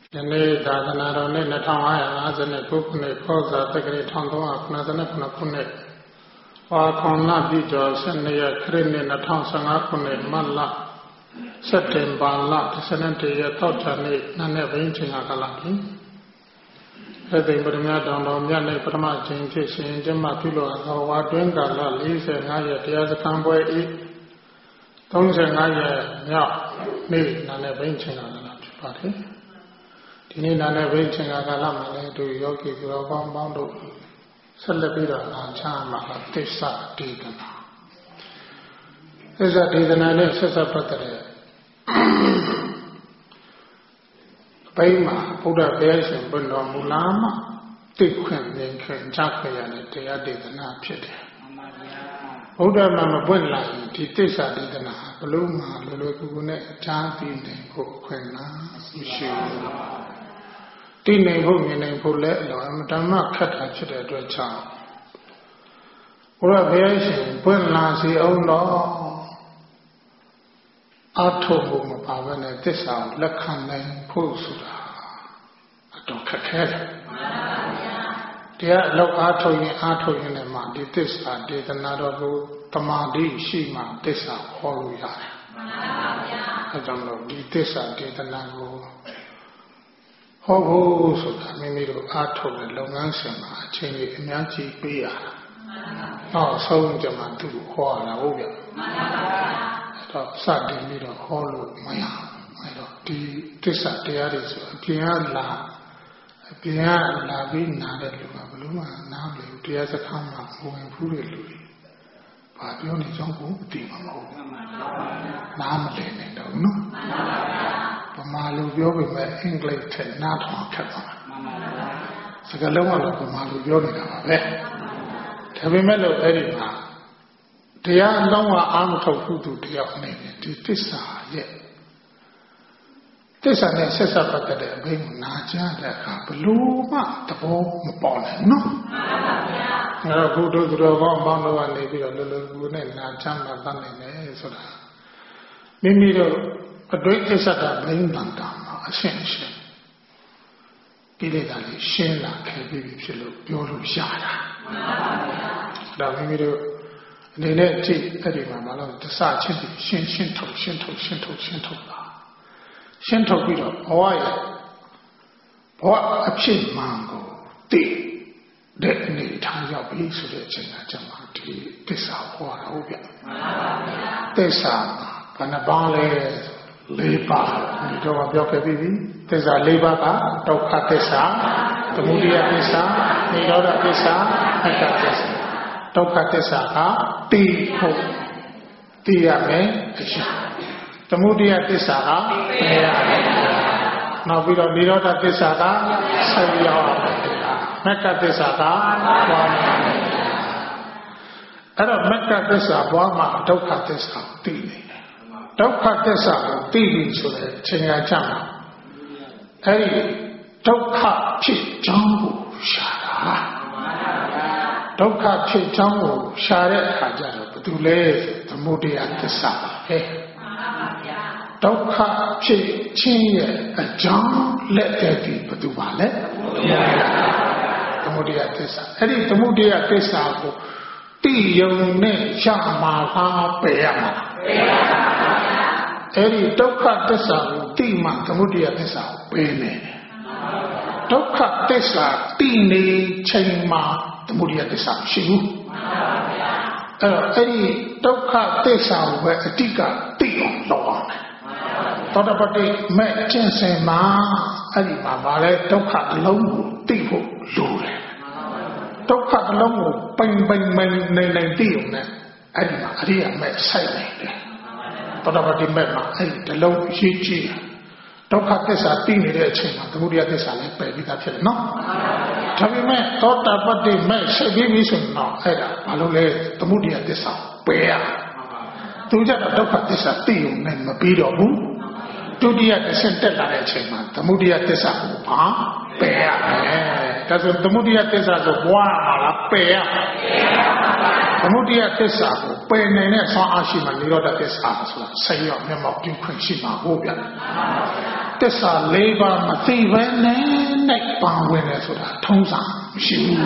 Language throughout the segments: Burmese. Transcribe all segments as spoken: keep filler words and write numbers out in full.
ယနေ့သာသနာတော်နှစ်၂၅၅၉ခုနှစ်ခောဇာတက္ကရာ၁၃၇၇ခုနှစ်ဝါခေါင်လပြည့်ကျော်၁၂ရက်ခရစ်နှစ်၂၀၁၅ခုနှစ်မတ်လစက်တင်ဘာလ၁၁ရက်တောက်ချာနေ့နန်းနဲ့ဘိန်းချိန်ကာလပြီအသိပရမတောင်တော်မြတ်នៃပထမချိန်ဖြစ်ရှင်ကျမပြုလို့သောဝါတွင်းကာလ၄၅ရက်တရားစခန်းပွဲဤ၃၅ရက်မြောက်နေ့နန်းနဲ့ဘိန်းချိန်ကာလဖြစ်ပါတယ်ဒီနေ့နာနဲ့ဘိန်းချိန်ကာလမှာလည်းသူယောဂီသူတော်ကောင်းပေါင်းတို့ဆက်လက်ပြီးတော့နာချမှာသစ္စာဒေသနာသစ္စာဒေသနာနဲ့ဆက်ဆက်ပတ်တဲ့ဘိန်းမှာဘုရားဘုရားရှင်ဘုန်းတော်မူလာမှာသိခွင့်မြင်ခွင့်ကြားခွင့်ရတဲ့တရားဒေသနာဖြစ်တယ်ဘုရားမှာမပွင့်လာရင်ဒီသစ္စာဒေသနာဘလို့မှလွယ်လွယ်ကူကူနဲ့ကြားသိနိုင်ဖို့ခွင့်လာမရှိဘူးသိနိုင်ဖို့မြင်နိုင်ဖို့လည်းအလောအမတမခက်တာဖြစ်တဲ့အတွက်ကြောင့်ဘုရားဘုရားရှင်ပွင့်လာစေအောင်တော့အထုပ်ဖို့မပါဘဲနဲ့သစ္စာကိုလက်ခံနိုင်ဖို့ဆိုတာအတော်ခက်ခဲတယ်မှန်ပါဗျာတရားအလောက်အားထုတ်ရင်အားထုတ်ရင်လည်းမှဒီသစ္စာဒေသနာတော်ကိုတမာတိရှိမှသစ္စာဟောလို့ရတယ်မှန်ပါဗျာအဲကြောင့်လို့ဒီသစ္စာဒေသနာကိုဟောဖို့ဆိုတာမိမိတို့အားထုတ်တဲ့လုပ်ငန်းစဉ်မှာအချိန်ကြီးအများကြီးပေးရတာမှန်ပါဗျာနောက်ဆုံးကြမှာသူ့ကိုဟောရတာဟုတ်ဗျာမှန်ပါဗျာတော့စတင်ပြီးတော့ဟောလို့မရဘူးအဲတော့ဒီသစ္စာတရားတွေဆိုအပြင်ကလာအပြင်ကလာပြီးနားတဲ့လူကဘယ်လိုမှနားမလည်ဘူးတရားစခန်းမှာဝင်ဖူးတဲ့လူတွေဘာပြောနေကြောင်းကိုမသိမှာမဟုတ်ဘူးနားမလည်နိုင်တော့ဘူးနော်ဗမာလူပြောပေမဲ့အင်္ဂလိပ်ထက်နားထောင်ခက်သွားတယ်စကားလုံးကတော့ဗမာလူပြောနေတာပါပဲဒါပေမဲ့လို့အဲ့ဒီမှာတရားအလုံးဝအာမထုတ်ဘူးသူတရားအနေနဲ့ဒီသစ္စာရဲ့သစ္စာနဲ့ဆက်ဆက်ပတ်သက်တဲ့အဘိဓမ္မာနာကြားတဲ့အခါဘလို့မှသဘောမပေါက်နိုင်ဘူးနော်မှန်ပါဗျာအဲ့တော့ဘုဒ္ဓသူတော်ကောင်းပေါင်းတို့ကနေပြီးတော့လောလောကူနဲ့နာကြားမှတတ်နိုင်တယ်ဆိုတာမိမိတို့အတွေ့အကြုံတာဘိဓမ္မာတာမှာအရှင်းရှင်းကိလေသာလေးရှင်းလာခဲ့ပြီဖြစ်လို့ပြောလို့ရတာမှန်ပါဗျာဒါမိမိတို့အနေနဲ့ကြည့်အဲ့ဒီမှာမလို့တစချင်းပြီးရှင်းရှင်းထုတ်ရှင်းထုတ်ရှင်းထုတ်ရှင်းထုတ်တာရှင်းထုတ်ပြီးတော့ဘဝရဲ့ဘဝအဖြစ်မှန်ကိုသိတဲ့အနေထားရောက်ပြီဆိုတဲ့အချိန်ကကျမှဒီသစ္စာဟောတာဟုတ်ဗျမှန်ပါဗျာသစ္စာဘယ်နှပါးလဲလေးပါးဒီတော့ပြောခဲ့ပြီသစ္စာလေးပါးကဒုက္ခသစ္စာသမုဒယသစ္စာနိရောဓသစ္စာအတ္တသစ္စာဒုက္ခသစ္စာကသိဖို့သိရမယ်အရှိသမုဒယသစ္စာကမရဘူးနောက်ပြီးတော့နိရောဓသစ္စာကဆက်ရောက်အောင်မက္ခသစ္စာကပွားမယ်အဲ့တော့မက္ခသစ္စာပွားမှာဒုက္ခသစ္စာသိနေတယ်ဒုက္ခသစ္စာကိုသိပြီဆိုတဲ့အချိန်ကကြာမှာအဲ့ဒီဒုက္ခဖြစ်ကြောင်းကိုရှာတာဒုက္ခဖြစ်ကြောင်းကိုရှာတဲ့အခါကျတော့ဘယ်သူလဲသမုဒယသစ္စာပဲဒုက္ခဖြစ်ခြင်းရဲ့အကြောင်းလက်တဲ့ဒီဘယ်သူပါလဲသမုဒယသစ္စာအဲ့ဒီသမုဒယသစ္စာကိုသိယုံနဲ့ရမှာလားပယ်ရမှာပယ်ရပါဗျာအဲ့ဒီဒုက္ခသစ္စာကိုသိမှသမုဒယသစ္စာကိုပယ်နေတယ်ဒုက္ခသစ္စာသိနေချိန်မှာသမုဒယသစ္စာရှိဘူးမှန်ပါဗျာအဲ့တော့အဲ့ဒီဒုက္ခသစ္စာကိုပဲအတိကသိအောင်လုပ်ရမယ်သောတပတိမဲ့ကျင့်စဉ်မှာအဲ့ဒီမှာဗာလဲဒုက္ခအလုံးကိုသိဖို့လိုတယ်ဒုက္ခအလုံးကိုပိန်ပိန်မနေနိုင်သိအောင်နဲ့အဲ့ဒီမှာအရိယာမဲ့ဆိုင်နေတယ်သောတပတိမဲ့မှာအဲ့ဒီတလုံးရှိကြည့်ဒုက္ခသစ္စာသိနေတဲ့အချိန်မှာသမုဒယသစ္စာလည်းပယ်ပြီးသားဖြစ်တယ်နော်ဒါပေမဲ့သောတာပတ္တိမဲ့ဆက်ပြီးပြီဆိုတော့အဲ့ဒါဘာလို့လဲသမုဒယသစ္စာပယ်ရသူကြတော့ဒုက္ခသစ္စာသိုံနဲ့မပြီးတော့ဘူးဒုတိယတစ်ဆင့်တက်လာတဲ့အချိန်မှာသမုဒယသစ္စာကိုဘာပယ်ရမယ်ဒါဆိုသမုဒယသစ္စာဆိုဘွားမှာလားပယ်ရသမုဒယသစ္စာကိုပယ်နိုင်တဲ့ဆွမ်းအားရှိမှနိရောဓသစ္စာဆိုတာဆက်ရောက်မျက်မှောက်ပြုခွင့်ရှိမှာဟုတ်ဗျာသစ္စာလေးပါးမသိဘဲနဲ့နိုင်ပါဝင်တယ်ဆိုတာထုံးစံမရှိဘူး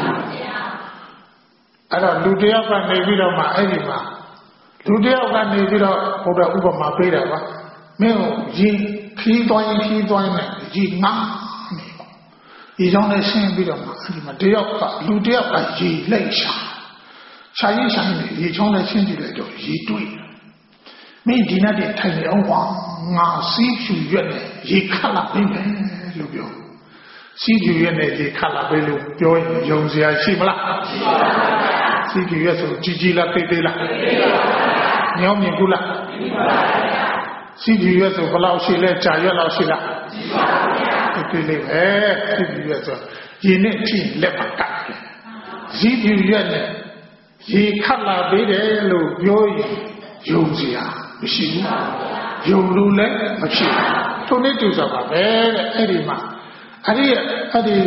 အဲ့တော့လူတယောက်ကနေပြီးတော့မှအဲ့ဒီမှာလူတယောက်ကနေပြီးတော့ဘုရားဥပမာပေးတာပါမင်းကိုရေခီးသွားရင်ခီးသွားရင်ရေငါနေပေါ့ရေကြောင်းနဲ့ဆင်းပြီးတော့မှအဲ့ဒီမှာတယောက်ကလူတယောက်ကရေလိုက်ရှာရှာရင်ရှာရင်ရေချောင်းနဲ့ဆင်းကြည့်လိုက်တော့ရေတွေ့မင်းဒီနေ့တည်းထိုင်နေအောင်ကွာငါစီးဖြူရွက်နဲ့ရေခတ်လာပြီမယ်လို့ပြောစီးဖြူရွက်နဲ့ရေခတ်လာပြီလို့ပြောရင်ယုံစရာရှိမလားရှိပါဘူးစီးဖြူရွက်ဆိုကြီးကြီးလားတိတ်တိတ်လားတိတ်ပါဘူးညောင်းမြင်ဘူးလားရှိပါဘူးစီးဖြူရွက်ဆိုဘယ်လောက်ရှိလဲကြာရွက်လောက်ရှိလားရှိပါဘူးတိတ်တိတ်ပဲစီးဖြူရွက်ဆိုရေနဲ့ထိလက်မကတ်စီးဖြူရွက်နဲ့ရေခတ်လာပြီတယ်လို့ပြောရင်ယုံစရာမရှိဘူးယုံလို့လည်းမဖြစ်ဘူးထိုနေ့တူဆိုပါပဲတဲ့အဲ့ဒီမှာအဲ့ဒီအဲ့ဒီ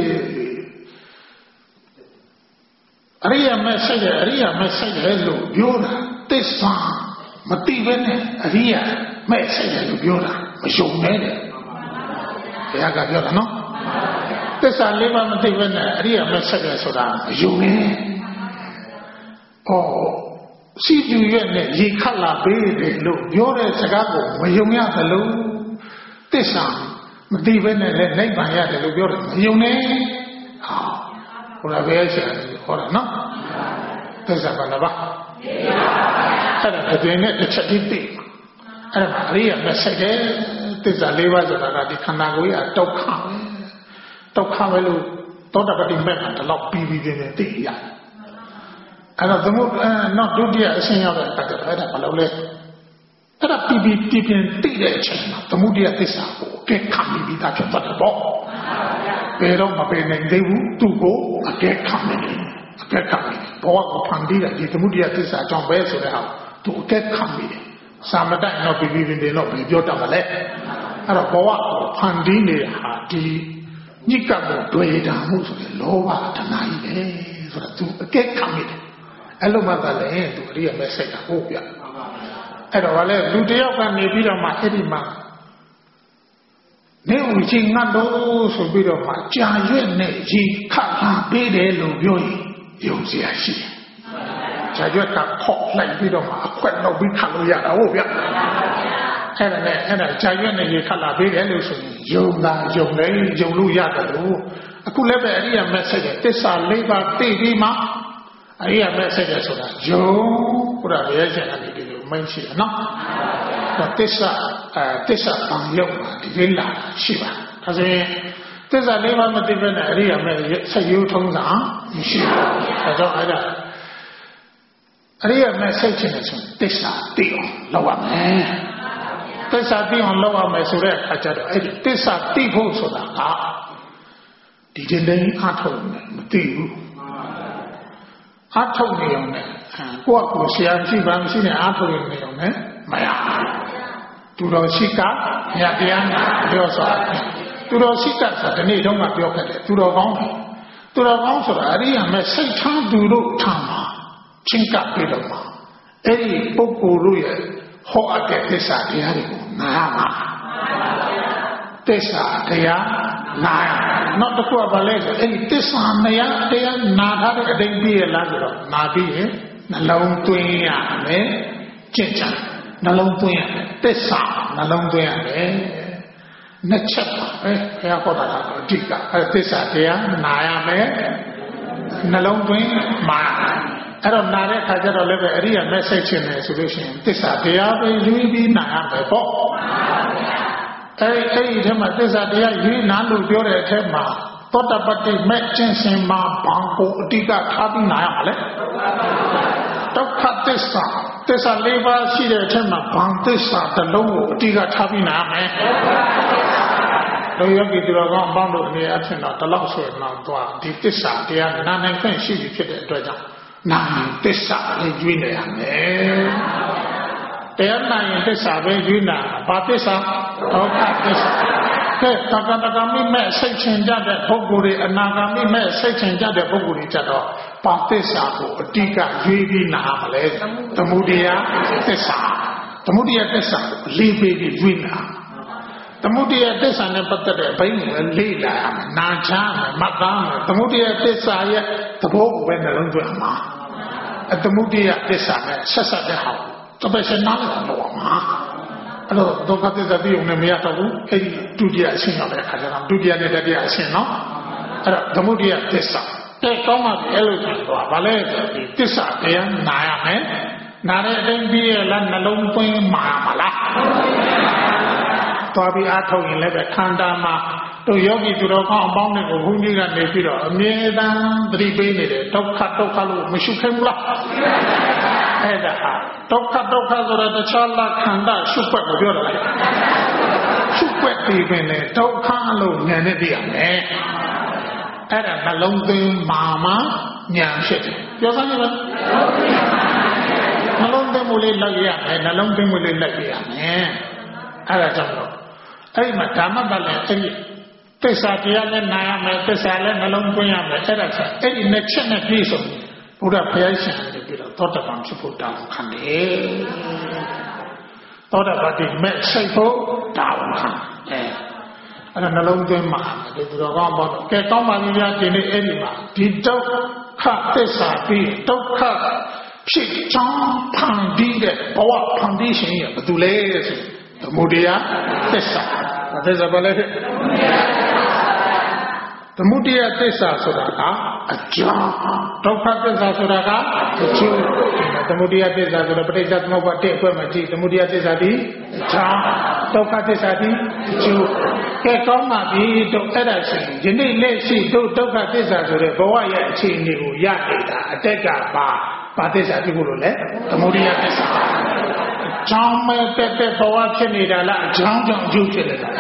အရိယာမဲ့ဆိုင်တယ်အရိယာမဲ့ဆိုင်တယ်လို့ပြောတာသစ္စာမသိဘဲနဲ့အရိယာမဲ့ဆိုင်တယ်လို့ပြောတာမယုံနဲ့တဲ့ဘုရားကပြောတာနော်သစ္စာလေးပါးမသိဘဲနဲ့အရိယာမဲ့ဆိုင်တယ်ဆိုတာမယုံနဲ့ဩစီပြူရဲ့နဲ့ရေခတ်လာပေးတယ်လို့ပြောတဲ့စကားကိုမယုံရသလိုသစ္စာမသိဘဲနဲ့လည်းနိဗ္ဗာန်ရတယ်လို့ပြောတယ်မယုံနဲ့ဟာဘုရားပဲဆရာဟောတာနော်သစ္စာဘာလဲပါအဲ့ဒါတကယ်နဲ့တစ်ချက်တည်းသိအဲ့ဒါအရိယာမဲ့ဆက်တယ်သစ္စာလေးပါးဆိုတာကဒီခန္ဓာကိုယ်ရဒုက္ခပဲဒုက္ခပဲလို့သောတာပတိမဲ့ကတလောက်ပြီးပြီးပြင်းပြင်းသိရတယ်အဲ့တော့သမုဒ္ဒနောက်ဒုတိယအဆင့်ရောက်တဲ့အခါကျတော့အဲ့ဒါမလုပ်လဲအဲ့ဒါပြီးပြီးပြင်းပြင်းသိတဲ့အချိန်မှာသမုဒ္ဒယသစ္စာကိုအကဲခံပြီးသားဖြစ်သွားတယ်ပေါ့ဘယ်တော့မပင်နိုင်သေးဘူးသူ့ကိုအကဲခံနေတယ်အကဲခံနေဘောကဖန်တီးတယ်ဒီသမုဒ္ဒယသစ္စာကြောင့်ပဲဆိုတဲ့ဟာသူအကဲခံနေတယ်စာမတိုက်တော့ပြီးပြီးပြင်းပြင်းတော့ပြောတတ်မလဲအဲ့တော့ဘောကဖန်တီးနေတာဟာဒီညစ်ကပ်ကိုတွေ့တာမှုဆိုတဲ့လောဘတဏှာကြီးပဲဆိုတာသူအကဲခံနေတယ်အဲ့လိုမှသာလေသူအရိယာမဲ့စိတ်ကဟုတ်ပြအဲ့တော့ဗာလေလူတယောက်ကနေပြီးတော့မှအဲ့ဒီမှာနေဦးချင်းငတ်တော့ဆိုပြီးတော့မှကြာရွက်နဲ့ရေခတ်လာပေးတယ်လို့ပြောရင်ယုံစရာရှိတယ်ကြာရွက်ကခေါက်လိုက်ပြီးတော့မှအခွက်လောက်ပြီးခတ်လို့ရတာဟုတ်ဗျအဲ့ဒါနဲ့အဲ့ဒါကြာရွက်နဲ့ရေခတ်လာပေးတယ်လို့ဆိုရင်ယုံတာယုံတယ်ယုံလို့ရတယ်လို့အခုလည်းပဲအရိယာမဲ့စိတ်ရဲ့သစ္စာလေးပါးသိပြီးမှအရိယာမဲ့စိတ်ရဆိုတာယုံဘုရားရဲ့ကျန်တဲ့ဒီလိုမင်းရှိတယ်နော်သစ္စာအဲသစ္စာတန်ရုပ်ဒီလေးလာရှိပါဒါဆိုရင်သစ္စာလေးပါးမသိဘဲနဲ့အရိယာမဲ့စိတ်ရိုးထုံးတာမရှိဘူးဒါကြောင့်အဲ့ဒါအရိယာမဲ့စိတ်ချင်းနဲ့ဆိုသစ္စာသိအောင်လုပ်ရမယ်သစ္စာသိအောင်လုပ်ရမယ်ဆိုတဲ့အခါကျတော့အဲ့ဒီသစ္စာသိဖို့ဆိုတာကဒီတင်းတင်းအားထုတ်နေမသိဘူးအားထုတ်နေအောင်နဲ့ကိုယ့်ကိုယ်ဆရာမရှိပါမရှိနဲ့အားထုတ်နေအောင်နဲ့မရသူတော်ရှိကမြတ်တရားနဲ့ပြောဆိုတာသူတော်ရှိကဆိုတာဒီနေ့တော့မှပြောခဲ့တယ်သူတော်ကောင်းတယ်သူတော်ကောင်းဆိုတာအရိယာမဲ့စိတ်ထားသူတို့ထားမှာချင်းကပ်ပြီးတော့မှအဲ့ဒီပုဂ္ဂိုလ်တို့ရဲ့ဟောအပ်တဲ့သစ္စာတရားတွေကိုနားမှာသစ္စာတရားနာနောက်တစ်ခုကဘာလဲဆိုအဲ့ဒီသစ္စာတရားတရားနာထားတဲ့အတိုင်းပြည့်ရလားဆိုတော့နာပြီးရင်နှလုံးသွင်းရမယ်ကြင်ကြနှလုံးသွင်းရမယ်သစ္စာနှလုံးသွင်းရမယ်နှစ်ချက်ပါပဲဘုရားဟောတာကတော့အဓိကအဲ့သစ္စာတရားနာရမယ်နှလုံးသွင်းမှာအဲ့တော့နာတဲ့အခါကျတော့လည်းပဲအရိယာမဲ့စိတ်ချင်းတယ်ဆိုလို့ရှိရင်သစ္စာတရားပဲယူပြီးနာရမယ်ပေါ့အဲ့အဲ့ဒီထဲမှာသစ္စာတရားယူနာလို့ပြောတဲ့အထက်မှာသောတပတ္တိမဲ့ကျင့်စဉ်မှာဘာကိုအတိကထားပြီးနာရမှာလဲဒုက္ခသစ္စာသစ္စာလေးပါးရှိတဲ့အထက်မှာဘာသစ္စာတစ်လုံးကိုအတိကထားပြီးနာရမယ်တို့ယောဂီသူတော်ကောင်းအပေါင်းတို့အနေအချင်းတော့တလောက်ဆိုရင်တော့သွားဒီသစ္စာတရားနာနိုင်ခွင့်ရှိပြီဖြစ်တဲ့အတွက်ကြောင့်နာရင်သစ္စာလေးကျွေးနေရမယ်တရားနာရင်သစ္စာပဲကျွေးနာဘာသစ္စာဒုက္ခသစ္စာကဲသက္ကတဂမိမဲ့စိတ်ချင်ကြတဲ့ပုဂ္ဂိုလ်တွေအနာဂမိမဲ့စိတ်ချင်ကြတဲ့ပုဂ္ဂိုလ်တွေကြတော့ဘာသစ္စာကိုအတိကကျွေးပြီးနာမလဲသမုဒယသစ္စာသမုဒယသစ္စာကိုလေးပေးပြီးကျွေးနာသမုဒိယသစ္စာနဲ့ပတ်သက်တဲ့အပိုင်းကိုလေ့လာရမယ်နာချားမယ်မှတ်သားမယ်သမုဒိယသစ္စာရဲ့သဘောကိုပဲနှလုံးသွင်းမှာအသမုဒိယသစ္စာနဲ့ဆက်ဆက်တဲ့ဟာတပည့်ရှင်နားလည်တော့မှာအဲ့တော့ဒုက္ခသစ္စာသိုံနဲ့မရတော့ဘူးအဲ့ဒီဒုတိယအဆင့်ရောက်တဲ့အခါကျတော့ဒုတိယနဲ့တတိယအဆင့်နော်အဲ့တော့သမုဒိယသစ္စာတဲ့ကောင်းမှပြီအဲ့လိုဆိုတော့ဗာလဲဒီသစ္စာတရားနာရမယ်နာတဲ့အတိုင်းပြီးရလားနှလုံးသွင်းမှာမလားသွားပြီးအားထုတ်ရင်လည်းပဲခန္ဓာမှာတို့ယောဂီသူတော်ကောင်းအပေါင်းတွေကိုဘုန်းကြီးကနေပြီးတော့အမြဲတမ်းသတိပေးနေတယ်ဒုက္ခဒုက္ခလို့မရှိခဲ့ဘူးလားအဲ့ဒါဟာဒုက္ခဒုက္ခဆိုတော့တခြားလားခန္ဓာရှုပ်ွက်ကိုပြောတယ်ရှုပ်ွက်ပြီးပင်လေဒုက္ခလို့ဉာဏ်နဲ့သိရမယ်အဲ့ဒါနှလုံးသွင်းမှာမှဉာဏ်ဖြစ်တယ်ပြောစမ်းကြပါနှလုံးသွင်းမှုလေးလောက်ရမယ်နှလုံးသွင်းမှုလေးလောက်ရမယ်အဲ့ဒါကြောင့်လို့အဲ့ဒီမှာဓမ္မကလည်းအဲ့ဒီသစ္စာတရားနဲ့နာရမယ်သစ္စာလည်းနှလုံးသွင်းရမယ်အဲ့ဒါဆိုအဲ့ဒီနှစ်ချက်နဲ့ပြည့်စုံဘုရားဘုရားရှင်လည်းပြီးတော့သောတာပန်ဖြစ်ဖို့တောင်းခံတယ်သောတာပတိမဲ့စိတ်ဖို့တောင်းခံတယ်အဲ့ဒါနှလုံးသွင်းမှာဒီသူတော်ကောင်းပေါ့ကဲကောင်းပါပြီဗျာဒီနေ့အဲ့ဒီမှာဒီဒုက္ခသစ္စာပြီးဒုက္ခဖြစ်ကြောင်းဖန်ပြီးတဲ့ဘဝဖန်ပြီးရှင်ရဘယ်သူလဲဆိုသမုဒယသစ္စာသစ္စာဘာလဲသမုဒယသစ္စာဆိုတာကအကြောင်းဒုက္ခသစ္စာဆိုတာကအကျိုးသမုဒယသစ္စာဆိုတော့ပဋိစ္စသမုပ္ပါဒ်တဲ့အတွက်မှကြည့်သမုဒယသစ္စာဒီအကြောင်းဒုက္ခသစ္စာဒီအကျိုးကဲကောင်းပါပြီတို့အဲ့ဒါရှိဒီနေ့လက်ရှိတို့ဒုက္ခသစ္စာဆိုတဲ့ဘဝရဲ့အခြေအနေကိုရနေတာအတက်ကပါပါသစ္စာဖြစ်ဖို့လို့လေသမုဒယသစ္စာအကြောင်းမဲ့တက်တက်ဘဝဖြစ်နေတာလားအကြောင်းကြောင့်အကျိုးဖြစ်နေတာ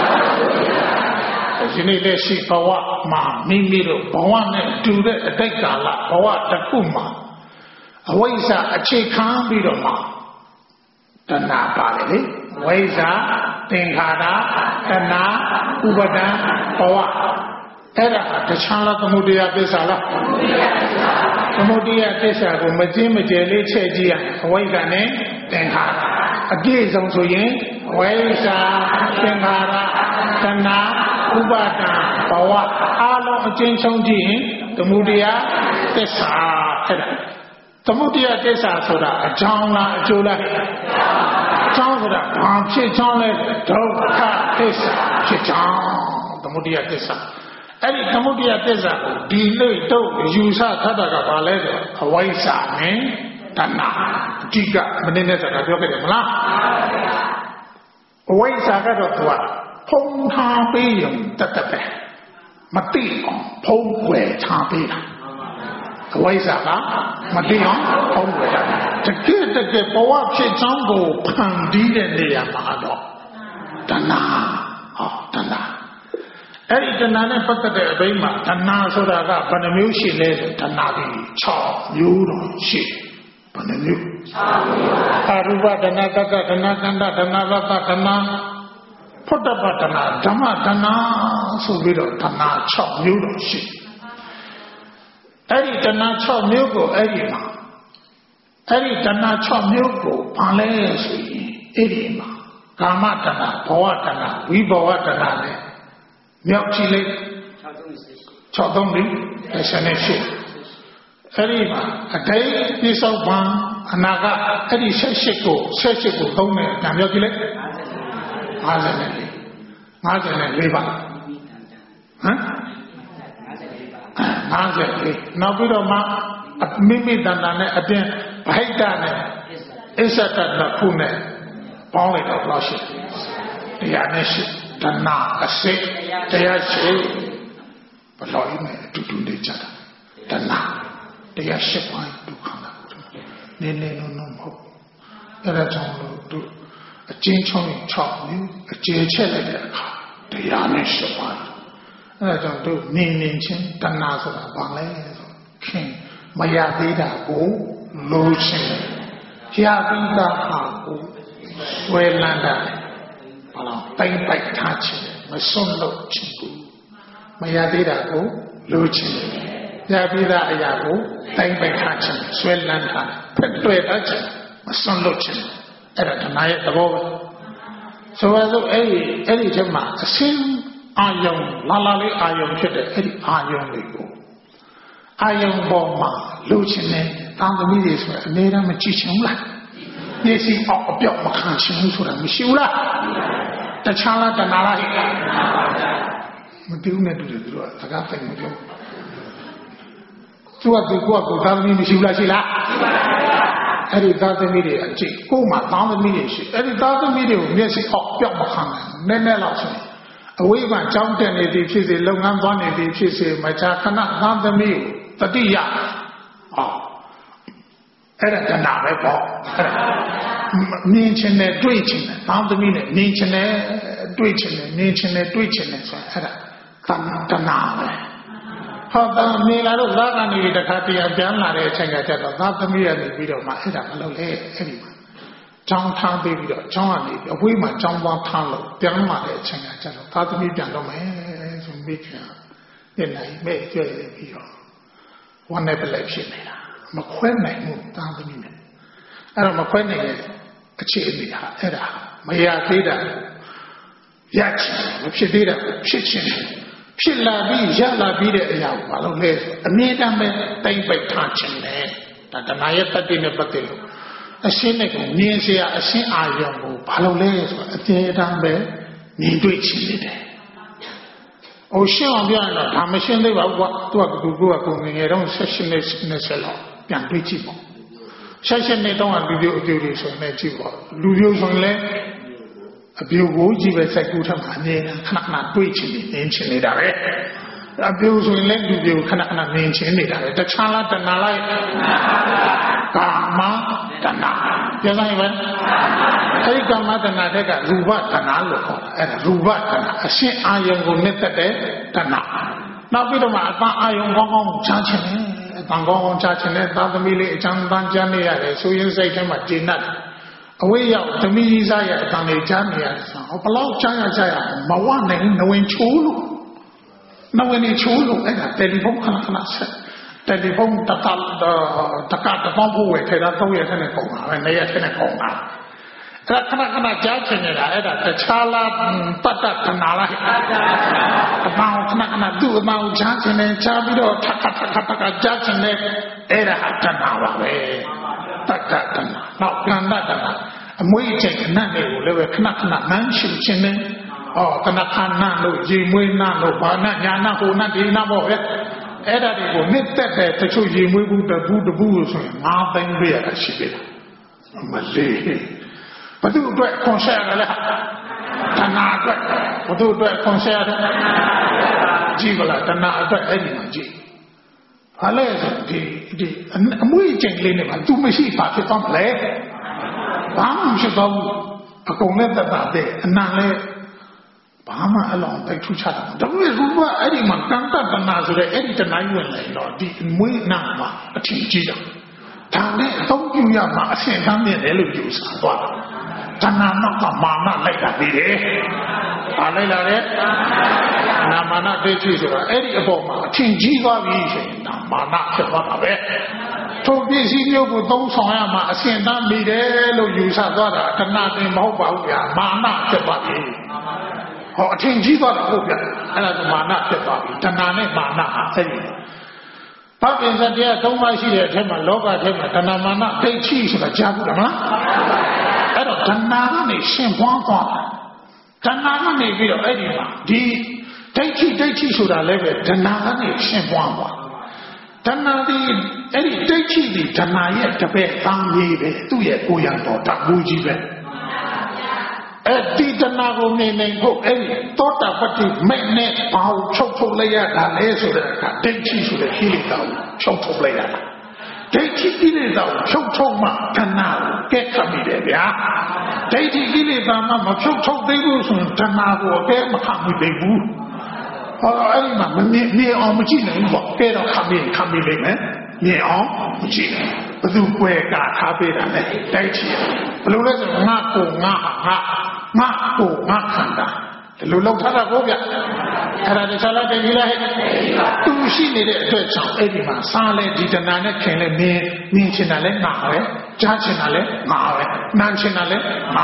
ဒီနေ့လက်ရှိဘဝမှာမိမိတို့ဘဝနဲ့တူတဲ့အတိတ်ကာလဘဝတစ်ခုမှာအဝိဇ္ဇာအခြေခံပြီးတော့မှတဏှာပါတယ်လေဝိဇ္ဇာသင်္ခါရတဏှာဥပါဒံဘဝအဲ့ဒါတခြားလားသမုဒယသစ္စာလားသမုဒယသစ္စာကိုမကျင်းမကျယ်လေးချက်ကြည့်ရအဝိဇ္ဇာနဲ့သင်္ခါရအပြည့်စုံဆိုရင်ဝိဇ္ဇာသင်္ခါရတဏှာဥပါဒံဘဝအားလုံးအကျဉ်းချုပ်ကြည့်ရင်သမုဒယသစ္စာအဲ့ဒါသမုဒယသစ္စာဆိုတာအကြောင်းလားအကျိုးလားအကြောင်းဆိုတာဘာဖြစ်ကြောင်းလဲဒုက္ခသစ္စာဖြစ်ကြောင်းသမုဒယသစ္စာအဲ့ဒီသမုဒယသစ္စာကိုဒီနေ့တော့ယူဆထားတာကဘာလဲဆိုအဝိဇ္ဇာနဲ့တဏှာအဓိကမင်းနဲ့စကားပြောခဲ့တယ်မလားအဝိဇ္ဇာကတော့သူကဖုံးထားပေးရုံတတ်တတ်ပဲမသိအောင်ဖုံးွယ်ထားပေးတာအဝိဇ္ဇာကမသိအောင်ဖုံးွယ်ထားတကယ်တကယ်ဘဝဖြစ်ချောင်းကိုဖန်တီးတဲ့နေရာမှာတော့တဏှာဟောတဏှာအဲ့ဒီတဏှာနဲ့ပတ်သက်တဲ့အပိုင်းမှာတဏှာဆိုတာကဘယ်နှမျိုးရှိလဲဆိုတဏှာဒီ၆မျိုးတော့ရှိဘယ်နှမျိုး၆မျိုးအရူပတဏှာတက္ကတဏှာကန္တတဏှာဝကတဏှာဖုတ္တပတနာဓမ္မတနာဆိုပြီးတော့တနာ၆မျိုးတော့ရှိအဲ့ဒီတနာ၆မျိုးကိုအဲ့ဒီမှာအဲ့ဒီတနာ၆မျိုးကိုဘာလဲဆိုရင်အဲ့ဒီမှာကာမတနာဘဝတနာဝိဘဝတနာနဲ့မြောက်ကြည့်လိုက်၆သုံးလေးဆယ်နဲ့ရှိအဲ့ဒီမှာအတိတ်ပြစ္ဆုတ်ပံအနာကအဲ့ဒီ၁၈ကို၁၈ကိုသုံးတယ်ညာမြောက်ကြည့်လိုက်၅၄ ၅၄ပါဟမ်၅၄နောက်ပြီးတော့မှမိမိတဏ္ဍာနဲ့အပြင်ဗဟိတနဲ့အစ္ဆတနှစ်ခုနဲ့ပေါင်းလိုက်တော့ဘယ်လောက်ရှိတရားနဲ့ရှိတဏ္ဍအစိတ်တရားရှိဘယ်လောက်လဲအတူတူနေကြတာတဏ္ဍတရားရှိပိုင်းဒုက္ခနာနည်းနည်းလုံးလုံးမဟုတ်အဲ့ဒါကြောင့်လို့သူအကျဉ်းချုံး၆မျိုးအကျေချက်လိုက်တဲ့အခါတရားနဲ့ရှိပါတယ်အဲဒါကြောင့်တို့နေနေချင်းတဏှာဆိုတာဘာလဲဆိုခင်မရသေးတာကိုလိုချင်ရပြီးသားဟာကိုဆွဲလန်းတာဘာလို့ပိမ့်ပိုက်ထားချင်မစွန့်လို့ချင်ဘူးမရသေးတာကိုလိုချင်ရပြီးသားအရာကိုပိမ့်ပိုက်ထားချင်ဆွဲလန်းတာဖက်တွေ့တတ်ချင်မစွန့်လို့ချင်အဲ့ဒါတဏှာရဲ့သဘောပဲဆိုပါစို့အဲ့ဒီအဲ့ဒီချက်မှာအစင်းအာယုံလာလာလေးအာယုံဖြစ်တဲ့အဲ့ဒီအာယုံလေးကိုအာယုံပေါ်မှာလူချင်းနဲ့တောင်းသမီးတွေဆိုအနေနဲ့မကြည့်ချင်ဘူးလားမျက်စိအောက်အပြောက်မခံချင်ဘူးဆိုတာမရှိဘူးလားတခြားလားတဏှာလားမတူနဲ့တူတယ်သူတို့ကစကားသိမပြောသူကသူကကိုသားသမီးမရှိဘူးလားရှိလားအဲ့ဒီသားသမီးတွေအကျိကို့မှာသားသမီးတွေရှိအဲ့ဒီသားသမီးတွေကိုမျက်စိအောက်ပြောက်မခံနိုင်နည်းနည်းလောက်ဆိုရင်အဝိဇ္ဇာကြောင်းတက်နေသည်ဖြစ်စေလုပ်ငန်းသွားနေသည်ဖြစ်စေမချာခဏသားသမီးကိုတတိယအော်အဲ့ဒါတဏှာပဲပေါ့အဲ့ဒါမြင်ချင်တယ်တွေ့ချင်တယ်သားသမီးနဲ့မြင်ချင်တယ်တွေ့ချင်တယ်မြင်ချင်တယ်တွေ့ချင်တယ်ဆိုရင်အဲ့ဒါတဏှာပဲဟောတော့နေလာတော့သားကနေတခါတည်းပြန်လာတဲ့အချိန်ကကျတော့သားသမီးရနေပြီးတော့မှအဲ့ဒါမလုပ်လေအဲ့ဒီမှာကျောင်းထားပြီးပြီးတော့ကျောင်းကနေအဝေးမှာကျောင်းသွားထားလို့ပြန်လာတဲ့အချိန်ကကျတော့သားသမီးပြန်တော့မယ်ဆိုပြီးပြန်နေနိုင်မဲ့ကြွရပြီးတော့ဝမ်းနဲ့ပလက်ဖြစ်နေတာမခွဲနိုင်ဘူးသားသမီးနဲ့အဲ့တော့မခွဲနိုင်တဲ့အခြေအနေဟာအဲ့ဒါမရသေးတာရချင်မဖြစ်သေးတာဖြစ်ချင်ဖြစ်လာပြီးရလာပြီးတဲ့အရာကိုဘာလို့လဲအမြဲတမ်းပဲတိမ့်ပိတ်ထားခြင်းလေဒါတဏှာရဲ့တတိနဲ့ပတ်သက်လို့အရှင်းနဲ့ကိုမြင်เสียအရှင်းအာရုံကိုဘာလို့လဲဆိုတော့အမြဲတမ်းပဲမြင်တွေ့ခြင်းနေတယ်။အိုရှင်းအောင်ပြောရင်တော့ဒါမရှင်းသေးပါဘူးကွာသူကကူကူကကိုငငယ်တော့ဆက်ရှင်နဲ့နဲ့ဆက်လောက်ပြန်တွေ့ကြည့်ပေါ့ဆက်ရှင်နဲ့တော့လူမျိုးအကျိုးတွေဆိုနေကြည့်ပေါ့လူမျိုးဆိုရင်လည်းအပြိုကိုကြီးပဲစိုက်ကူးထမှာအနေနဲ့ခဏခဏတွေးချင်နေနေချင်နေတာပဲအပြိုဆိုရင်လည်းလူမျိုးခဏခဏနေချင်နေတာပဲတခြားလားတဏှာလားကာမတဏှာပြောဆိုင်ပဲအဲဒီကာမတဏှာတဲ့ကရူပတဏှာလို့ခေါ်တာအဲ့ဒါရူပတဏှာအရှင်းအာယုံကိုနှစ်သက်တဲ့တဏှာနောက်ပြီးတော့မှအပန်းအာယုံကောင်းကောင်းချားချင်တယ်အပန်းကောင်းကောင်းချားချင်တယ်သာသမီလေးအချမ်းတန်းကြားနေရတယ်ဆိုရင်စိတ်ထဲမှာကျေနပ်အဝေးရောက်သမီးကြီးစားရဲ့အတန်လေးကြားနေရတယ်ဆိုတော့ဘလောက်ကြားရကြရမဝနိုင်နဝင်ချိုးလို့နဝင်နေချိုးလို့အဲ့ဒါတယ်လီဖုန်းခဏခဏဆက်တယ်လီဖုန်းတကတကတပေါင်းဖို့ဝယ်ထဲတာသုံးရက်နဲ့ပုံပါပဲနေ့ရက်နဲ့ပုံပါအဲ့ဒါခဏခဏကြားချင်နေတာအဲ့ဒါတခြားလားတတ်တတ်ခဏလားအပေါင်းခဏခဏသူ့အပေါင်းကြားချင်တယ်ကြားပြီးတော့ထထထထထကြားချင်တယ်အဲ့ဒါတဏှာပါပဲတတ္တတဏှာနောက်ကန္တတဏှာအမွေးချိန်ခဏနဲ့ကိုလည်းပဲခဏခဏမှန်းရှုခြင်းနဲ့ဩတဏှာနာလို့ရေမွေးနာလို့ဘာနာညာနာဟိုနာဒီနာပေါ့ပဲအဲ့ဒါတွေကိုနှစ်သက်တဲ့တချို့ရေမွေးဘူးတဘူးတဘူးဆိုရင်ငါးသိန်းပြရတာရှိသေးတယ်မလေးဘသူအတွက်ခွန်ဆက်ရလဲတဏှာအတွက်ဘသူအတွက်ခွန်ဆက်ရတယ်ကြည့်ပါလားတဏှာအတွက်အဲ့ဒီမှာကြည့်ဘာလဲဆိုဒီဒီအမွေးချိန်လေးနဲ့မှသူမရှိပါဖြစ်သွားမလဲဘာမှမရှိတော့ဘူးအကုန်နဲ့တက်တာတဲ့အနံလဲဘာမှအလောင်းတိုက်ထူးချတာဒါပေမဲ့ရူပအဲ့ဒီမှာကံတတနာဆိုတဲ့အဲ့ဒီတဏှာဝင်လာတော့ဒီအမွေးနာမှာအထင်ကြီးတာဒါနဲ့အသုံးပြုရမှာအဆင့်တန်းနဲ့လည်းလို့ယူဆသွားတာတဏှာနောက်ကမာနလိုက်တာပြီးတယ်ဘာလိုက်လာလဲနာမာနဒိဋ္ဌိဆိုတာအဲ့ဒီအပေါ်မှာအထင်ကြီးသွားပြီဆိုရင်ဒါမာနဖြစ်သွားတာပဲထိုပစ္စည်းမျိုးကိုသုံးဆောင်ရမှာအဆင့်တန်းပြီးတယ်လို့ယူဆသွားတာတဏှာတင်မဟုတ်ပါဘူးဗျာမာနဖြစ်သွားပြီဟောအထင်ကြီးသွားတာဟုတ်ဗျာအဲ့ဒါကမာနဖြစ်သွားပြီတဏှာနဲ့မာနဟာအဲ့ဒီဘာပင်စတရားသုံးပါးရှိတဲ့အထက်မှာလောကထဲမှာတဏှာမာနဒိဋ္ဌိဆိုတာကြားဘူးလားမလားအဲ့တော့တဏှာကနေရှင်ပွားသွားတာတဏှာကနေပြီးတော့အဲ့ဒီမှာဒီဒိဋ္ဌိဒိဋ္ဌိဆိုတာလည်းပဲတဏှာကနေရှင်ပွားသွားတဏှာဒီအဲ့ဒီဒိဋ္ဌိဒီတဏှာရဲ့တပည့်သားကြီးပဲသူ့ရဲ့ကိုယ်ရတော်တကူကြီးပဲအဲ့ဒီတဏှာကိုနေနေဖို့အဲ့ဒီသောတာပတ္တိမဲ့နဲ့ဘာကိုချုပ်ထုတ်လိုက်ရတာလဲဆိုတဲ့အခါဒိဋ္ဌိဆိုတဲ့ကိလေသာကိုချုပ်ထုတ်လိုက်ရတာဒိဋ္ဌိကိလေသာကိုချုပ်ထုတ်မှတဏှာကိုကဲခတ်မိတယ်ဗျာဒိဋ္ဌိကိလေသာမှမချုပ်ထုတ်သေးဘူးဆိုရင်တဏှာကိုအကဲမခတ်မိသေးဘူးဟောအဲ့ဒီမှာမမြင်မြင်အောင်မကြည့်နိုင်ဘူးပေါ့ကဲတော့ခတ်မိခတ်မိလိမ့်မယ်မြင်အောင်မကြည့်နိုင်ဘသူကွယ်ကာထားပေးတာလဲဒိဋ္ဌိဘယ်လိုလဲဆိုငါကိုငါဟာငါငါကိုငါခန္ဓာဒီလိုလောက်ထားတာကိုဗျအဲ့ဒါတခြားလားတည်းကြီးလားဟဲ့သူရှိနေတဲ့အတွက်ကြောင့်အဲ့ဒီမှာစားလဲဒီတဏှာနဲ့ခင်လဲမြင်မြင်ချင်တာလဲငါပဲကြားချင်တာလဲငါပဲနားချင်တာလဲငါပဲ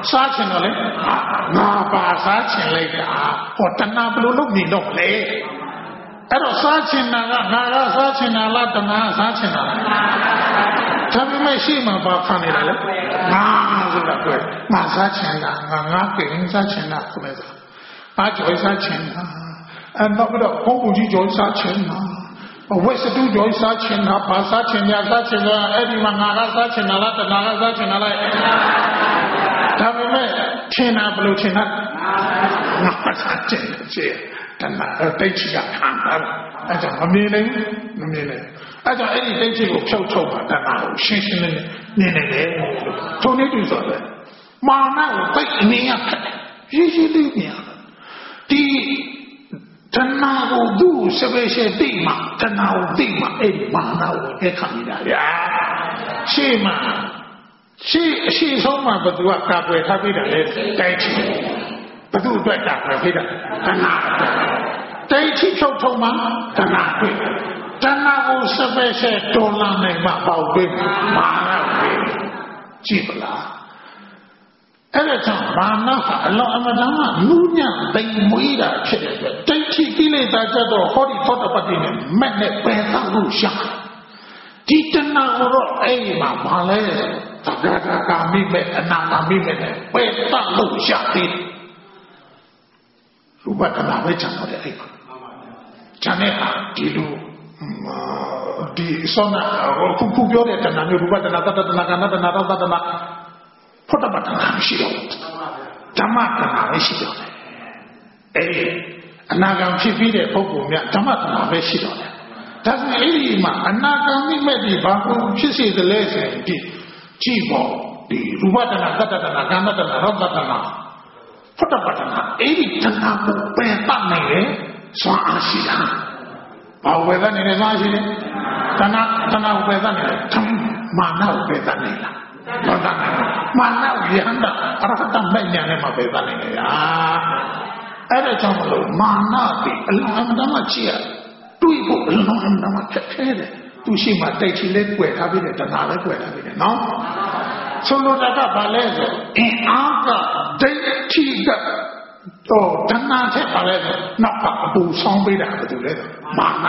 စားချင်တော့လေငါပါစားချင်လိုက်တာဟောတဏှာဘလို့လုပ်နေတော့လေအဲ့တော့စားချင်တာကငါကစားချင်တာလားတဏှာစားချင်တာလားဒါပေမဲ့ရှိမှပါခံနေတာလေငါဆိုတာကွငါစားချင်တာငါငါပင်စားချင်တာဆိုမဲ့အားကြော်စားချင်တာအဲ့တော့ဘုရားဘုံကြီးကြော်စားချင်တာဝိစတုကြောင့်စားချင်တာပါစားချင်ညာစားချင်တာအဲ့ဒီမှာငါကစားချင်တာလားတဏှာကစားချင်တာလားဒါပေမဲ့ထင်တာဘယ်လိုထင်တာငါစားချင်တယ်တဏှာတိတ်ချကခံတာအဲ့ဒါမမြင်နိုင်မမြင်နိုင်အဲ့ဒါအဲ့ဒီတိတ်ချကိုဖြုတ်ထုတ်ပါတဏှာကိုရှင်းရှင်းလင်းလင်းမြင်နေတယ်ထုံနေတူဆိုတယ်မာနကိုပိတ်နေရခက်ရေးရေးလေးမြင်ဒီတဏှာကိုသူ့စပယ်ရှယ်တိမှာတဏှာကိုတိမှာအဲ့ဒီမာနကိုအခါနေတာဗျာရှေ့မှာရှေ့အရှိဆုံးမှာဘသူကကာကွယ်ထားပြီးတာလေတိုက်ချီဘသူအတွက်ကာကွယ်ပြီးတာတဏှာတိုက်ချီဖြုတ်ထုံမှာတဏှာတွေ့တဏှာကိုစပယ်ရှယ်တော်လာနိုင်မှာပေါ့တွေ့မာနတွေ့ကြည့်ပလားအဲ့ဒါကြောင့်မာနဟာအလောအမတန်မှလူညံ့သိမ်မွေးတာဖြစ်တဲ့အတွက်တိတ်ချိကိလေသာကြတော့ဟောဒီသောတပတ္တိနဲ့မက်နဲ့ပယ်သလို့ရှာဒီတဏှာကိုတော့အဲ့ဒီမှာဘာလဲသက္ကတာကာမိမဲ့အနာကာမိမဲ့နဲ့ပယ်သလို့ရှာသေးတယ်ရူပတဏှာပဲချမ်းတယ်အဲ့မှာချမ်းတဲ့ဟာဒီလိုဒီစောနာခုခုပြောတဲ့တဏှာမျိုးရူပတဏှာတတ္တတဏှာကဏ္ဍတဏှာသောတတဏှာဖုတ္တပတ္တနာရှိတော့ဓမ္မတဏှာပဲရှိတော့တယ်အဲဒီအနာဂံဖြစ်ပြီးတဲ့ပုဂ္ဂိုလ်များဓမ္မတဏှာပဲရှိတော့တယ်ဒါဆိုရင်အဲ့ဒီမှာအနာဂံမိမဲ့ဒီဘာကိုဖြစ်စေသလဲဆိုရင်ဒီကြည့်ပေါ့ဒီရူပတဏှာတတ္တတဏှာကမ္မတဏှာရောတတဏှာဖုတ္တပတ္တနာအဲ့ဒီတဏှာကိုပယ်တတ်နိုင်တယ်စွမ်းအားရှိတာဘာဝေဒနေနဲ့စွမ်းရှိတယ်တဏှာတဏှာကိုပယ်တတ်နိုင်တယ်မာနကိုပယ်တတ်နိုင်လားတော့တာမာနယန္တာအရဟတမဲ့ညာနဲ့မှာပဲသားနေတယ်ဟာအဲ့ဒါကြောင့်မလို့မာနတိအလုံးအမတမကြည့်ရတွေးဖို့အလုံးအမတမခက်ခဲတယ်သူရှိမှတိုက်ချီလေးကွယ်ထားပြီးတယ်တဏှာလည်းကွယ်ထားပြီးတယ်နော်ဆိုလိုတာကဘာလဲဆိုအင်အားကဒိဋ္ဌိကတော့တဏှာချက်ပါလဲဆိုနောက်ကအပူဆောင်ပေးတာဘာလို့လဲမာန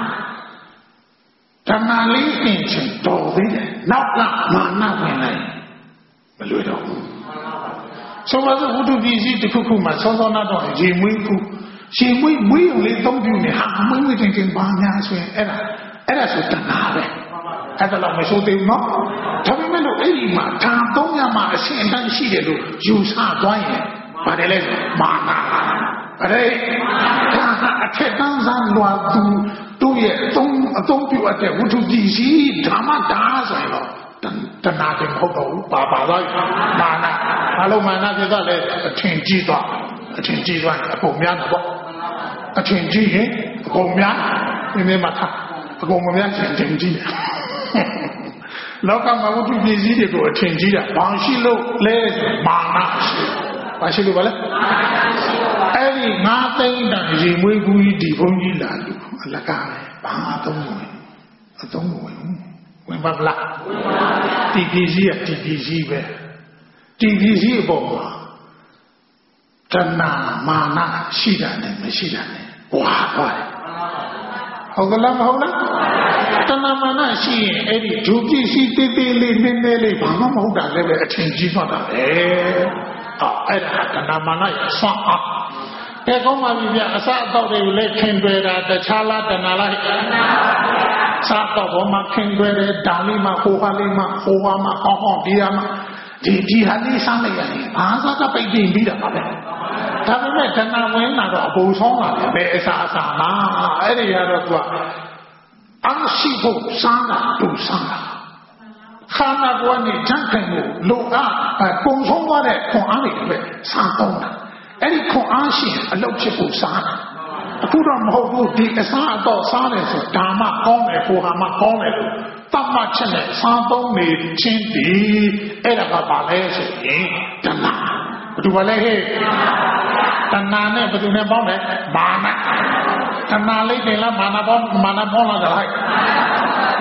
တဏှာလေးအင်ချင်တော်သေးတယ်နောက်ကမာနဝင်လိုက်မလွယ်တော့ဘူးဆိုပါစို့ဝတ္ထုပစ္စည်းတစ်ခုခုမှစောစောနာတော့ရေမွေးခုရေမွေးမွေးုံလေးသုံးပြနေဟာမွေးမွေးတင်တင်ပါများဆိုရင်အဲ့ဒါအဲ့ဒါဆိုတဏှာပဲအဲ့ဒါတော့မဆိုသေးဘူးနော်ဒါပေမဲ့လို့အဲ့ဒီမှာဓာတ်သုံးရမှာအရှင်အတန်းရှိတယ်လို့ယူဆသွားရင်ပါတယ်လေမာနအဲ့ဒါအထက်တန်းစားလွာသူတို့ရဲ့အသုံးအသုံးပြုအပ်တဲ့ဝတ္ထုပစ္စည်းဓမ္မတာဆိုရင်တော့တဏှာတင်မဟုတ်တော့ဘူးပါပါသွားမာနအလုံးမာနဖြစ်တော့လေအထင်ကြီးသွားအထင်ကြီးသွားအကုန်များတာပေါ့အထင်ကြီးရင်အကုန်များဒီနေ့မှထားအကုန်မများချင်ထင်ကြီးတယ်လောကမှာဝတ္ထုပစ္စည်းတွေကိုအထင်ကြီးတာဘာရှိလို့လဲမာနရှိဘာရှိလို့ပါလဲအဲ့ဒီငါသိမ့်တန်ရေမွေးဘူးဒီဘုန်းကြီးလာလို့အလကားပဲဘာမှအသုံးမဝင်အသုံးမဝင်ဝင်ပါလားတီပီစီကတီပီစီပဲတီပီစီအပေါ်မှာတဏှာမာနရှိတာနဲ့မရှိတာနဲ့ဝါသွားတယ်ဟုတ်ကလားမဟုတ်လားတဏှာမာနရှိရင်အဲ့ဒီဒုပစ္စည်းတေးသေးလေးနည်းနည်းလေးဘာမှမဟုတ်တာလည်းပဲအထင်ကြီးသွားတာပဲအော်အဲ့ဒါတဏှာမာနရဲ့ဆွမ်းအားကဲကောင်းပါပြီဗျအစအတော့တွေကိုလည်းခင်တွေ့တာတခြားလားတဏှာလားစားတော့ဘောမှာခင်တွေ့တယ်ဒါလေးမှဟိုဟာလေးမှဟိုဟာမှဟောင်းဟောင်းဒီဟာမှဒီဒီဟာလေးစားလိုက်ရတယ်ဘာသာကပိတ်တင်ပြီးတာပါပဲဒါပေမဲ့တဏှာဝင်လာတော့အပူဆောင်လာတယ်ပဲအစာအစာမှာအဲ့ဒီကတော့သူကအရှိဖို့စားတာတူစားတာခန္ဓာကိုယ်နဲ့ကြံ့ခိုင်လို့လုံအားပုံဆုံးသွားတဲ့ခွန်အားတွေပဲစားတော့တာအဲ့ဒီခွန်အားရှိရင်အလုပ်ဖြစ်ဖို့စားတာအခုတော့မဟုတ်ဘူးဒီအစားအတော့စားတယ်ဆိုဓမ္မကောင်းတယ်ကိုဟာမကောင်းတယ်လို့တတ်မှတ်ချက်နဲ့စားသုံးနေချင်းဒီအဲ့ဒါကဘာလဲဆိုရင်တဏှာဘယ်သူပါလဲဟဲ့တဏှာနဲ့ဘယ်သူနဲ့ပေါင်းလဲမာနတဏှာလေးတင်လားမာနပေါင်းမာနပေါင်းလာကြလား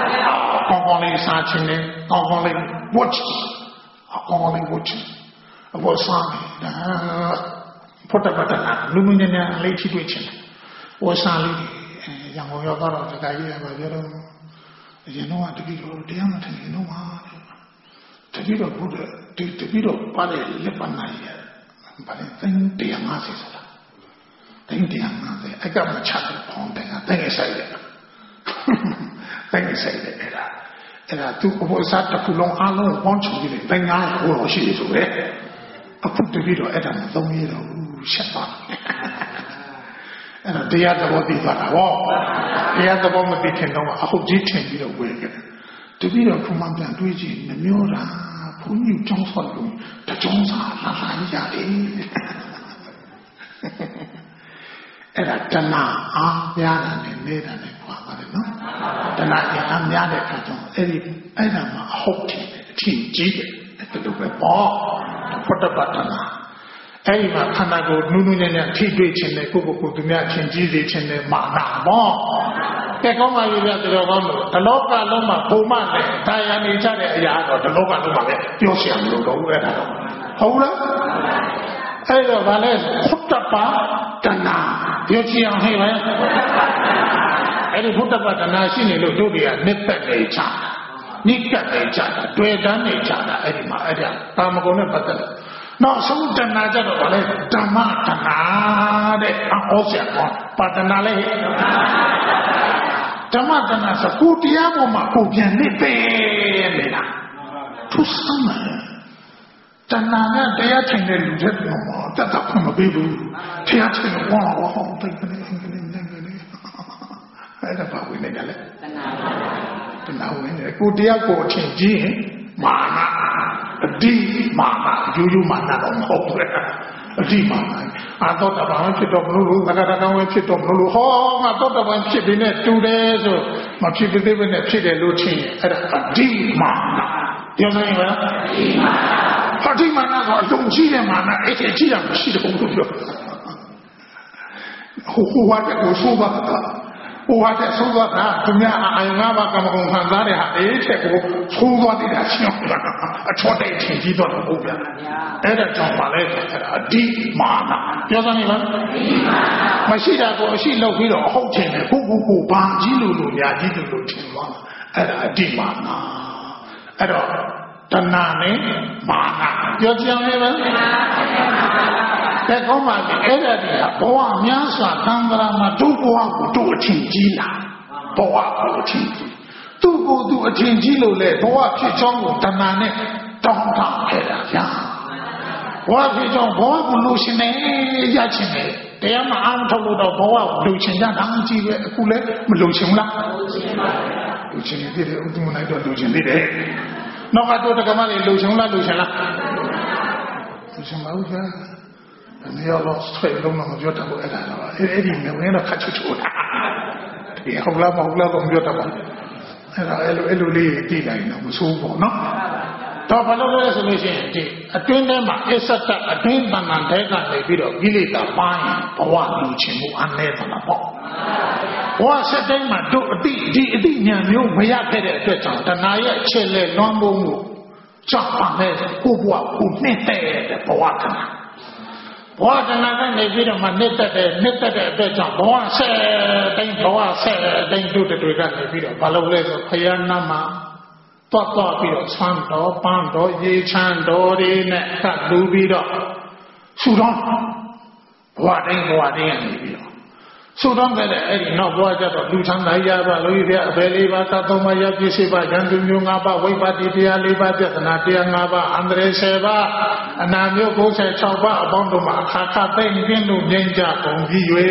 ကောင်းကောင်းလေးစားခြင်းနဲ့ကောင်းကောင်းလေး watch ကောင်းကောင်းလေး watch ဘောစားနေတာဖုတ်တပတ်တာလူလူညံ့ညံ့လေးထိတွေ့ချင်တယ်ဘောစားလေးရံကုန်ရောက်တော့တခါကြီးရပါပြောတော့အရင်တော့တတိတော်တရားမထင်ရင်တော့ပါတတိတော်ဘုရားဒီတတိတော်ပါတယ်လက်ပနိုင်ရပါတယ်တင်းတရားငါစီဆိုတာတင်းတရားငါစီအကမချတ်ပေါင်းတယ်တင်းဆိုင်တယ်တင်းဆိုင်တယ်အဲ့ဒါအဲ့ဒါသူအဖို့စားတစ်ခုလုံးအားလုံးပေါင်းချပြီးတယ်တင်းငါဟိုလိုရှိတယ်ဆိုပဲအခုတတိတော်အဲ့ဒါမသုံးရတော့ဘူးရှက်ပါအဲ့ဒါတရားသဘောသိသွားတာဟောတရားသဘောမသိခင်တော့အဟုတ်ကြီးထင်ပြီးတော့ဝယ်ခဲ့တတိတော်ဘုမှန်ပြန်တွေးကြည့်နှမျိုးတာဘုန်းကြီးကျောင်းဆောက်လို့တကျောင်းစာလာလာရတယ်အဲ့ဒါတဏှာအားများတာနဲ့နေတာနဲ့ပွားပါတယ်နော်တဏှာအားများတဲ့အခါကျတော့အဲ့ဒီအဲ့ဒါမှအဟုတ်တယ်အထင်ကြီးတယ်အဲ့လိုပဲပေါ့ဖုတ္တပတ္တနာအဲ့ဒီမှာခန္ဓာကိုယ်နူးနူးညံ့ညံ့ထိတွေ့ခြင်းနဲ့ကိုယ့်ကိုယ်ကိုယ်သူများချင်းကြီးစေခြင်းနဲ့မာနပေါ့ကဲကောင်းပါပြီဗျာတော်ကောင်းလို့ဒီလောကလုံးမှာပုံမှန်နဲ့ဒါရနေကြတဲ့အရာတော့ဒီလောကလုံးမှာပဲပြောစရာမလိုတော့ဘူးအဲ့ဒါတော့ဟုတ်လားအဲ့တော့ဗာလဲဖုတ္တပတ္တနာပြောကြည့်အောင်ဟဲ့ဗျာအဲ့ဒီဖုတ္တပတ္တနာရှိနေလို့တို့တွေကနှစ်သက်နေကြတာနိကတ်နေကြတာတွေ့တန်းနေကြတာအဲ့ဒီမှာအဲ့ဒါကာမဂုဏ်နဲ့ပတ်သက်လို့နောက်ဆုံးတဏှာကြတော့ဗာလဲဓမ္မတဏှာတဲ့အောစရာကောပတ္တနာလေဓမ္မတဏှာဆိုကိုတရားပေါ်မှာကိုပြန်နေပဲနေတာသူစမ်းတယ်တဏှာနဲ့တရားချိန်တဲ့လူတွေကတော့တတ်တာခွင့်မပေးဘူးတရားချိန်တော့ဝါဟောတိတ်ကနေအင်္ဂလိပ်နဲ့ကနေအဲ့ဒါပါဝင်နေကြလေတဏှာတဏှာဝင်နေကိုတရားကိုအထင်ကြီးရင်မာနအတိမာနယူယူမာနတော့မဟုတ်ဘူးအတိမာနအာတော့တဘာဖြစ်တော့မလို့လို့ငါကတကောင်ဝင်ဖြစ်တော့မလို့ဟောငါတော့တဘာဖြစ်ပြီးနဲ့တူတယ်ဆိုမဖြစ်သေးဘူးနဲ့ဖြစ်တယ်လို့ထင်ရင်အဲ့ဒါအတိမာနပြောစမ်းရင်လားအတိမာနအတိမာနဆိုအလုံးကြီးတဲ့မာနအဲ့ဒီကြီးတာမရှိတော့ဘူးပြောဟိုဟိုဟာတဲ့ကိုဆိုးပါတာဟိုဟာတဲ့ဆိုးသွားတာသူများအာယုံငါးပါးကမ္မဂုဏ်ခံစားတဲ့ဟာအဲ့ထက်ကိုဆိုးသွားတဲ့ချင်းအချောတဲ့ချင်းကြီးတော့ဟုတ်ဗျာအဲ့ဒါကြောင့်ပါလဲအတိမာနပြောစမ်းနေလားမရှိတာကိုအရှိလောက်ပြီးတော့အဟုတ်ထင်တယ်ကိုကိုကိုဘာကြီးလို့လို့ညာကြီးလို့လို့ထင်သွားအဲ့ဒါအတိမာနအဲ့တော့တဏှာနဲ့မာနပြောကြအောင်လေဗျာတဲ့ကောင်းပါပြီအဲ့ဒါဒီဘဝများစွာသံဃာမှာဒုဘဝကိုတို့အထင်ကြီးလာဘဝကိုအထင်ကြီးသူ့ကိုယ်သူအထင်ကြီးလို့လေဘဝဖြစ်ချောင်းကိုတဏှာနဲ့တောင်းတခဲ့တာဗျာဘဝဖြစ်ချောင်းဘဝကိုလူရှင်နေရချင်တယ်တရားမအားထုတ်လို့တော့ဘဝကိုလူရှင်ကြတာကြည့်ပဲအခုလည်းမလူရှင်လားလူရှင်နေတယ်ဥဒ္ဓမနိုင်တော့လူရှင်နေတယ်နောက်ကတော့တက္ကမလေးလူရှင်လားလူရှင်လားလူရှင်မဟုတ်လားနေရာတော့ဆွဲလုံးတော့မပြောတတ်ဘူးအဲ့ဒါတော့အဲ့ဒီငွေတော့ခတ်ချူချူတာဒီဟုတ်လားမဟုတ်လားတော့မပြောတတ်ဘူးအဲ့ဒါအဲ့လိုအဲ့လိုလေးတည်လိုက်တော့မဆိုးဘူးနော်တော့ဘာလို့လဲဆိုလို့ရှိရင်ဒီအတွင်းထဲမှာအစ္ဆတအတွင်းတဏ္ဍာတဲကနေပြီးတော့ကိလေသာပိုင်းဘဝလူချင်းမှုအနည်းပါလားပေါ့ဘဝစက်တိုင်းမှာတို့အတိဒီအတိညာမျိုးမရခဲ့တဲ့အတွက်ကြောင့်တဏှာရဲ့အချက်လက်လွှမ်းမိုးမှုကြောင့်ပါလေကိုဘဝကိုနှိမ့်တဲ့ဘဝတဏှာဘဝတဏှာကနေပြီးတော့မှနှိမ့်တဲ့နှိမ့်တဲ့အတွက်ကြောင့်ဘဝဆက်တိုင်းဘဝဆက်တိုင်းတို့တွေကနေပြီးတော့ဘာလို့လဲဆိုဖယားနာမှာတော့တော့ပြီးတော့ဆန်းတော်ပန်းတော်ရေချမ်းတော်တွေနဲ့ကပ်လူပြီးတော့ဆူတော့ဘဝတိုင်းဘဝတိုင်းနေပြီးတော့ဆူတော့ပဲအဲ့ဒီနောက်ဘဝကျတော့လူချမ်းသာရပါလို့ရအဘယ်လေးပါးသသုံးပါးရပြည့်စုံပါဉာဏ်သူမျိုးငါးပါးဝိပဿနာတရားလေးပါးပြဿနာတရားငါးပါးအန္တရာယ်ဆယ်ပါးအနာမျိုး၉၆ပါးအပေါင်းတို့မှာအခါခါသိမ့်ပြင်းလို့ငြိမ်းကြကုန်ပြီး၍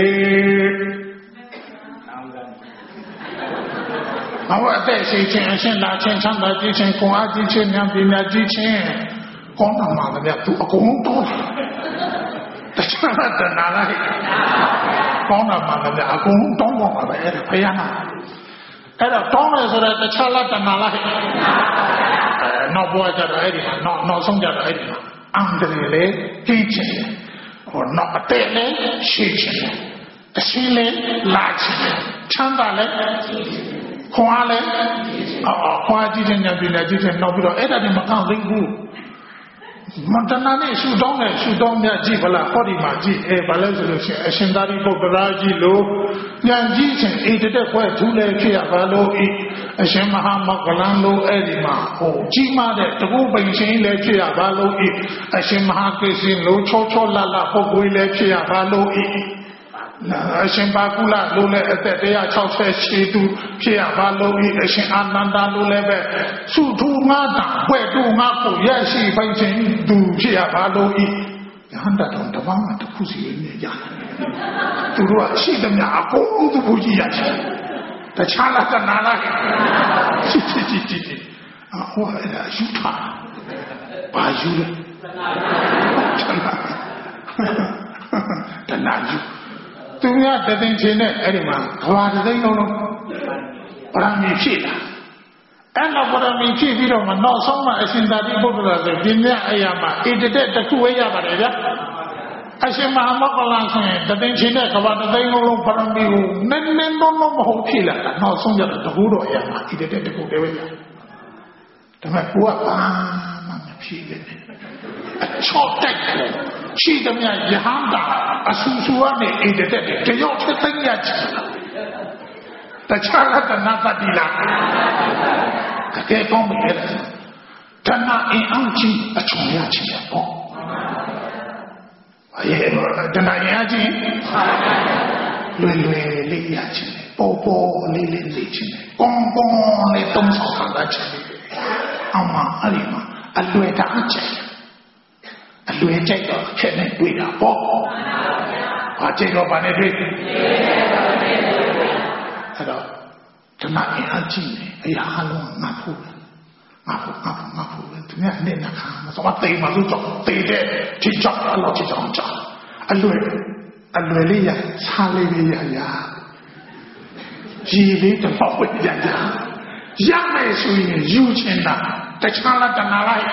အဝတ်အသက်ရှိခြင်းအရှင်လာခြင်းချမ်းသာကြည်ခြင်းကိုအားကြည်ခြင်းဉာဏ်ပညာကြည်ခြင်းကောင်းတာမှလည်းသူအကုန်တော့တခြားတဏှာလိုက်ကောင်းတာမှလည်းအကုန်တောင်းပါပါပဲအဲ့ဒါဖယားနာအဲ့တော့တောင်းတယ်ဆိုတော့တခြားလားတဏှာလားအဲနောက်ဘဝကျတော့အဲ့ဒီမှာနောက်နောက်ဆုံးကျတော့အဲ့ဒီမှာအန္တရာယ်လေကြီးခြင်းဟောနောက်အသက်လေရှိခြင်းအရှင်လေလာခြင်းချမ်းသာလေခွာလေအော်ခွာကြည့်ခြင်းညာပြည်လေကြည့်ခြင်းနောက်ပြီးတော့အဲ့ဒါဒီမကောင်းသေးဘူးမတနာနဲ့ရှုတောင်းနဲ့ရှုတောင်းမြတ်ကြည့်ဗလားဟောဒီမှာကြည့်အဲဘာလဲဆိုလို့ရှိရင်အရှင်သာရိပုတ္တရာကြီးလို့ဉာဏ်ကြီးခြင်းဣတတက်ခွဲထူးလဲဖြစ်ရပါလို့ဤအရှင်မဟာမောဂလန်လို့အဲ့ဒီမှာဟိုကြီးမားတဲ့တကူပိန်ရှင်လဲဖြစ်ရပါလို့ဤအရှင်မဟာကိစ္စလို့ချောချောလတ်လတ်ပုဂ္ဂိုလ်လဲဖြစ်ရပါလို့ဤအရှင်ပါကုလလို့လည်းအသက်one hundred sixtyသူဖြစ်ရပါလို့ဤအရှင်အာနန္ဒာလို့လည်းပဲစုထူငါတာဘွဲ့တူငါကိုရရှိပိုင်ခြင်းသူဖြစ်ရပါလို့ဤယဟန္တာတော်တပန်းတစ်ခုစီနေကြတယ်သူတို့ကရှိသမျှအကုန်သူ့ကိုကြည့်ရတယ်တခြားလားကနာလားကြည့်ကြည့်ကြည့်ကြည့်အဟောအဲ့ဒါယူထားဘာယူလဲတနာယူသူများတသိန်းချင်းနဲ့အဲ့ဒီမှာကဘာတသိန်းလုံးလုံးပရမီဖြစ်လာအဲ့တော့ပရမီဖြစ်ပြီးတော့မှနောက်ဆုံးမှအရှင်သာရိပုတ္တရာဆိုပြင်းပြအရာမှာဣတတက်တစ်ခုဝေးရပါတယ်ဗျာအရှင်မဟာမောဂလန်ဆိုရင်တသိန်းချင်းနဲ့ကဘာတသိန်းလုံးလုံးပရမီကိုနည်းနည်းလုံးလုံးမဟုတ်ဖြစ်လာတာနောက်ဆုံးကျတော့တကူတော်အရာမှာဣတတက်တစ်ခုတည်းဝေးရဒါပေမဲ့ကိုကဘာမှမဖြစ်ခဲ့ဘူးအချော့တိုက်တယ်ရှိသမျှယဟန္တာအဆူဆူကနေဣတတက်တယောက်တစ်သိန်းရချင်တခြားလက္ခဏာတတိလာတကယ်ကောင်းပြီလေတဏှာအင်အားကြီးအချုံရချင်တယ်ပေါ့အေးတဏှာအင်အားကြီးလွယ်လွယ်လေးရချင်တယ်ပေါ်ပေါ်လေးလေးလေးချင်တယ်ကောင်းကောင်းလေးသုံးဆောင်တာချင်တယ်အောင်မအဲ့ဒီမှာအလွယ်တာချင်အလွယ်ကြိုက်တော့ချက်နဲ့တွေ့တာပေါ့ဘာကြိုက်တော့ဘာနဲ့တွေ့အဲ့တော့ဓမ္မအင်အားကြီးနေအရာအလုံးငါဖို့ငါဖို့ငါဖို့ငါဖို့သူများနဲ့နှခါမစောတိမ်မလို့တော့တေးတဲ့ထိချောက်အလို့ထိချောက်ချောက်အလွယ်အလွယ်လေးရစားလေးလေးရရကြီးလေးတော့ဝတ်ရရရမယ်ဆိုရင်ယူချင်တာတခြားလားတနာလိုက်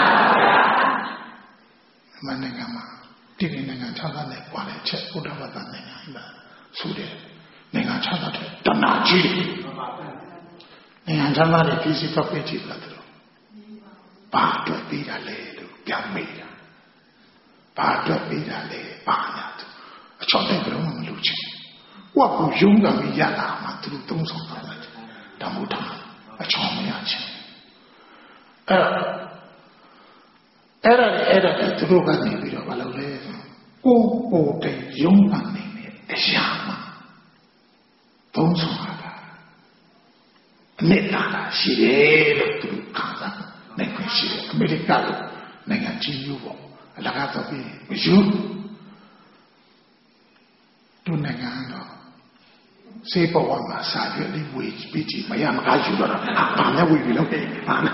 မနိုင်ငံမှာဒီနိုင်ငံခြားသားနဲ့ပွားတဲ့ချက်ဘုရားဘာသာနိုင်ငံလာဆိုတယ်နိုင်ငံခြားသားတွေတနာကြီးနိုင်ငံခြားသားတွေပြည်စည်းဖက်ပေးကြည့်လာတယ်ဘာအတွက်ပေးတာလဲလို့ပြန်မေးတာဘာအတွက်ပေးတာလဲဘာညာအချောတဲ့ဘယ်တော့မှမလုပ်ချင်ကိုကကိုယုံကပြီးရလာမှသူတို့သုံးဆောင်တာတယ်ဒါမို့ထားအချောမရချင်အဲ့အဲ့ဒါအဲ့ဒါသူတို့ကနေပြီးတော့မလုပ်လဲကိုကိုတည်းယုံမှနေတယ်အရာမှသုံးဆောင်တာအနစ်လာတာရှိတယ်လို့သူခံစားနိုင်ခွင့်ရှိတယ်အမေရိကလိုနိုင်ငံကြီးမျိုးပေါ့အလကားတော့ပြီးမယူတို့နိုင်ငံတော့စေပေါ်ဝါမှာစာရွက်လေးဝေပြီးကြည့်မရမကားယူတော့ဘာနဲ့ဝေပြီးလို့ဘာနဲ့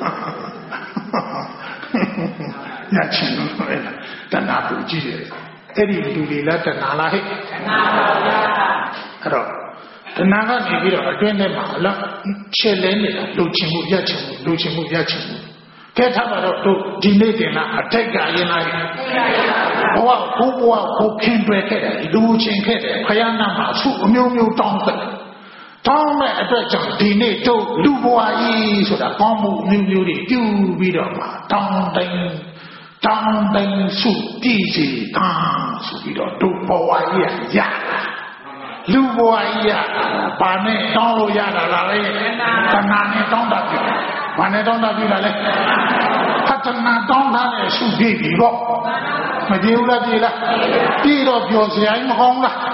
ရချင်လို့အဲ့ဒါတဏှာပူကြည့်တယ်အဲ့ဒီလူတွေလားတဏှာလားဟဲ့တဏှာပါဗျာအဲ့တော့တဏှာကနေပြီးတော့အတွင်းထဲမှာလားချဲလဲနေတာလူချင်းမှုရချင်မှုလူချင်းမှုရချင်မှုကဲထားပါတော့တို့ဒီနေ့တင်လားအထိတ်ကရင်လာရင်ဘဝကိုဘဝကိုခင်တွယ်ခဲ့တယ်လူချင်းခဲ့တယ်ခရနာမှာအဆုအမျိုးမျိုးတောင်းတယ်တောင်းမဲ့အတွက်ကြောင့်ဒီနေ့တို့လူဘဝကြီးဆိုတာကောင်းမှုမျိုးမျိုးတွေပြုပြီးတော့မှတောင်းတိုင်းတောင်းတိုင်းဆုတည်စီတာဆိုပြီးတော့တို့ဘဝကြီးရလူဘဝကြီးရဘာနဲ့တောင်းလို့ရတာလားလေတဏှာနဲ့တောင်းတာပြီဘာနဲ့တောင်းတာပြီလားလေဖတ်တနာတောင်းတာနဲ့ဆုပြည့်ပြီပေါ့မပြေဘူးလားပြေလားပြေတော့ပြောစရာမကောင်းလားဟ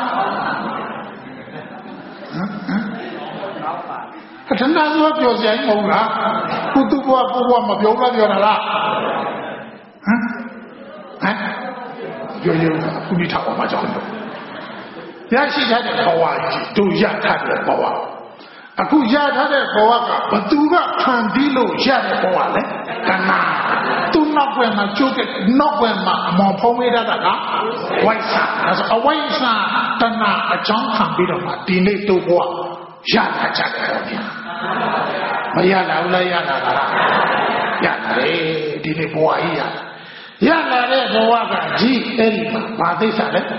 မ်ဟမ်တဏှာဆိုပြောစရာမဟုတ်လားကုသဘဝဘဝမပြောလားပြောတာလားဟမ်ဟမ်ပြောရခုဒီထားပါမကြောက်တော့ရရှိထားတဲ့ဘဝကြီးတို့ရထားတဲ့ဘဝအခုရထားတဲ့ဘဝကဘသူကခံပြီးလို့ရတဲ့ဘဝလဲတဏှာသူနောက်ွယ်မှာကျုပ်ကနောက်ွယ်မှာအမောင်ဖုံးပေးတတ်တာကဝိုက်စာအဲဆိုအဝိုက်စာတဏှာအကြောင်းခံပြီးတော့မှဒီနေ့တို့ဘဝရတာကြတယ်ပေါ့ဗျာမရလာဘူးလားရလာလားရတယ်ဒီနေ့ဘဝကြီးရရလာတဲ့ဘဝကကြီးအဲ့ဒီမှာဘာသိစားလဲ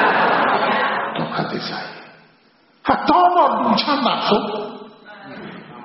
ဒုက္ခသစ္စာဟာတော့လူချမ်းသာဆုံးလူ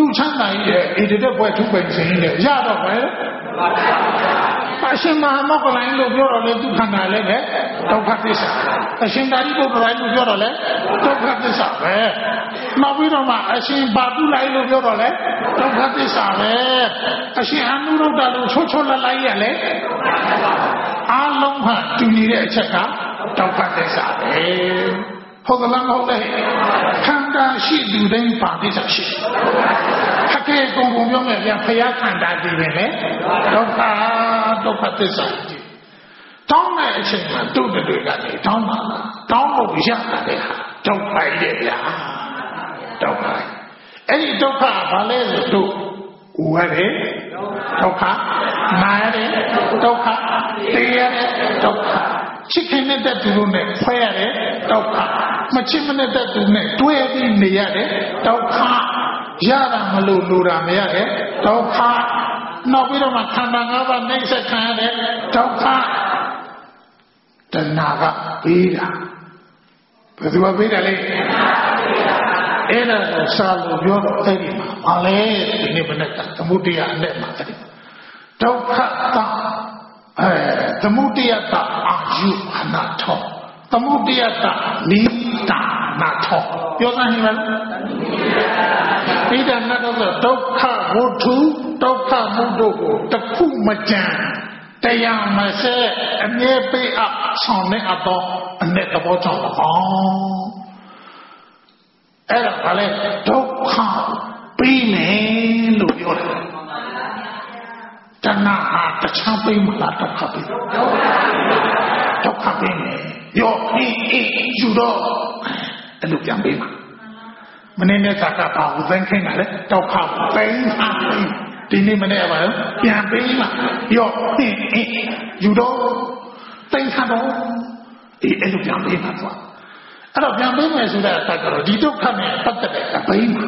ချမ်းသာရဲ့ဣတိတဲ့ဘွယ်ထုပိန်စင်းနဲ့ရတော့ပဲအရှင်မဟာမောကလိုင်းလို့ပြောတော့လေသူခန္ဓာလည်းပဲဒုက္ခသစ္စာအရှင်သာရိပုတ္တရာလို့ပြောတော့လေဒုက္ခသစ္စာပဲနောက်ပြီးတော့မှအရှင်ဘာပုလိုက်လို့ပြောတော့လေဒုက္ခသစ္စာပဲအရှင်အနုရုဒ္ဓလို့ချွတ်ချွတ်လက်လိုက်ရလေအားလုံးဟာတူညီတဲ့အချက်ကဒုက္ခသစ္စာပဲဟုတ်ကလားမဟုတ်လေခန္ဓာရှိသူတိုင်းပါသစ္စာရှိခက်ခဲကုန်ကုန်ပြောမယ်ဗျာဖယားခန္ဓာကြည့်ပဲလေဒုက္ခဒုက္ခသစ္စာကြည့်တောင်းတဲ့အချိန်မှာတုတ်တွေကနေတောင်းပါလားတောင်းလို့ရတာလေဒုက္ခရဲ့ဗျာဒုက္ခအဲ့ဒီဒုက္ခဘာလဲဆိုတို့ဦးရတယ်ဒုက္ခနာရတယ်ဒုက္ခတေးရတယ်ဒုက္ခချစ်ခင်တဲ့သူတို့နဲ့ဖွဲရတယ်ဒုက္ခမချစ်မနဲ့တဲ့သူနဲ့တွဲပြီးနေရတယ်ဒုက္ခရတာမလို့လိုတာမရတယ်ဒုက္ခနောက်ပြီးတော့မှခန္ဓာ၅ပါးနှိမ့်ဆက်ခံရတယ်ဒုက္ခတဏှာကပေးတာဘယ်သူကပေးတာလဲအဲ့ဒါကိုစာလို့ပြောတော့အဲ့ဒီမှာဘာလဲဒီနေ့မနေ့ကသမုဒိယအနဲ့မှာအဲ့ဒီဒုက္ခတအဲသမုဒိယတအာယုအနာထောသမုဒိယတနိတာနာထောပြောစမ်းနေလားနိတာနာထောဆိုဒုက္ခဝတ္ထုဒုက္ခမုဒ္ဒကိုတခုမကြံတရားမစဲအမြဲပေးအပ်ဆောင်နေအပ်တော့အနဲ့သဘောကြောင့်အောင်အဲ့ဒါကလည်းဒုက္ခပြီးမယ်လို့ပြောတယ်တဏှာဟာတခြားပြီးမလားဒုက္ခပြီးဒုက္ခပြီးမယ်ရောအေးအေးယူတော့အဲ့လိုပြန်ပြီးမှာမနေ့ကသာကပါဦးသိခိုင်းတာလေဒုက္ခပြီးဟာဒီနေ့မနေ့ကပါပြန်ပြီးမှာရောအေးအေးယူတော့သိခါတော့အေးအဲ့လိုပြန်ပြီးမှာသွားအဲ့တော့ပြန်ပေးမယ်ဆိုတဲ့အချက်ကတော့ဒီဒုက္ခနဲ့ပတ်သက်တဲ့အပိုင်းမှာ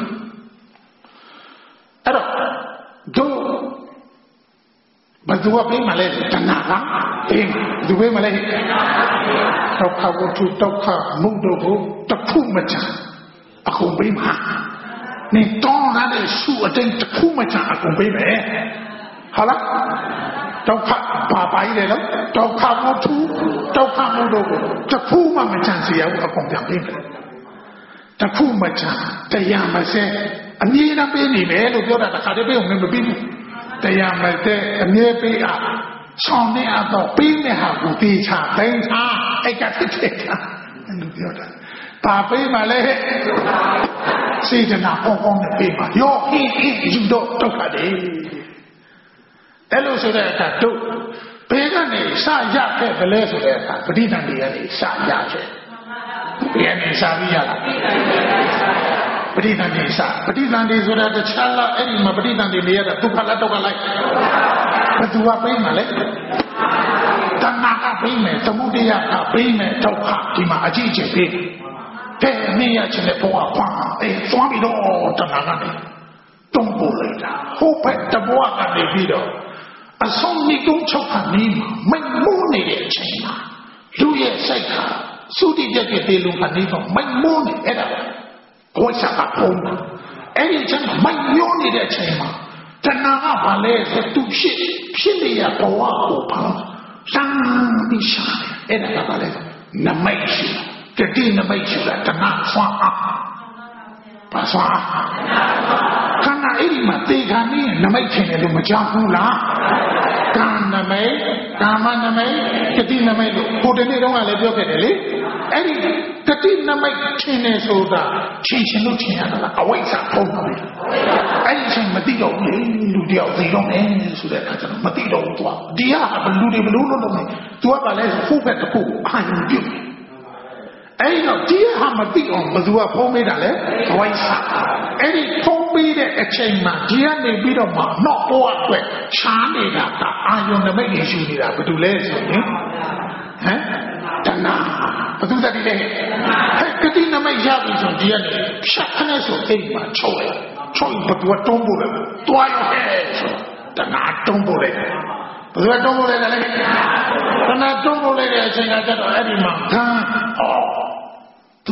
အဲ့တော့ဒုဘယ်သူကပေးမှလဲတဏှာကပေးမှသူပေးမှလဲဒုက္ခဝတ္ထုဒုက္ခမုဒ္ဒကိုတခုမချအကုန်ပေးမှနေတောင်းရတဲ့စုအတိုင်းတခုမချအကုန်ပေးမယ်ဟုတ်လားဒုက္ခဘာပါရလဲဒုက္ခဝတ္ထုဒုက္ခမုဒ္ဒကိုတခုမှမချစေရဘူးအကုန်ပြန်ပေးမယ်တခုမချတရားမစဲအမြဲတမ်းပေးနေမယ်လို့ပြောတာတခါတည်းပေးအောင်မပေးဘူးတရားမစဲအမြဲပေးအားဆောင်နေအပ်တော့ပေးနေဟာကိုတေချာတိုင်းအားအိတ်ကတစ်ချက်တာလို့ပြောတာဘာပေးမှလဲစေတနာပေါင်းပေါင်းနဲ့ပေးပါရောဟင်းဟင်းယူတော့ဒုက္ခတွေအဲ့လိုဆိုတဲ့အခါတို့ဘယ်ကနေစရခဲ့ကလေးဆိုတဲ့အခါပဋိသန္ဓေကနေစရခဲ့ဘယ်ကနေစပြီးရလားပဋိသန္ဓေစပဋိသန္ဓေဆိုတာတခြားလားအဲ့ဒီမှာပဋိသန္ဓေနေရတာဒုက္ခလားဒုက္ခလိုက်ဘယ်သူကပေးမှလဲတဏှာကပေးမယ်သမုဒိယကပေးမယ်ဒုက္ခဒီမှာအကြည့်အကျပေးတဲ့နေရချင်းတဲ့ဘဝကွာအေးသွားပြီးတော့တဏှာကနေတုံးပို့လိုက်တာဟုတ်ပဲတဘဝကနေပြီးတော့အဆုံးမိကုန်းချုပ်ခါနေမှာမိတ်မိုးနေတဲ့အချိန်မှာလူရဲ့စိတ်ကသုတိကြက်တဲ့လူကနေတော့မိတ်မိုးနေအဲ့ဒါဘဝစားကပုံးအဲ့ဒီချိန်မှာမိတ်ညိုးနေတဲ့အချိန်မှာတဏှာကဘာလဲဆိုသူဖြစ်ဖြစ်နေရဘဝကိုပါစံပြီးရှာတယ်အဲ့ဒါကဘာလဲနမိတ်ရှိတတိနမိတ်ရှိတာတဏှာဆွမ်းအားပါဆွမ်းခန္ဓာအဲ့ဒီမှာတေခါနေနမိတ်ထင်တယ်လို့မကြောက်ဘူးလားကာနမိတ်ကာမနမိတ်တတိနမိတ်လို့ကိုတနေ့တုန်းကလည်းပြောခဲ့တယ်လေအဲ့ဒီတတိနမိတ်ထင်တယ်ဆိုတာထင်ရှင်လို့ထင်ရတာလားအဝိဇ္ဇာဖုံးတယ်အဲ့ဒီချိန်မသိတော့ဘူးလေလူတယောက်သိတော့မယ်ဆိုတဲ့အခါကျတော့မသိတော့ဘူးသွားဒီဟာဘလူတွေဘလူလို့လို့မယ်သူကပါလဲဖုတ်ဖက်တစ်ခုအာရုံပြုတ်အဲ့ဒီတော့ဒီဟာမသိအောင်ဘယ်သူကဖုံးပေးတာလဲအဝိဇ္ဇာအဲ့ဒီဖုံးပေးတဲ့အချိန်မှာဒီကနေပြီးတော့မှတော့ဘဝအတွက်ချားနေတာကအာယုန်နမိတ်ရရှိနေတာဘာလို့လဲဆိုရင်ဟမ်တဏှာဘယ်သူတည်းလဲဟဲ့ကတိနမိတ်ရပြီဆိုဒီကနေဖြတ်ခနဲ့ဆိုအိမ်မှာချုပ်လိုက်ချုပ်ဘယ်သူကတုံးဖို့လဲတွားရဟဲ့ဆိုတဏှာတုံးဖို့လဲဘယ်သူကတုံးဖို့လဲလဲတဏှာတုံးဖို့လဲတဲ့အချိန်ကကျတော့အဲ့ဒီမှာခံအော်သူ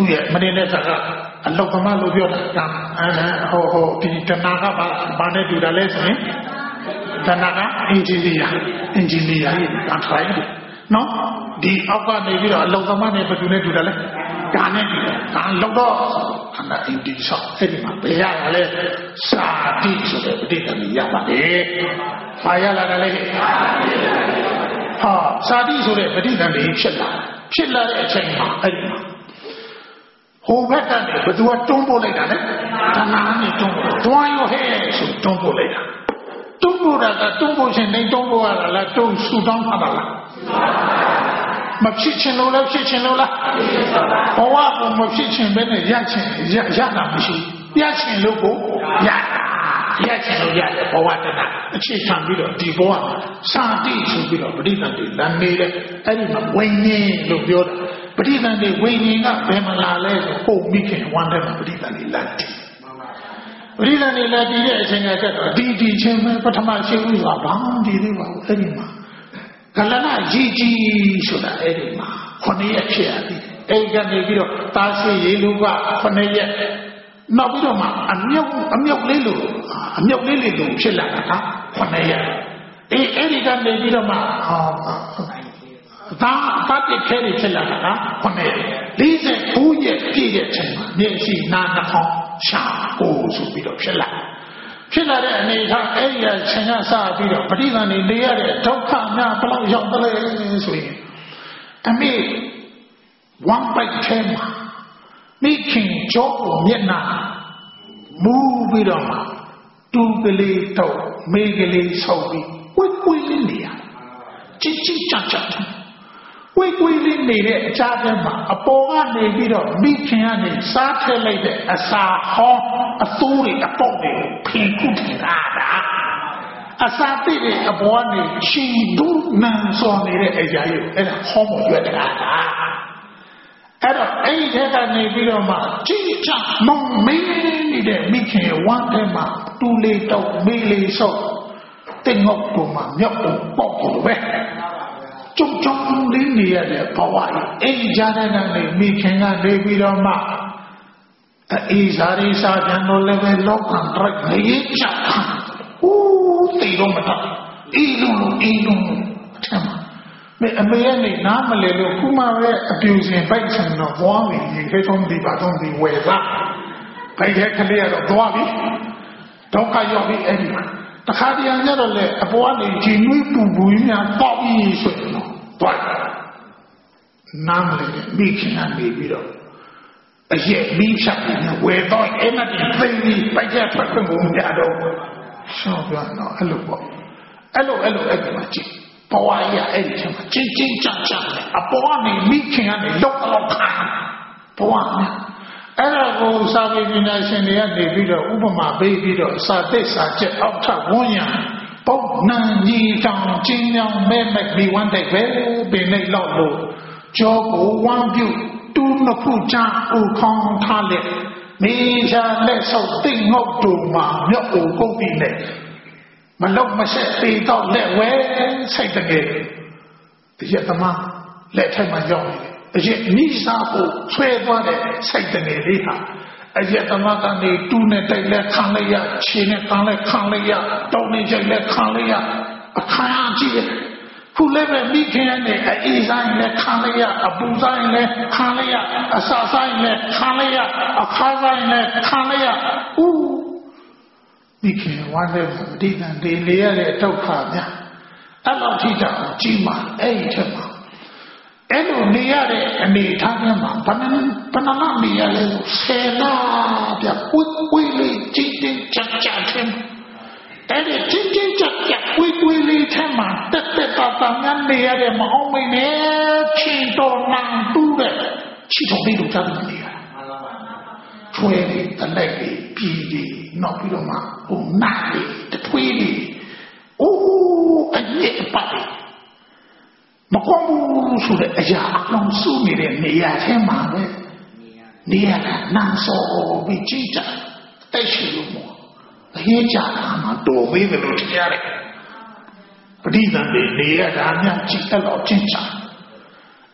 ရဲ့မနေနဲ့ကအလောကမလို့ပြောတာကဟိုဟိုဒီတဏှာကဘာနဲ့တူတာလဲဆိုရင်တဏှာကအင်ဂျင်နီယာအင်ဂျင်နီယာကြီးအထိုင်နော်ဒီအောက်ကနေပြီးတော့အလောကမနဲ့ဘယ်သူနဲ့တူတာလဲဒါနဲ့တူတယ်ဒါလောက်တော့ခန္ဓာအင်ဒီဆောက်အဲ့ဒီမှာဘယ်ရတာလဲစာတိဆိုတဲ့ပဋိသန္ဓေရပါတယ်ဘာရလာတာလဲဟာစာတိဆိုတဲ့ပဋိသန္ဓေဖြစ်လာဖြစ်လာတဲ့အချိန်မှာအဲ့ဒီမှာဟိုဘက်ကနေဘယ်သူကတွန်းပို့လိုက်တာလဲတဏှာနဲ့တွန်းပို့တွန်းရောဟဲ့ဆိုတွန်းပို့လိုက်တာတွန်းပို့တာကတွန်းပို့ခြင်းနဲ့တွန်းပို့ရတာလားတွန်းဆူတောင်းတာလားမဖြစ်ချင်လို့လားဖြစ်ချင်လို့လားဘဝကမဖြစ်ချင်ပဲနဲ့ရချင်ရရတာမရှိရချင်လို့ကိုရတာရချင်လို့ရတယ်ဘဝတဏှာအခြေခံပြီးတော့ဒီဘဝစာတိဆိုပြီးတော့ပဋိသန္ဓေလမ်းနေတဲ့အဲ့ဒီမှာဝိညာဉ်လို့ပြောတာပဋိသန္ဓေဝိညာဉ်ကဘယ်မှာလာလဲဆိုကိုမိခင်ဝမ်းထဲမှာပဋိသန္ဓေလမ်းတည်ပဋိသန္ဓေလမ်းတည်တဲ့အချိန်ကတော့ဒီဒီချင်းပဲပထမရှိဘူးဆိုတာဘာမှမတည်သေးပါဘူးအဲ့ဒီမှာကလနာကြီးကြီးဆိုတာအဲ့ဒီမှာခုနှစ်ရက်ဖြစ်ရပြီအဲ့ကနေပြီးတော့တာရှိရေလူကခုနှစ်ရက်နောက်ပြီးတော့မှအမြုပ်အမြုပ်လေးလိုအမြုပ်လေးလေးလိုဖြစ်လာတာဟာခုနှစ်ရက်အေးအဲ့ဒီကနေပြီးတော့မှဟာဒါပတ်တဲ့ခဲတွေဖြစ်လာတာဟာခုနှစ်ရက်လေးဆယ်ကိုးရက်ပြည့်တဲ့ချိန်မှာမျက်စိနားနှာခေါင်းရှာကိုဆိုပြီးတော့ဖြစ်လာဖြစ်လာတဲ့အနေထားအဲ့ဒီအချိန်ကစပြီးတော့ပဋိသန္ဓေနေရတဲ့ဒုက္ခများဘယ်လောက်ရောက်တယ်ဆိုရင်အမေဝမ်းပိုက်ထဲမှာမိခင်ကြောကိုမျက်နှာမူးပြီးတော့မှတူကလေးတော့မေကလေးဆောက်ပြီးဝိကွေးလေးနေရကြည်ကြည်ကြကြဝိကွေးလေးနေတဲ့အကြားထဲမှာအပေါ်ကနေပြီးတော့မိခင်ကနေစားထည့်လိုက်တဲ့အစာဟောင်းအသိုးတွေအပေါက်တွေဖင်ခုထင်တာအစာတိတဲ့အပေါ်ကနေချီဒူးနန်စောနေတဲ့အရာကြီးအဲ့ဒါဟောင်းမရွက်တာအဲ့တော့အဲ့ဒီထက်ကနေပြီးတော့မှကြည်ကြမောင်မင်းနေတဲ့မိခင်ဝမ်းထဲမှာတူလေးတော့မေးလေးဆောက်တင်ငုတ်ကိုမှမြောက်ကိုပေါက်ကိုပဲကြုံကြုံလေးနေရတဲ့ဘဝအဲ့ဒီကြားတဲ့ကနေမိခင်ကနေပြီးတော့မှအေးစားရီစားပြန်လို့လည်းပဲလောကန်ရက်နေချာဟိုးတီတော့မတော့အေးလုံးလုံးအေးလုံးထမ်းမေအမေကနေနားမလဲလို့ခုမှပဲအပြူစင်ပိုက်ဆံတော့ဘွားပြီဒီခေသုံးဒီပါသုံးဒီဝယ်ပါပိုက်တဲ့ကလေးကတော့သွားပြီဒုက္ခရောက်ပြီအဲ့ဒီမှာတခါတည်းရတော့လေအပေါ်ကနေဂျင်းနွေးပူပူများပေါက်ပြီးဆိုရင်တော့သွားနားမလဲမိခင်ကနေပြီးတော့အရက်မိဖြတ်ပြီးဝယ်တော့အဲ့နဲ့သိပြီးပိုက်တဲ့ထွက်ခွင့်ကိုမရတော့ရှောင်းပြတော့အဲ့လိုပေါ့အဲ့လိုအဲ့လိုအဲ့ဒီမှာကြည့်ဘဝရအဲ့ဒီချက်မှာချင်းချင်းကြကြအပေါ်ကနေမိခင်ကနေလောက်တော့ခါဘဝနဲ့အဲ့ဒါကိုစာပေပညာရှင်တွေကနေပြီးတော့ဥပမာပေးပြီးတော့စာသစ်စာချက်အောက်ထပ်ဝန်းရံပုတ်နံကြီးတောင်ကျင်းကြောင်မဲမဲ့ပြီးဝမ်းတိုက်ပဲပင်နေလောက်လို့ကြောကိုဝမ်းပြုတ်တူးနှစ်ခုချဥခေါင်းထားလက်မိချာလက်ဆုပ်တိတ်ငုတ်တူမှာမြောက်ကိုကုတ်ပြီးလက်မလောက်မဆက်သေးတော့လက်ဝဲစိတ်တကယ်ရသမားလက်ထက်မှာရောက်နေတယ်အရင်မိစားဖို့ဆွဲသွားတဲ့စိတ်တကယ်လေးဟာအရက်သမားကနေတူးနဲ့တိုက်လက်ခံလိုက်ရခြေနဲ့ခံလိုက်ခံလိုက်ရတောင်းနေကြိုက်လက်ခံလိုက်ရအခါကြည့်တယ်ခုလည်းပဲမိခင်နဲ့အေးဆိုင်နဲ့ခံလိုက်ရအပူဆိုင်နဲ့ခံလိုက်ရအဆဆိုင်နဲ့ခံလိုက်ရအခါဆိုင်နဲ့ခံလိုက်ရဦးမိခင်ဝမ်းနဲ့ပဋိသန္ဓေလေးရတဲ့ဒုက္ခများအဲ့လိုထိတာကြီးမှအဲ့ဒီထက်မှာအဲ့လိုနေရတဲ့အနေထားများမှာဘယ်နှဘယ်နှလနေရလဲဆိုဆယ်လပြပွေးပွေးလေးကြည်တင်ကြကြတယ်အဲ့ဒီကြည်တင်ကြကြပွေးပွေးလေးထဲမှာတက်တက်တာတာများနေရတဲ့မအောင်မင်းနဲ့ချင်းတော်နန်တူးတဲ့ချီတော်လေးတို့ကြတယ်နေရချွေးလေးတလက်လေးပြည်လေးနောက်ပြီးတော့မှဟိုနားလေးတထွေးလေးအိုးအညစ်အပတ်လေးမကွန်ဘူးဆိုတဲ့အရာအလုံးစုနေတဲ့နေရာထဲမှာပဲနေရာကနန်းစောပြီးကြည့်ကြတိုက်ရှိလို့မို့အရေးကြတာမှတော်သေးတယ်လို့ထင်ရတယ်ပဋိသန္ဓေနေရတာများကြည့်တော့ကျင့်ကြ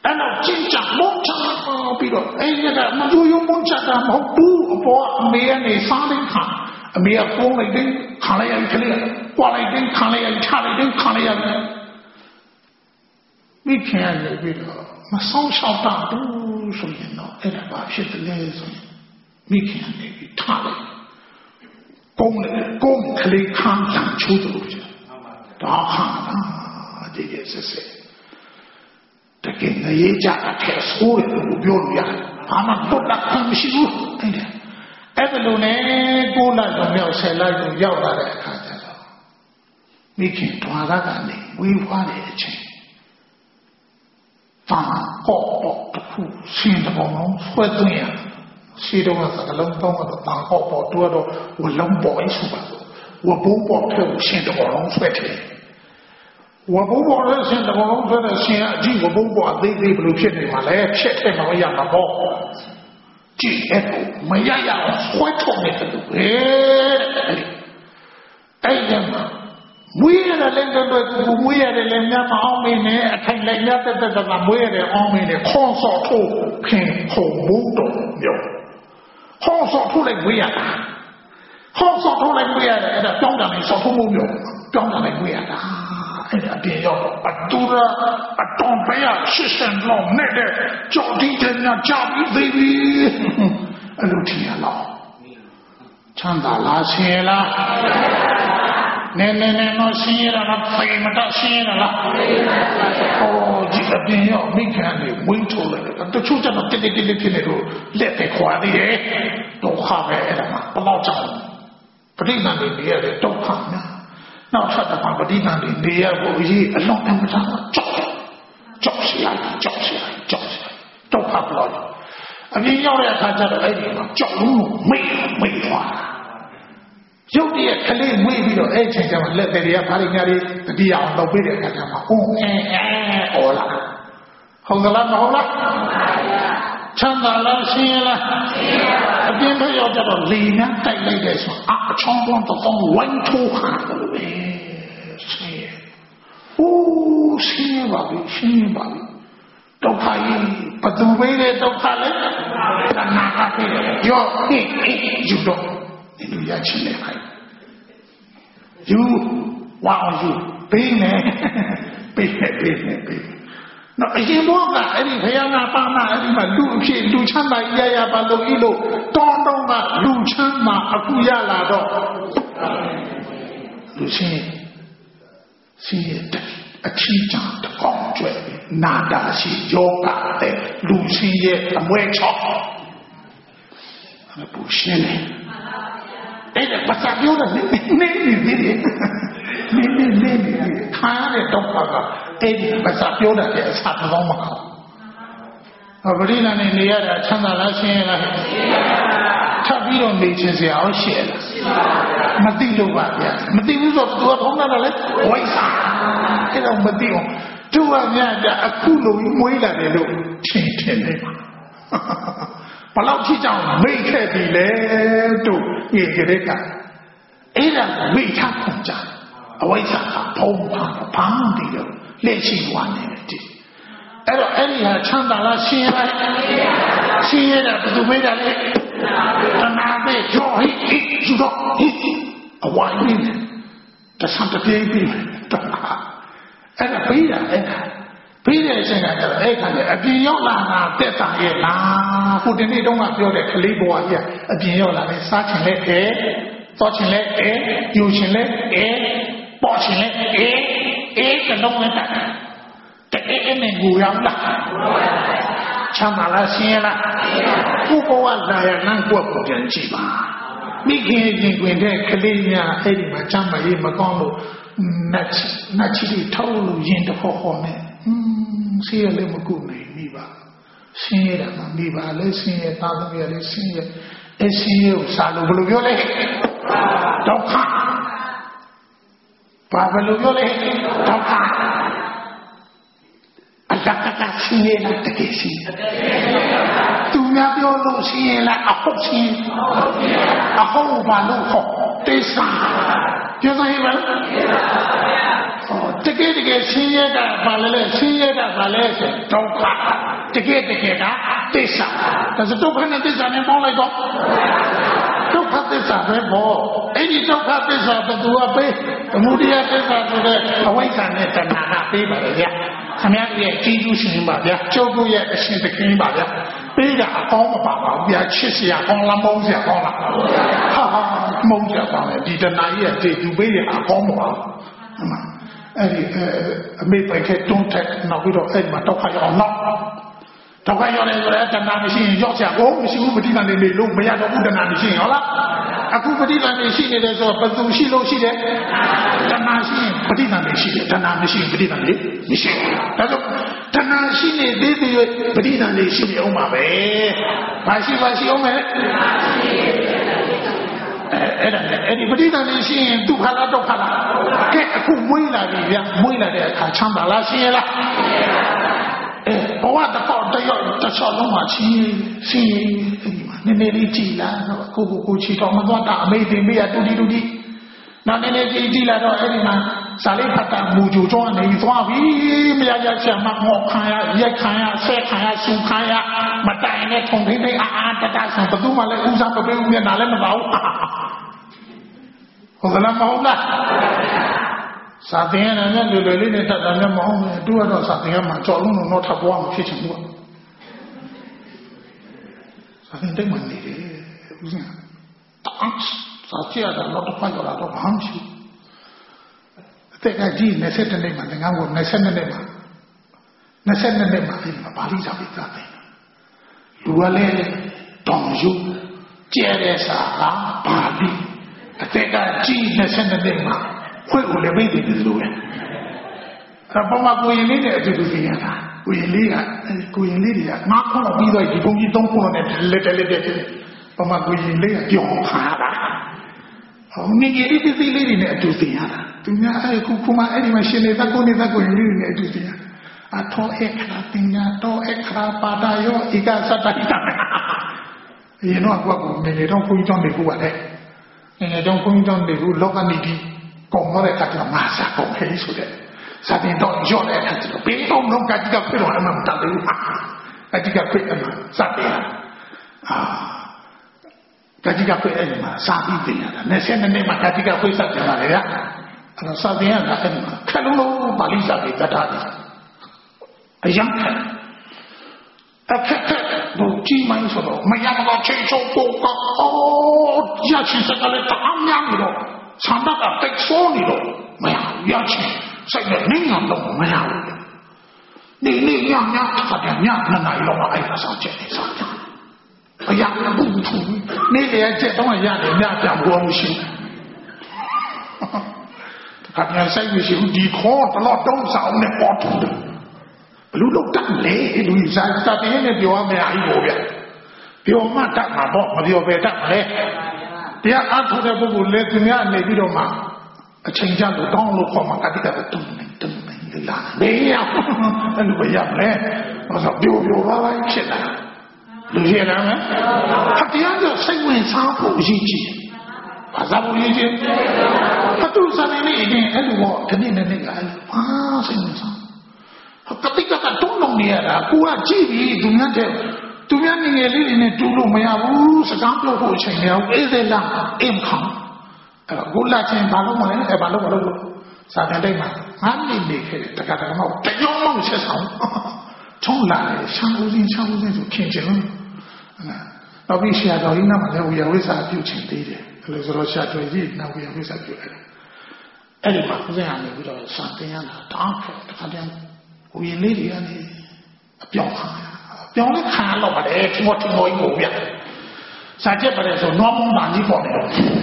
အဲ့တော့ကျင့်ကြံမုန်းချပြီးတော့အဲ့ရကမကြိုးရုံမုန်းချတာမဟုတ်ဘူးအပေါ်အမေကနေစားတဲ့ခါအမေကပုံးလိုက်တယ်ခါလိုက်ရခလေးပွာလိုက်တယ်ခါလိုက်ရချလိုက်တယ်ခါလိုက်ရတယ်မိခင်ကနေပြီးတော့မဆောင်ရှောက်တာဘူးဆိုရင်တော့အဲ့ဒါပါဖြစ်တယ်လေဆိုရင်မိခင်ကနေပြီးထားလိုက်ကုန်းလေကုန်းခလေးခမ်းချန်ချိုးတယ်လို့ပြောတာခါတာဒီရဲ့ဆက်ဆက်တကယ်နေကြတာထဲဆိုးတယ်လို့ပြောလို့ရတယ်ဘာမှတော့တာမရှိဘူးအဲ့ဒါအဲ့ဒါလိုနဲ့ကိုးလတော့မြောက်ဆယ်လတော့ရောက်လာတဲ့အခါကျတော့မိခင်တွာရကနေဝေးဖွားတဲ့အချိန်ဘာကောပေါ့တခုရှင်းတဲ့ပုံလုံးဆွဲသွင်းရရှိတော့ကစကလုံးတော့တော့ဘာကောပေါ့တွားတော့ဝလုံးပေါ်အိစုပါဝဘုံပေါ်ထဲရှင်းတဲ့ပုံလုံးဆွဲတယ်ဝဘုံပေါ်လည်းရှင်းတဲ့ပုံလုံးဆွဲတဲ့ရှင်းအကြည့်ဝဘုံပေါ်အသေးသေးဘယ်လိုဖြစ်နေမှာလဲဖြစ်တယ်မရမှာပေါ့ကြည့်အဲ့မရရအောင်ဆွဲထုတ်နေတယ်လို့ပဲအဲ့ဒီမှာမွေးရတဲ့လည်းတော့ကိုမွေးရတယ်လည်းများမအောင်မင်းနဲ့အထိုင်လည်းများတက်တက်တက်မွေးရတယ်အောင်မင်းနဲ့ခေါင်းစော်ထုတ်ခင်ခုံဘူးတော့မျိုးခေါင်းစော်ထုတ်လိုက်မွေးရတာခေါင်းစော်ထုတ်လိုက်မွေးရတယ်အဲ့ဒါကြောင်းတယ်စော်ထုတ်မှုမျိုးကြောင်းတယ်မွေးရတာအဲ့ဒါပြင်ရောက်အတူရာအတော်ပဲရရှစ်ဆန်လုံးနဲ့တဲ့ကြော်ဒီတဲ့ညကြပြီးသေးပြီအဲ့လိုထင်ရလားချမ်းသာလားဆင်းရလားနဲနဲနဲတော့ဆင်းရတာလားဖေးမတော့ဆင်းရတာလားဟောဒီအပြင်ရောက်မိခင်တွေဝင်းထိုးလိုက်တယ်တချို့ကျတော့တိတိတိတိဖြစ်နေတော့လက်ပဲခွာသေးတယ်ဒုက္ခပဲအဲ့ဒါမှဘလောက်ကြောင့်ပဋိသန္ဓေတွေရတယ်ဒုက္ခများနောက်ဆက်တဲ့ပဋိသန္ဓေတွေရဖို့အရေးအလုံးအမစားကြောက်ကြောက်စီလိုက်ကြောက်စီလိုက်ကြောက်စီဒုက္ခဘလောက်အပြင်ရောက်တဲ့အခါကျတော့အဲ့ဒီမှာကြောက်လို့မိတ်မိတ်သွားတာရုပ်တရက်ကလေးမွေးပြီးတော့အဲ့ချိန်ကျမှလက်တွေကဘာတွေများတွေတတိယအောင်လုပ်ပေးတဲ့အခါကျမှအုံးအဲအဲအော်လာဟုတ်သလားမဟုတ်လားချမ်းသာလားရှင်းလားအပြင်ဘက်ရောက်တော့လေနဲ့တိုက်လိုက်တဲ့ဆိုအချောင်းပေါင်းတော့ဝိုင်းထိုးခါတယ်ပဲရှင်းအိုးရှင်းပါပြီရှင်းပါပြီဒုက္ခကြီးဘသူပဲတဲ့ဒုက္ခလဲတဏှာကပဲရောဟိယူတော့ဒီလိုရချင်းနေခိုင်းယူဝါအောင်ယူပေးမယ်ပေးမယ်ပေးမယ်ပေးနော်အရင်တော့ကအဲ့ဒီဘုရားကပါမအဲ့ဒီမှာလူအဖြစ်လူချမ်းသာရရပါလို့ဤလို့တောင်းတော့ကလူချမ်းသာအခုရလာတော့လူချင်းစီးတဲ့အထီးကြောင့်တကောင်းကျွဲနာတာရှိယောဂတဲ့လူချင်းရဲ့အမွဲချောက်အဲ့ပူရှင်းနေအဲ့ဒါပတ်သက်ပြောတာနေနေနေနေနေနေနေနေခါတဲ့တော့ပါကအဲ့ဒီပတ်သက်ပြောတာတဲ့အစားကောင်းမဟုတ်ဘူးပရိသတ်နဲ့နေရတာချမ်းသာလားရှင်းရလားထပ်ပြီးတော့နေချင်းစရာအောင်ရှင်းလားမသိလို့ပါဗျာမသိဘူးဆိုတော့သူကထုံးတာလေဝိုက်စားအဲ့တော့မသိအောင်သူကမြတ်တာအခုလိုမွေးလာတယ်လို့ထင်ထင်နေပါဘလောက်ထိကြောင်မိတ်ခဲ့ပြီလေတို့ငေကြတဲ့ကအဲ့ဒါမိတ်ချခွန်ကြအဝိဇ္ဇာကဖုံးပါဘာမှမသိတော့လက်ရှိဝါနေတယ်ဒီအဲ့တော့အဲ့ဒီဟာချမ်းသာလားရှင်းလိုက်ရှင်းရတာဘယ်သူမေးတာလဲတဏှာပဲကြောဟိဟိယူတော့ဟိအဝိုင်းနေတဆန်တပြေးပြီးတော့အဲ့ဒါပြီးတာအဲ့ဒါပြီးတဲ့အချိန်ကကျတော့အဲ့ခါကျအပြင်ရောက်လာတာတက်တာရဲ့လားဟိုဒီနေ့တုန်းကပြောတဲ့ကလေးဘဝကြီးအပြင်ရောက်လာတယ်စားချင်လဲအဲသွားချင်လဲအဲယူချင်လဲအဲပေါ်ချင်လဲအဲအဲကလုံးနဲ့တာတဲ့အဲ့နဲ့ငူရမ်းလားချမ်းသာလားရှင်းလားကိုဘဝလာရနန်းကိုယ်ကိုပြန်ကြည့်ပါမိခင်ရင်တွင်တဲ့ကလေးများအဲ့ဒီမှာချမ်းမရေးမကောင်းလို့နတ်နတ်ချီထောက်လို့ရင်တခေါ်ခေါ်နဲ့ဆင်းရဲလည်းမကုနိုင်မိပါဆင်းရဲတာမှမိပါလဲဆင်းရဲသားသမီးလည်းဆင်းရဲအဆင်းရဲကိုစားလို့ဘယ်လိုပြောလဲဒုက္ခဘာဘယ်လိုပြောလဲဒုက္ခအလကကဆင်းရဲလားတကယ်ဆင်းရဲသူများပြောလို့ဆင်းရဲလားအဟုတ်ဆင်းရဲအဟုတ်ဘာလို့ဟောတေးစားပြောစမ်းဟိပါလားတကယ်တကယ်ဆင်းရဲတာဘာလဲလဲဆင်းရဲတာဘာလဲဆိုဒုက္ခတကယ်တကယ်ကသစ္စာဒါဆိုဒုက္ခနဲ့သစ္စာနဲ့ပေါင်းလိုက်တော့ဒုက္ခသစ္စာပဲပေါ့အဲ့ဒီဒုက္ခသစ္စာဘယ်သူကပေးသမုဒယသစ္စာဆိုတဲ့အဝိဇ္ဇာနဲ့တဏှာကပေးပါလေဗျာခင်ဗျားရဲ့ကြည်ကျူးရှင်ပါဗျာကျုပ်တို့ရဲ့အရှင်သခင်ပါဗျာပေးတာအကောင်းမပါပါဘူးဗျာချစ်စရာကောင်းလားမုန်းစရာကောင်းလားဟာဟာမုန်းစရာကောင်းတယ်ဒီတဏှာကြီးရဲ့တေသူပေးရအကောင်းမပါဘူးအမှန်အဲ့ဒီအမေပိုက်တဲ့တွန်းထက်နောက်ပြီးတော့အဲ့မှာတောက်ခါရအောင်နောက်တောက်ခါရတယ်ဆိုတော့တဏှာမရှိရင်ရောက်ချကိုမရှိဘူးပဋိသန္ဓေနေလို့မရတော့ဘူးတဏှာမရှိရင်ဟုတ်လားအခုပဋိသန္ဓေရှိနေတယ်ဆိုတော့ဘယ်သူရှိလို့ရှိတယ်တဏှာရှိရင်ပဋိသန္ဓေရှိတယ်တဏှာမရှိရင်ပဋိသန္ဓေမရှိဘူးဒါကြောင့်တဏှာရှိနေသေးသေးပဋိသန္ဓေရှိနေအောင်ပါပဲဘာရှိပါရှိအောင်မယ်အဲ့ဒါအဲ့ဒီပဋိသန္ဓေရှိရင်ဒုက္ခလားဒုက္ခလားကဲအခုမွေးလာပြီဗျာမွေးလာတဲ့အခါချမ်းသာလားရှင်းရလားအဲဘဝတစ်ခေါက်တယောက်တစ်ချောင်းလုံးမှာချင်းရှင်းအဲ့ဒီမှာနည်းနည်းလေးကြည်လာတော့ကိုကိုကိုချီတော့မသွားတာအမေတင်မေးရတူတီတူတီနောက်နည်းနည်းကြည်ကြည်လာတော့အဲ့ဒီမှာစာလေးဖတ်တာမူကြိုကျောင်းနေသွားပြီမရရချက်မှငေါ့ခံရရက်ခံရဆဲခံရစူခံရမတိုင်နဲ့ထုံထိန်ထိန်အာအာတတဆံဘသူမှလည်းဦးစားမပေးဘူးမျက်နှာလည်းမပါဘူးဟုတ်ကလားမဟုတ်လားစာသင်ရတယ်နဲ့လွယ်လွယ်လေးနဲ့တတ်တာလည်းမဟုတ်ဘူးတူတော့စာသင်ရမှာကြော်လုံးတော့ထပ်ပွားမဖြစ်ချင်ဘူးစာသင်တိတ်မှနေတယ်ဦးစင်တောင်းစာကြည့်ရတာတော့ဖတ်ရတာတော့ဘာမှမရှိဘူးအသက်ကကြီး၂၁နှစ်မှာငါ့ကို၂၂နှစ်မှာ၂၂နှစ်မှာဒီမှာပါဠိစာပေသားတယ်လူကလည်းတောင်းယူကျဲတဲ့စာကပါဠိအသက်ကကြီး၂၂နှစ်မှာခွေကိုလည်းပြည့်တယ်လို့ပဲအဲ့ပေါ်မှာကိုရင်လေးနဲ့အတူတူပြင်ရတာကိုရင်လေးကကိုရင်လေးတွေကငါခေါ်ပြီးတော့ဒီဘုံကြီးသုံးခေါ်နဲ့လက်တက်လက်တက်ပေါ်မှာကိုရင်လေးကပြောင်းခါတာဟောငယ်ငယ်လေးသေးလေးတွေနဲ့အတူပြင်ရတာသူများအဲ့ခုခုမှအဲ့ဒီမှာရှင်နေတဲ့ကိုနေတဲ့ကိုရင်လေးတွေနဲ့အတူပြင်ရအထောအခရာတင်ညာတော့အခရာပါတာရောဧကစတ္တိတရေတော့ကွာကိုငယ်ငယ်တော့ခွင့်ကြောင်းနေခုပါလေငယ်ငယ်တော့ခွင့်ကြောင်းနေခုလောကနေဒီကောင်းတဲ့ကတည်းကမစားကောင်းခဲ့ဆိုတဲ့စာတင်တော့ရောတဲ့အခါကျတော့ဘေးတော့လုံးကတိကပြတော့အမှမတတ်ဘူးအတိကပြတယ်မှာစတယ်အာကတိကပြအဲ့ဒီမှာစာပြီးတင်ရတာ၂၂နှစ်မှာကတိကပြစတယ်ပါလေဗျအဲ့တော့စာတင်ရတာအဲ့ဒီမှာခလုံးလုံးပါဠိစာပေတတ်တာအယံအခက်ဘုကြီးမိုင်းဆိုတော့မရမတော့ချိန်ချုပ်ကိုကအော်ရချင်စကလည်းတအားများနေတော့ဆန္ဒကတိတ်ဆိုးနေတော့မရရချင်စိတ်နဲ့နင်းအောင်တော့မရဘူးနေနေညညဖတ်တယ်ညနှစ်နာရီလောက်အဲ့ဒါဆောင်ချက်နေဆောင်ကြအရာဘူးထူနေလေချက်တော့ရတယ်ညပြန်ဘောမရှိဘူးခါပြန်ဆိုင်မရှိဘူးဒီခေါ်တော့တုံးဆောင်နဲ့ပေါ်ထူတယ်ဘလူလောက်တက်လေလူစားတတ်တယ်နဲ့ပြောရမယ်အကြီးပေါ့ဗျပြောမှတတ်မှာပေါ့မပြောပဲတတ်မလဲတရားအားထုတ်တဲ့ပုဂ္ဂိုလ်လည်းသူများနေပြီးတော့မှအချိန်ကျလို့တောင်းလို့ခေါ်မှာကတိကတုံးနေတုံးနေလာမေးရအဲ့လိုပဲရမယ်ဟောဆိုပြောပြောပါပါဖြစ်လာလူရလာမယ်ဟာတရားကြောင့်စိတ်ဝင်စားဖို့အရေးကြီးဘာသာဖို့အရေးကြီးအတူစနေနေရင်အဲ့လိုပေါ့ဒီနေ့နေ့ကအဲ့လိုအာစိတ်ဝင်စားကတိကတုံးလုံးနေရတာကိုကကြည့်ပြီးသူများတဲ့သူများငယ်လေးတွေနဲ့တူလို့မရဘူးစကားပြောဖို့အချိန်မရဘူးအေးသေးလားအင်းခေါအဲ့တော့ကိုလာချင်းဘာလို့မလဲအဲ့ဘာလို့ဘာလို့စာတန်တိတ်မှာငါနေနေခဲ့တယ်တက္ကသမောက်တယောက်မှဆက်ဆောင်ချုံးလာတယ်ရှမ်းဦးစင်းရှမ်းဦးစင်းဆိုခင်ချင်လို့နောက်ပြီးဆရာတော်ကြီးနားမှာလည်းဝေယဝိစာပြုချင်သေးတယ်အဲ့လိုဆိုတော့ဆရာတော်ကြီးနောက်ဝေယဝိစာပြုလိုက်တယ်အဲ့ဒီမှာဦးစင်းကနေပြီးတော့စာတင်ရတာတောင်းခဲ့တခါတည်းကိုရင်လေးတွေကနေအပြောင်းခံရပြောင်းလဲခံရတော့ပါတယ်ထမောထမောကြီးကိုဗျစာချက်ပါတယ်ဆိုနွားမုံတာကြီးပေါ်တယ်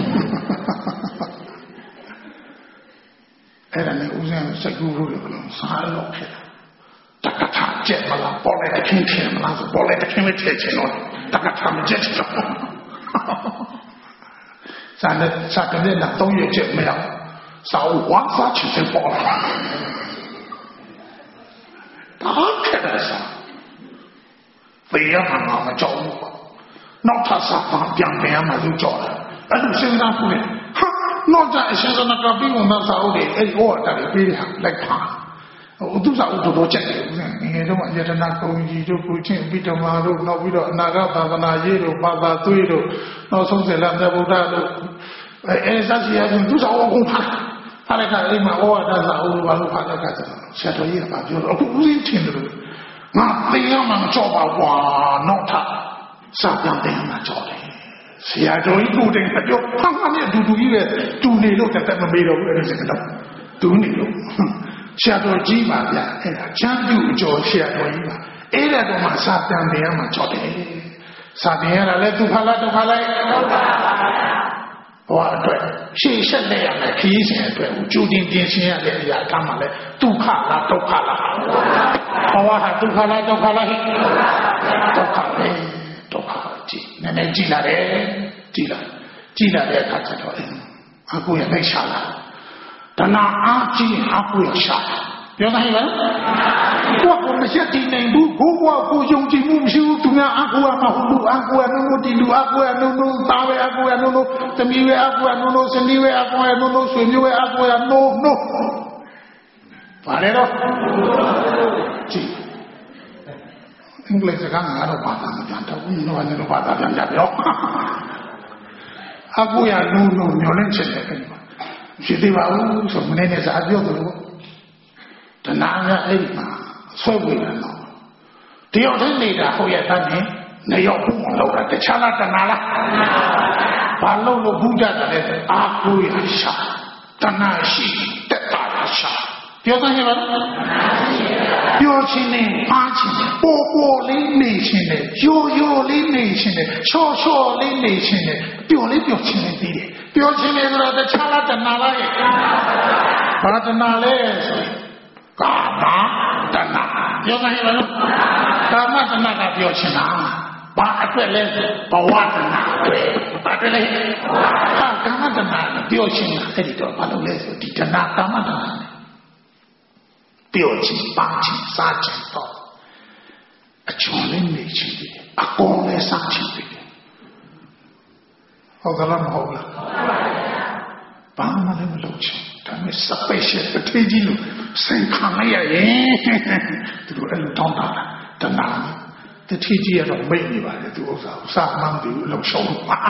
အဲ့ဒါနဲ့ဦးဇင်းစိတ်ကူးလို့လည်းစားလို့ခဲ့တက္ကထာကျက်မလားပေါ်လိုက်တဲ့ခင်ခင်မလားဆိုပေါ်လိုက်တဲ့ခင်မထည့်ချင်တော့တက္ကထာမကျက်ချင်တော့စာနဲ့စာကလေးနဲ့သုံးရချက်မရစာဝါစာချင်ပေါ်လာတာခဲ့တယ်စာဖေးရမှာမကြောက်ဘူးနောက်ထပ်စာပြန်ပြန်မှသူကြောက်တယ်အဲ့လိုစဉ်းစားဖို့လေဟာနောက်ကြအရှင်စနကပြီးဝင်တော့စာအုပ်တွေအဲ့ဒီဩဝါဒတွေပေးတယ်လိုက်ပါဟိုသူစာအုပ်တော်တော်ချက်တယ်ဦးဇင်းငယ်တော့အယတနာကုံကြီးတို့ကိုချင်းပြီးတော်မှာတို့နောက်ပြီးတော့အနာဂတ်သာသနာရေးတို့ဘာသာသွေးတို့နောက်ဆုံးဆက်လက်မြတ်ဗုဒ္ဓတို့အဲအဲစသဖြင့်သူစာအုပ်ကုန်ပါဖားလိုက်တာအိမ်မှာဩဝါဒစာအုပ်ဘာလို့ဖားလိုက်တာဆိုတော့ဆရာတော်ကြီးကပြောတော့အခုဦးဇင်းထင်တယ်လို့ငါသိရမှမကြောက်ပါကွာနောက်ထပ်စာပြန်တယ်မှာကြောက်တယ်ဆရာတော်ကြီးကိုယ်တိုင်ပြောဟာငါနဲ့အတူတူကြီးပဲတူနေလို့တက်တက်မမေးတော့ဘူးအဲ့ဒါစကတော့တူနေလို့ဆရာတော်ကြီးပါဗျအဲ့ဒါချမ်းပြုအကျော်ဆရာတော်ကြီးပါအဲ့ဒါတော့မှစာပြန်တယ်မှာကြောက်တယ်စာပြန်ရတာလဲဒုက္ခလားဒုက္ခလားဒုက္ခပါဗျာဘဝအတွက်ရှေ့ဆက်နေရမယ်ခရီးစဉ်အတွက်ကြိုတင်ပြင်ဆင်ရတဲ့အရာထားမှလဲဒုက္ခလားဒုက္ခလားဘဝဟာဒုက္ခလားဒုက္ခလားဟိဒုက္ခပဲဒုက္ခကြည့်နည်းနည်းကြည့်လာတယ်ကြည့်လာကြည့်လာတဲ့အခါကျတော့အကူရလိုက်ရှာလာတဏှာအားကြီးအကူရရှာပြောနိုင်လားကိုယ်ကမရှိတည်နိုင်ဘူးကိုယ်ကကိုယုံကြည်မှုမရှိဘူးသူများအကူရမဟုတ်ဘူးအကူရနုံနုတီလူအကူရနုံနုသားပဲအကူရနုံနုသမီးပဲအကူရနုံနုစနီးပဲအကူရနုံနုဆွေမျိုးပဲအကူရနုံနုပါလေတော့ကြည့်အင်္ဂလိပ်စကားငါတော့ဘာသာမပြန်တော့ဘူးနော်လည်းဘာသာပြန်ကြပြောအကူရနုံနုမျောလင့်ချက်တယ်အဲ့ဒီမှာရှိသေးပါဘူးဆိုမနေ့နဲ့စာပြောတယ်လို့တဏှာကအဲ့ဒီမှာဆွဲဝေတယ်နော်တယောက်တည်းနေတာဟုတ်ရဲ့သားနဲ့နေရောက်ဘူးမလို့တာတခြားလားတဏှာလားဘာလို့လို့ဘူးကြတယ်လဲအာကိုရရှာတဏှာရှိတက်တာရှာပြောသင့်ပါလားပြောချင်းနဲ့အားချင်းပေါ်ပေါ်လေးနေချင်းနဲ့ရိုးရိုးလေးနေချင်းနဲ့ချောချောလေးနေချင်းနဲ့ပျော်လေးပျော်ချင်းနဲ့ပြီးတယ်ပြောချင်းနဲ့ဆိုတော့တခြားလားတဏှာလားရဲ့ဘာတဏှာလဲဆိုကာမတဏှာပြောသင့်ပါလားကာမတဏှာကပြောချင်တာဘာအတွက်လဲဘဝတဏှာအတွက်ဘာအတွက်လဲဟာကာမတဏှာပြောချင်တာအဲ့ဒီတော့ဘာလို့လဲဆိုဒီတဏှာကာမတဏှာပြောချင်ပါချင်စားချင်တော့အချွန်လေးနေချင်တယ်အကောင်းလေးစားချင်တယ်ဟုတ်ကလားမဟုတ်လားဘာမှလည်းမလုပ်ချင်ဒါပေမဲ့ special ပထကြီးလို့စိတ်ခံလိုက်ရရင်သူတို့အဲ့လိုတောင်းတာတဏှာတထကြီးရတော့မိတ်နေပါလေသူဥစ္စာကိုစားမှမသိဘူးလုံရှုံးပါ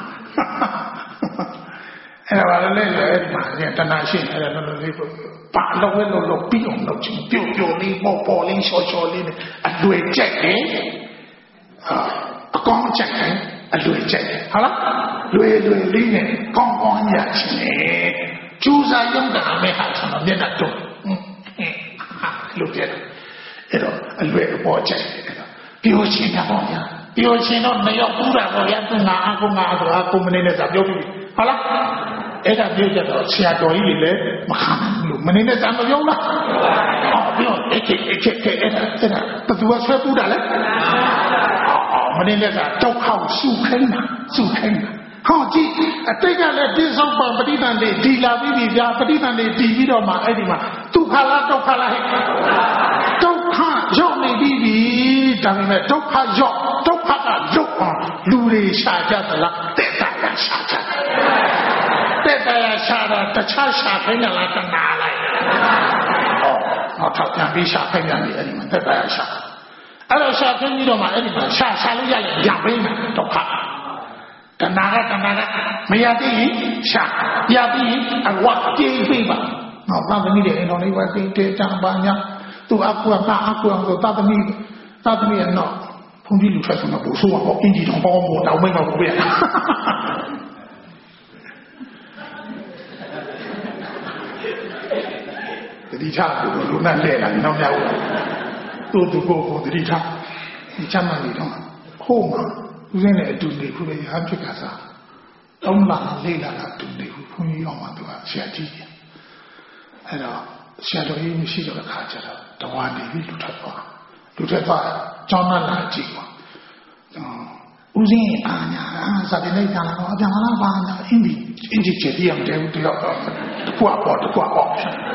အဲ့ဒါလည်းလည်းအဲ့ဒီမှာတဏှာရှိနေတယ်လို့လေးပါလို့လည်းလို့ပြီးအောင်လုပ်ချင်ပြုတ်ပြုတ်လေးပေါ်ပေါ်လေးချောချောလေးနဲ့အတွေ့ကြိုက်တယ်အကောင်းကြိုက်တယ်အတွေ့ကြိုက်တယ်ဟုတ်လားလွယ်လွယ်လေးနဲ့ကောင်းကောင်းရချင်တယ်ကျူးစာရုံးတာမဲ့ဟာဆိုတော့မျက်နှာတုံးလို့ပြတယ်အဲ့တော့အလွယ်အပေါ်ကြိုက်တယ်အဲ့တော့ပြောချင်တာပေါ့ဗျာပြောချင်တော့မရောက်ဘူးတာပေါ့ဗျာသူငါအကူငါဆိုအကူမနေနဲ့သာပြောပြီးဟုတ်လားအဲ့ဒါပြောကြတော့ဆရာတော်ကြီးတွေလည်းမခံဘူးလို့မနေနဲ့သာမပြောလားဟောပြောအဲ့ဒီအဲ့ဒီအဲ့ဒါအဲ့ဒါဘသူကဆွဲပူးတာလဲမနေနဲ့သာတောက်ခေါက်စုခိုင်းတာစုခိုင်းတာဟောကြည့်အတိတ်ကလည်းပြစ္ဆုတ်ပံပဋိသန္ဓေဒီလာပြီးပြီဗျာပဋိသန္ဓေဒီပြီးတော့မှအဲ့ဒီမှာဒုက္ခလားဒုက္ခလားဟဲ့ဒုက္ခရောက်နေပြီဒါပေမဲ့ဒုက္ခရောက်ဒုက္ခကရုပ်အောင်လူတွေရှာကြသလားတက်တာရရှာကြတက်တာရရှာတော့တခြားရှာခိုင်းတယ်လားတဏှာလိုက်ဟောတော့ထောက်ပြန်ပြီးရှာခိုင်းတယ်အဲ့ဒီမှာတက်တာရရှာအဲ့တော့ရှာခိုင်းပြီးတော့မှအဲ့ဒီမှာရှာရှာလို့ရရင်ရပေးမယ်ဒုက္ခတဏှာကတဏှာကမရသေးရင်ရှာရပြီးရင်အဝပြေးပြေးပါဟောသမီးတွေအိမ်တော်လေးပဲပြေးတေးတံပါညာသူအကူအမအကူအောင်ဆိုသသမီးသသမီးရဲ့တော့ဘုန်းကြီးလူထွက်ဆုံးတော့ပို့ဆိုးတော့အင်ဂျီတော်ပေါင်းပေါ်တောင်းမိတ်တော့ပြရတတိချသူလူနဲ့လဲလာနောက်ရောက်သူ့သူကိုကိုတတိချဒီချမ်းနေတော့ခိုးမှာဦးစင်းနဲ့အတူနေခုလေဟာဖြစ်ကစားတောင်းလာလေးလာတာတူနေခုဘုန်းကြီးအောင်မှသူကဆရာကြီးအဲ့တော့ဆရာတော်ကြီးမရှိတော့တဲ့ခါကျတော့တဝါနေပြီလူထွက်သွားလူထွက်သွားကျောင်းသားလာကြည့်ပါဦးစင်းအာညာစာတင်လိုက်တာတော့အပြန်လာပါညာအင်းဒီအင်းဒီချက်ပြရမတယ်တယောက်တော့တကွာပေါ့တကွာပေါ့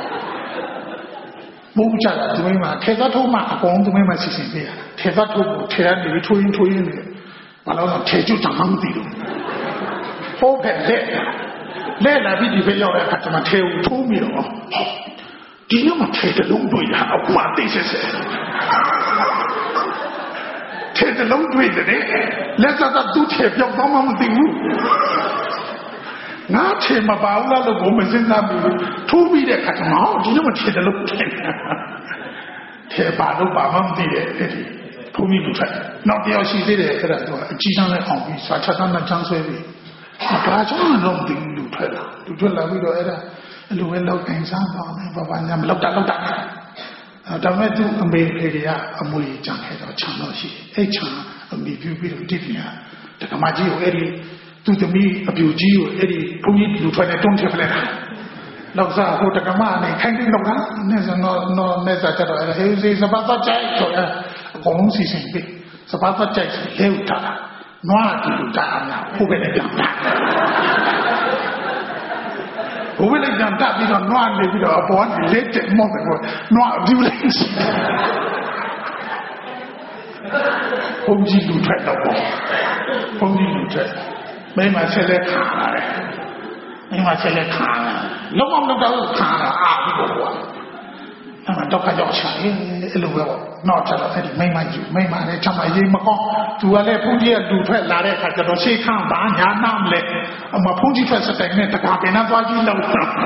ဘုရားသူမင်းမှာထေသက်ထုံးမှာအကုန်သူမင်းမှာစီစဉ်ပေးရထေသက်ထုံးကိုထေရနေပြီးထိုးရင်းထိုးရင်းနေဘာလို့လဲထေကျွတ်တောင်မှမသိဘူးဟုတ်တယ်လက်လဲလာပြီးဒီဘက်ရောက်တဲ့အခါကျမှထဲကိုထိုးပြီးတော့ဒီနေ့မှထဲတလုံးတွေ့တာအမှသိစစ်စစ်ထဲတလုံးတွေ့တယ်လက်သက်သူ့ထဲပြောင်းတော့မှမသိဘူးငါထဲမပါဘူးလားလို့ဘုံမစင်းသားဘူးထိုးပြီးတဲ့အခါကျမှဒီနေ့မှထဲတလုံးတွေ့ထဲပါတော့ပါမှမသိတဲ့အဲ့ဒီဘုံကြီးလူထွက်နောက်တယောက်ရှိသေးတယ်အဲ့ဒါတော့အကြီးဆုံးလည်းအောင်ပြီးစာချက်သားနဲ့ချမ်းဆွဲပြီးဘာကြောင့်တော့ဒီလူထွက်လာလူထွက်လာပြီးတော့အဲ့ဒါအလိုပဲလောက်ကန်စားပါမယ်ဘာဘာညာမလောက်တာလောက်တာဒါပေမဲ့သူအမေလေးတွေကအမွေကြံခဲ့တော့ခြံတော့ရှိအဲ့ခြံအမိပြပြီးတော့တိတိညာတက္ကမကြီးကိုအဲ့ဒီသူသမီးအပြူကြီးကိုအဲ့ဒီဘုန်းကြီးလူထွက်နေတုံးထည့်ပလိုက်တာလောက်စားဟိုတက္ကမအနေခိုင်းပြီးလောက်တာနဲ့ဆိုတော့တော့နဲ့စားကြတော့အဲ့ဟေးစီစပတ်ပတ်ကြိုက်ဆိုရအကုန်လုံးစီစဉ်ပြီးစပတ်ပတ်ကြိုက်လဲဥထားတာနွားတူတူတာအများဟုတ်ပဲလေပြန်တာဘိုးလေးပြန်တက်ပြီးတော့နွားနေပြီးတော့အပေါ်ကနေလက်တက်မော့တယ်ပေါ့နွားအပြူလေးရှိဘုန်းကြီးလူထွက်တော့ပေါ့ဘုန်းကြီးလူထွက်မင်းမဆက်လက်ခါလာတယ်မင်းမဆက်လက်ခါလာလုံးဝမလုပ်တော့ခါလာအားပြီးတော့ပေါ့အဲ့မှာတော့ခါကြောက်ချာအဲ့လိုပဲပေါ့နောက်ကျတော့အဲ့ဒီမိမကြီးမိမနဲ့ချမရေးမကောင်းသူကလည်းဘုန်းကြီးကလူထွက်လာတဲ့အခါကျတော့ရှေ့ခန့်ပါညာနာမလဲအမဘုန်းကြီးထွက်စတဲ့နဲ့တကားပင်နာသွားကြည့်လို့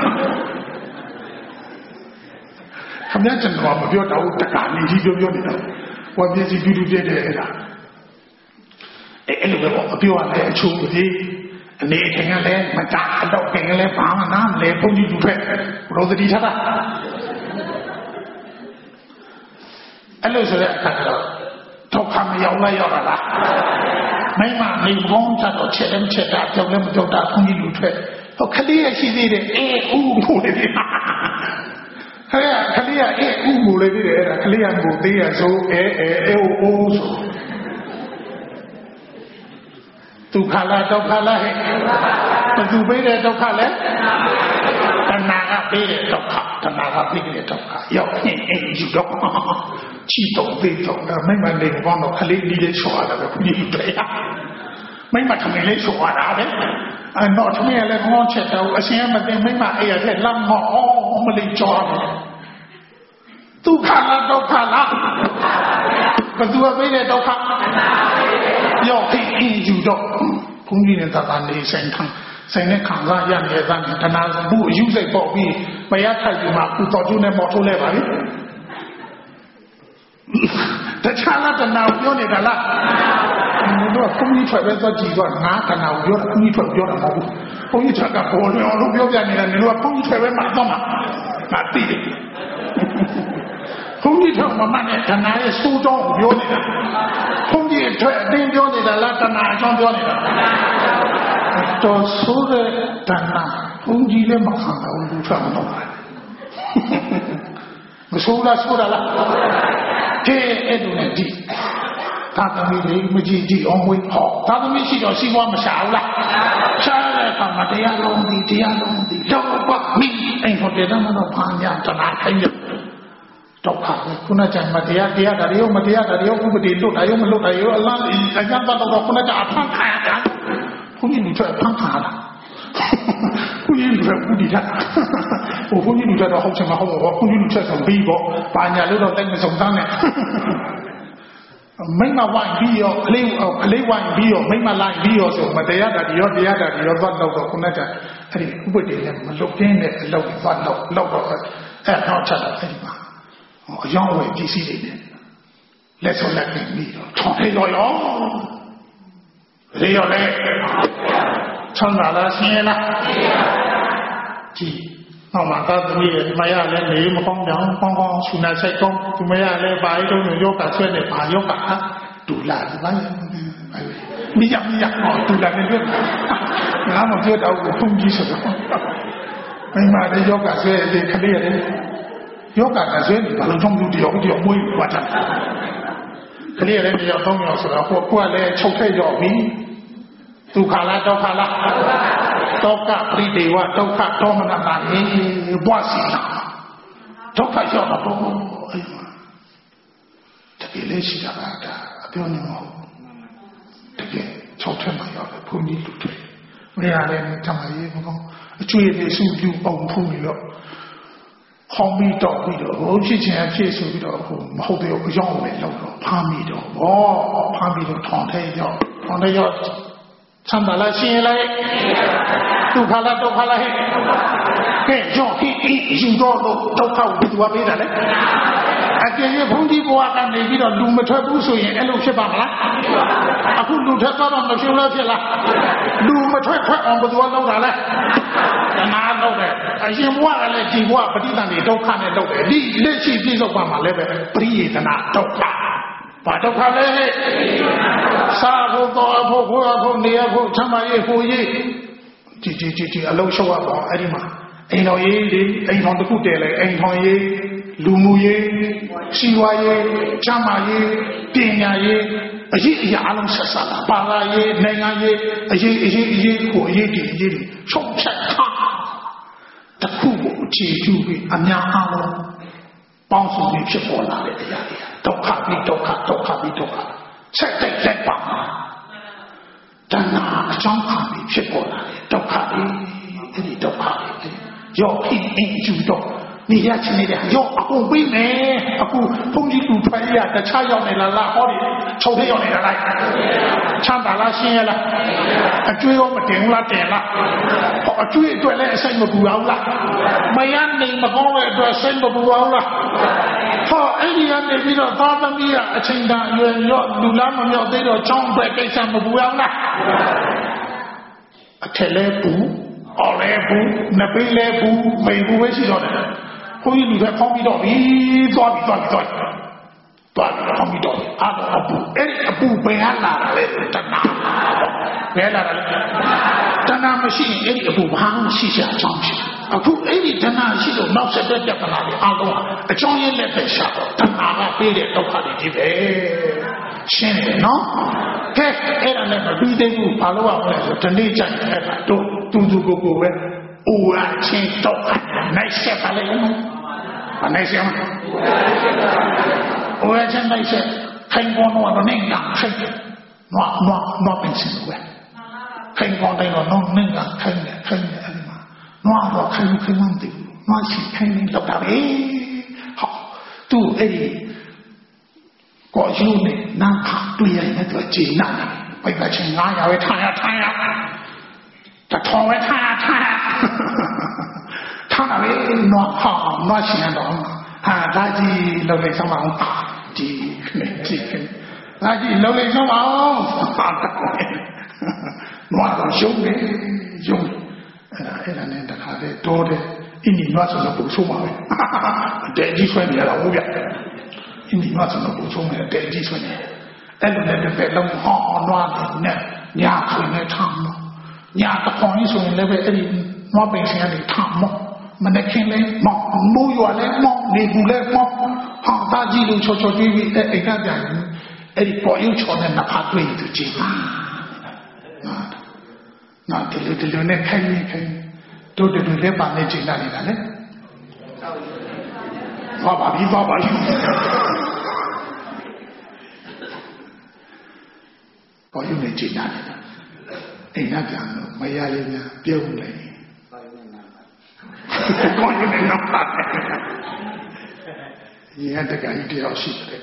ခမရကျွန်တော်မပြောတော့တကားနေကြီးပြောပြောနေတာဝါပြည့်စီပြူပြည့်တဲ့အဲ့ဒါအဲ့အဲ့လိုပဲပေါ့အပြောရတဲ့အချိုးကြီးအနေအထိုင်ကလည်းမတာအတော့ခင်ကလည်းဘာမှနားမလဲဘုန်းကြီးလူထွက်ရောသတိထားတာအဲ့လိုဆိုတဲ့အခါကျတော့တော့ခမရောက်လိုက်ရောက်လာလားမိမနေကောင်းတော့ချက်တယ်ချက်တာကြောက်လည်းမကြောက်တာဘုန်းကြီးလူထွက်ဟိုခလေးရရှိသေးတယ်အေးဥမို့လေဒီခလေးခလေးရအေးဥမို့လေဒီအဲ့ဒါခလေးရမို့သေးရဆိုအဲအဲအဲအိုးဆိုသူခလာတော့ခလာဟဲ့ဘသူပေးတဲ့ဒုက္ခလဲတဏှာကပေးတဲ့ဒုက္ခတဏှာကပေးတဲ့ဒုက္ခရောက်ရင်အင်းယူတော့ချီတော့ပေးတော့မိမလေးဘောတော့ခလေးလေးချောရတာပဲဘုရားတရားမိမထမင်းလေးချောရတာပဲအဲ့တော့ထမင်းလည်းကောင်းချက်တော့အရှင်မသိမိမအဲ့ရတဲ့လမ်းမအောင်မလေးချောတယ်သူခလာဒုက္ခလားဘသူပေးတဲ့ဒုက္ခရောက်ရင်အင်းယူတော့ဘုန်းကြီးနဲ့သာသာနေဆိုင်ခံဆိုင်နဲ့ခံစားရနေတဲ့တဏှာမှုအယူစိတ်ပေါ့ပြီးမရထိုက်ဘူးမှာကုတော်ကျိုးနဲ့မော်ထိုးလဲပါလေတခြားလားတဏှာပြောနေတာလားဘုရားဘုန်းကြီးထွက်ပဲသွားကြည့်တော့ငါတဏှာကိုပြောတာဘုန်းကြီးထွက်ပြောတာမဟုတ်ဘူးဘုန်းကြီးထွက်ကပေါ်လွင်အောင်လို့ပြောပြနေတာနေတော့ဘုန်းကြီးထွက်ပဲမှတော့မှာငါသိတယ်ဘုန်းကြီးထွက်မှမှနဲ့တဏှာရဲ့စိုးကြောင်းကိုပြောနေတာဘုန်းကြီးထွက်အတင်းပြောနေတာလားတဏှာအကြောင်းပြောနေတာတော်ဆိုးတဲ့တဏှာဘုန်းကြီးလည်းမခံတော့ဘူးထွက်မတော့မဆိုးလားဆိုးတာလားကဲအဲ့လိုနဲ့ဒီသာသမီလေးမကြည့်ကြည့်အောင်ဝေးဟောသာသမီရှိတော့စီးပွားမရှာဘူးလားရှာတဲ့အခါမှာတရားလုံးဒီတရားလုံးဒီတော့ဘာမိအိမ်ဟိုတယ်တော့မတော့ဖာညာတဏှာခိုင်းရတော့ခါခုနကမတရားတရားဒါရောမတရားဒါရောဥပဒေလို့ဒါရောမလို့ဒါရောအလားအကျမ်းပါတော့ခုနကအဖန်ခါရတာဘုန်းကြီးလူထွက်ဖန်ခါလာဘုန်းကြီးလူထွက်ဥဒိတာဟိုဘုန်းကြီးလူထွက်တော့ဟုတ်ချင်မဟုတ်ဘူးဘုန်းကြီးလူထွက်ဆိုပြီးပေါ့ဘာညာလို့တော့တိုက်မစုံစမ်းနဲ့မိမဝိုင်းပြီးရောကလေးကလေးဝိုင်းပြီးရောမိမလိုက်ပြီးရောဆိုမတရားတာဒီရောတရားတာဒီရောသွားတော့ခုနကအဲ့ဒီဥပဒေနဲ့မလုတ်တင်းတဲ့အလုပ်သွားတော့လောက်တော့အဲ့တော့ချက်တော့အဲ့ဒီမှာအယောင်းဝယ်ပစ္စည်းတွေနဲ့လက်ဆုံးလက်ပြီးပြီးတော့ထောင်ထိတော့ရောရေရောလေချမ်းသာလားဆင်းရဲလားကြည့်နောက်မှာသာသမီးရဲ့မရလည်းနေမကောင်းကြောင်ကောင်းကောင်းဆူနာဆိုင်ကောင်းသူမရလည်းဘာလို့တော့ယောဂဆွဲနေဘာယောဂဟာဒူလာဒီပါမိရမိရဟောဒူလာနေလို့ငါမပြောတော့ဘူးဘုန်းကြီးဆိုတော့မိမလည်းယောဂဆွဲတဲ့ခလေးရတယ်ယောဂကဆွဲနေဘာလို့ကြောင့်လူတယောက်တယောက်မွေးပွားတာကလေးရတယ်တယောက်သုံးယောက်ဆိုတော့ကိုကလည်းချုပ်ထည့်ရောက်ပြီသူခါလားတော့ခါလားတောကပရိဒေဝဒုက္ခတောမနတာနေဘွားစီနာဒုက္ခရောက်တော့အဲ့မှာတကယ်လေးရှိတာပါဒါအပြောနေမဟုတ်တကယ်၆ထက်မှရောက်တယ်ဘုန်းကြီးလူတွေဘယ်ရလဲထမရေးမကောင်းအကျွေးတွေစုလူအောင်ဖူးပြီးတော့ဟောင်းပြီးတော့ပြီးတော့ဟိုဖြစ်ချင်အဖြစ်ဆိုပြီးတော့ဟိုမဟုတ်သေးဘူးအရောက်ပဲလောက်တော့ဖမ်းပြီးတော့ဘောဖမ်းပြီးတော့ထောင်ထဲရောက်ထောင်ထဲရောက်ချမ်းသာလားရှင်းလိုက်ဒုက္ခလားဒုက္ခလားဟဲ့ကဲကြောင့်ဒီဒီယူတော့ဒုက္ခကိုဘယ်သူကပေးတာလဲအကျဉ်းဘုန်းကြီးဘဝကနေပြီးတော့လူမထွက်ဘူးဆိုရင်အဲ့လိုဖြစ်ပါမလားအခုလူထွက်သွားတော့မဖြစ်လို့ဖြစ်လားလူမထွက်ထွက်အောင်ဘယ်သူကလုပ်တာလဲတဏှာလုပ်တယ်အရင်ဘဝကလည်းဒီဘဝပဋိသန္ဓေဒုက္ခနဲ့လုပ်တယ်ဒီလက်ရှိပြည့်စုံပါမှာလည်းပဲပရိယေတနာဒုက္ခဘာဒုက္ခလဲစာဖို့တော်ဖို့ဘုရားဖို့နေရဖို့ချမ်းသာရေးဖို့ရေးဒီဒီဒီဒီအလုံးရှုပ်ရပါအဲ့ဒီမှာအိမ်တော်ရေးဒီအိမ်တော်တစ်ခုတည်လိုက်အိမ်တော်ရေးလူမှုရေးစီဝါရေးချမ်းသာရေးပညာရေးအရေးအရာအလုံးဆက်ဆက်လာပါလာရေးနိုင်ငံရေးအရေးအရေးအရေးကိုအရေးဒီအရေးချုပ်ဖြတ်ထားတခုကိုအခြေပြုပြီးအများအားလုံးပေါင်းစုပြီးဖြစ်ပေါ်လာတဲ့အရာတွေဒုက္ခပြီးဒုက္ခဒုက္ခပြီးဒုက္ခဆက်တိုက်လက်ပါတဏှာအကြောင်းခံပြီးဖြစ်ပေါ်လာတဲ့ဒုက္ခတွေအဲ့ဒီဒုက္ခတွေရောဖြစ်အင်းကျူတော့နေရချင်းနေတဲ့ရောအကုန်ပြီးမယ်အခုဘုန်းကြီးလူထွေးရတခြားရောက်နေလားလားဟောဒီချုပ်ထဲရောက်နေတာလားချမ်းသာလားရှင်းရလားအကျွေးရောမတင်ဘူးလားတင်လားဟောအကျွေးအတွက်လည်းအစိမ့်မပူအောင်လားမရနိုင်မကောင်းတဲ့အတွက်စိတ်မပူအောင်လားဟောအဲ့ဒီကနေပြီးတော့သားသမီးကအချိန်တန်အရွယ်ရောလူလားမမြောက်သေးတော့ချောင်းပဲကိစ္စမပူအောင်လားအထက်လဲပူအော်လဲပူနပေးလဲပူမိန်ပူပဲရှိတော့တယ်ဘုန်းကြီးလူတွေပေါင်းပြီးတော့ပြီးသွားပြီးသွားပြီးသွားသွားပြီးပေါင်းပြီးတော့အားတော့အပူအဲ့ဒီအပူဘယ်ဟာလာလဲတဏှာဘယ်လာလဲတဏှာမရှိရင်အဲ့ဒီအပူဘာမှရှိချင်အကြောင်းရှိအခုအဲ့ဒီတဏှာရှိလို့နောက်ဆက်တဲ့ပြဿနာတွေအားလုံးအကြောင်းရင်းနဲ့ပဲရှာတော့တဏှာကပေးတဲ့ဒုက္ခတွေကြီးပဲရှင်းတယ်နော်ကဲအဲ့ဒါလည်းမပြီးသေးဘူးဘာလို့အောင်လဲဆိုဒီနေ့ကျရင်အဲ့ဒါတို့တူတူကိုကိုပဲအိုရချင်းတော့နိုင်ဆက်ပါလေမနိုင်ဆက်မအိုရချင်းနိုင်ဆက်ခိုင်ပေါ်တော့နေငါခိုင်နွားနွားနွားပင်စင်ပဲခိုင်ပေါ်တယ်တော့နေငါခိုင်တယ်ခိုင်တယ်အဲ့ဒီမှာနွားတော့ခိုင်ခိုင်မှန်းတယ်နွားရှိခိုင်နေတော့တာပဲဟောသူအဲ့ဒီကိုယူနေနာခတွေ့ရတဲ့တော့ဂျင်းနာပဲပဲချင်းငါရပဲထားရထားရတထောင်ပဲထားရထားရထားတယ်နွားဟောနွားရှင်တော့ဟာဒါကြီးလောက်လိုက်စမ်းအောင်ဒီနဲ့ကြည့်ခင်ဒါကြီးလောက်လိုက်စမ်းအောင်ဟာတော့နွားတော့ရုံနေရုံအဲ့ဒါအဲ့ဒါနဲ့တခါတည်းတိုးတယ်အင်းဒီနွားဆိုတော့ပူဆိုးပါပဲတဲ့ကြီးဆွဲနေရတာဟုတ်ဗျအင်းဒီနွားဆိုတော့ပူဆိုးနေတဲ့ကြီးဆွဲနေအဲ့လိုနဲ့တစ်ဖက်လုံးဟောနွားနဲ့ညာဆွေနဲ့ထားမညာတခေါင်းကြီးဆိုရင်လည်းပဲအဲ့ဒီနွားပင်ရှင်ကနေထားမမနဲ့ခင်လဲမောင်မိုးရွာလဲမောင်နေဘူးလဲမောင်ဟာတာကြီးလို့ချောချောကြွေးပြီးအဲ့အိမ်ကပြန်အဲ့ဒီပေါ်ရုပ်ချောနဲ့နှစ်ဖက်တွေ့သူကြည့်ပါနော်ဒီလိုဒီလိုနဲ့ခိုင်းနေခိုင်းတို့တူလည်းပါနေကြည့်လာနေတာလေဘာပါပြီးဘာပါပြီးပေါ်ရုပ်နဲ့ကြည့်လာနေတာအိမ်ကပြန်တော့မရလေးများပြုံးလိုက်ကောင်းနေတော့ပါတယ်။ရတဲ့ကကြီးတယောက်ရှိတယ်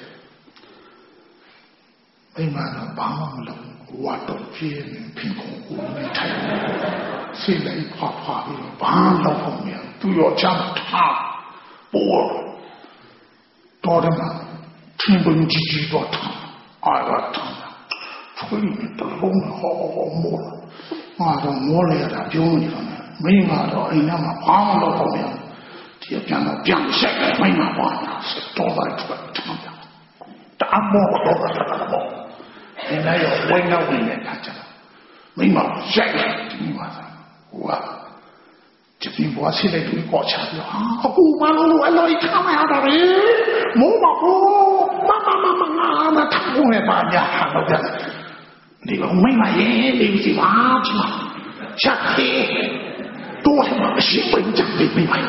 ။အိမ်မှာတော့ဘာမှမလုပ်ဘူး။ဝါတော့ပြင်းနေပြင်ကုန်ကိုနေထိုင်။စိတ်လိုက်ဖွာဖွာပြီးတော့ဘာလုပ်ဖို့မရဘူး။သူရောချမ်းထားပေါ်တော်တယ်မှာထင်းပွင့်ကြီးကြီးတော့ထား။အားရထား။ဖွင့်ပြီးတော့ဟောမော။အားတော့မောလေရတာပြောနေတယ်။မိမတော့အိမ်ထဲမှာဘာမှလုပ်ဖို့မရဘူးဒီပြန်တော့ပြန်ဆက်တယ်မိမဘာညာဆက်တော့လိုက်တော့တမ်းတာတမ်းမောတော့တာတော့ဒီနေ့ရောဝိုင်းတော့ဝင်နေတာကြတော့မိမဆက်တယ်ဒီမှာဟိုကဒီပြင်ဘွားစီလိုက်ပြီးပေါ်ချပြီးဟာအခုမလို့အလို့ထားမရတော့လေမိုးမဘူးမမမမငါမထားဘူးလေပါညာတော့ကြဒီကမိမရဲ့ဒီစီပါချာချက်သေး多他妈是本长辈没买，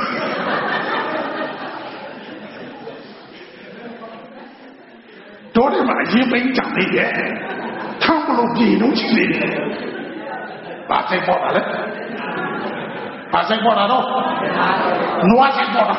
多他妈是本长辈的，看不拢比农经的， ဘာစိတ်ပေါ်တာလဲဘာစိတ်ပေါ်တာတော့နွားစိတ်ပေါ်တာ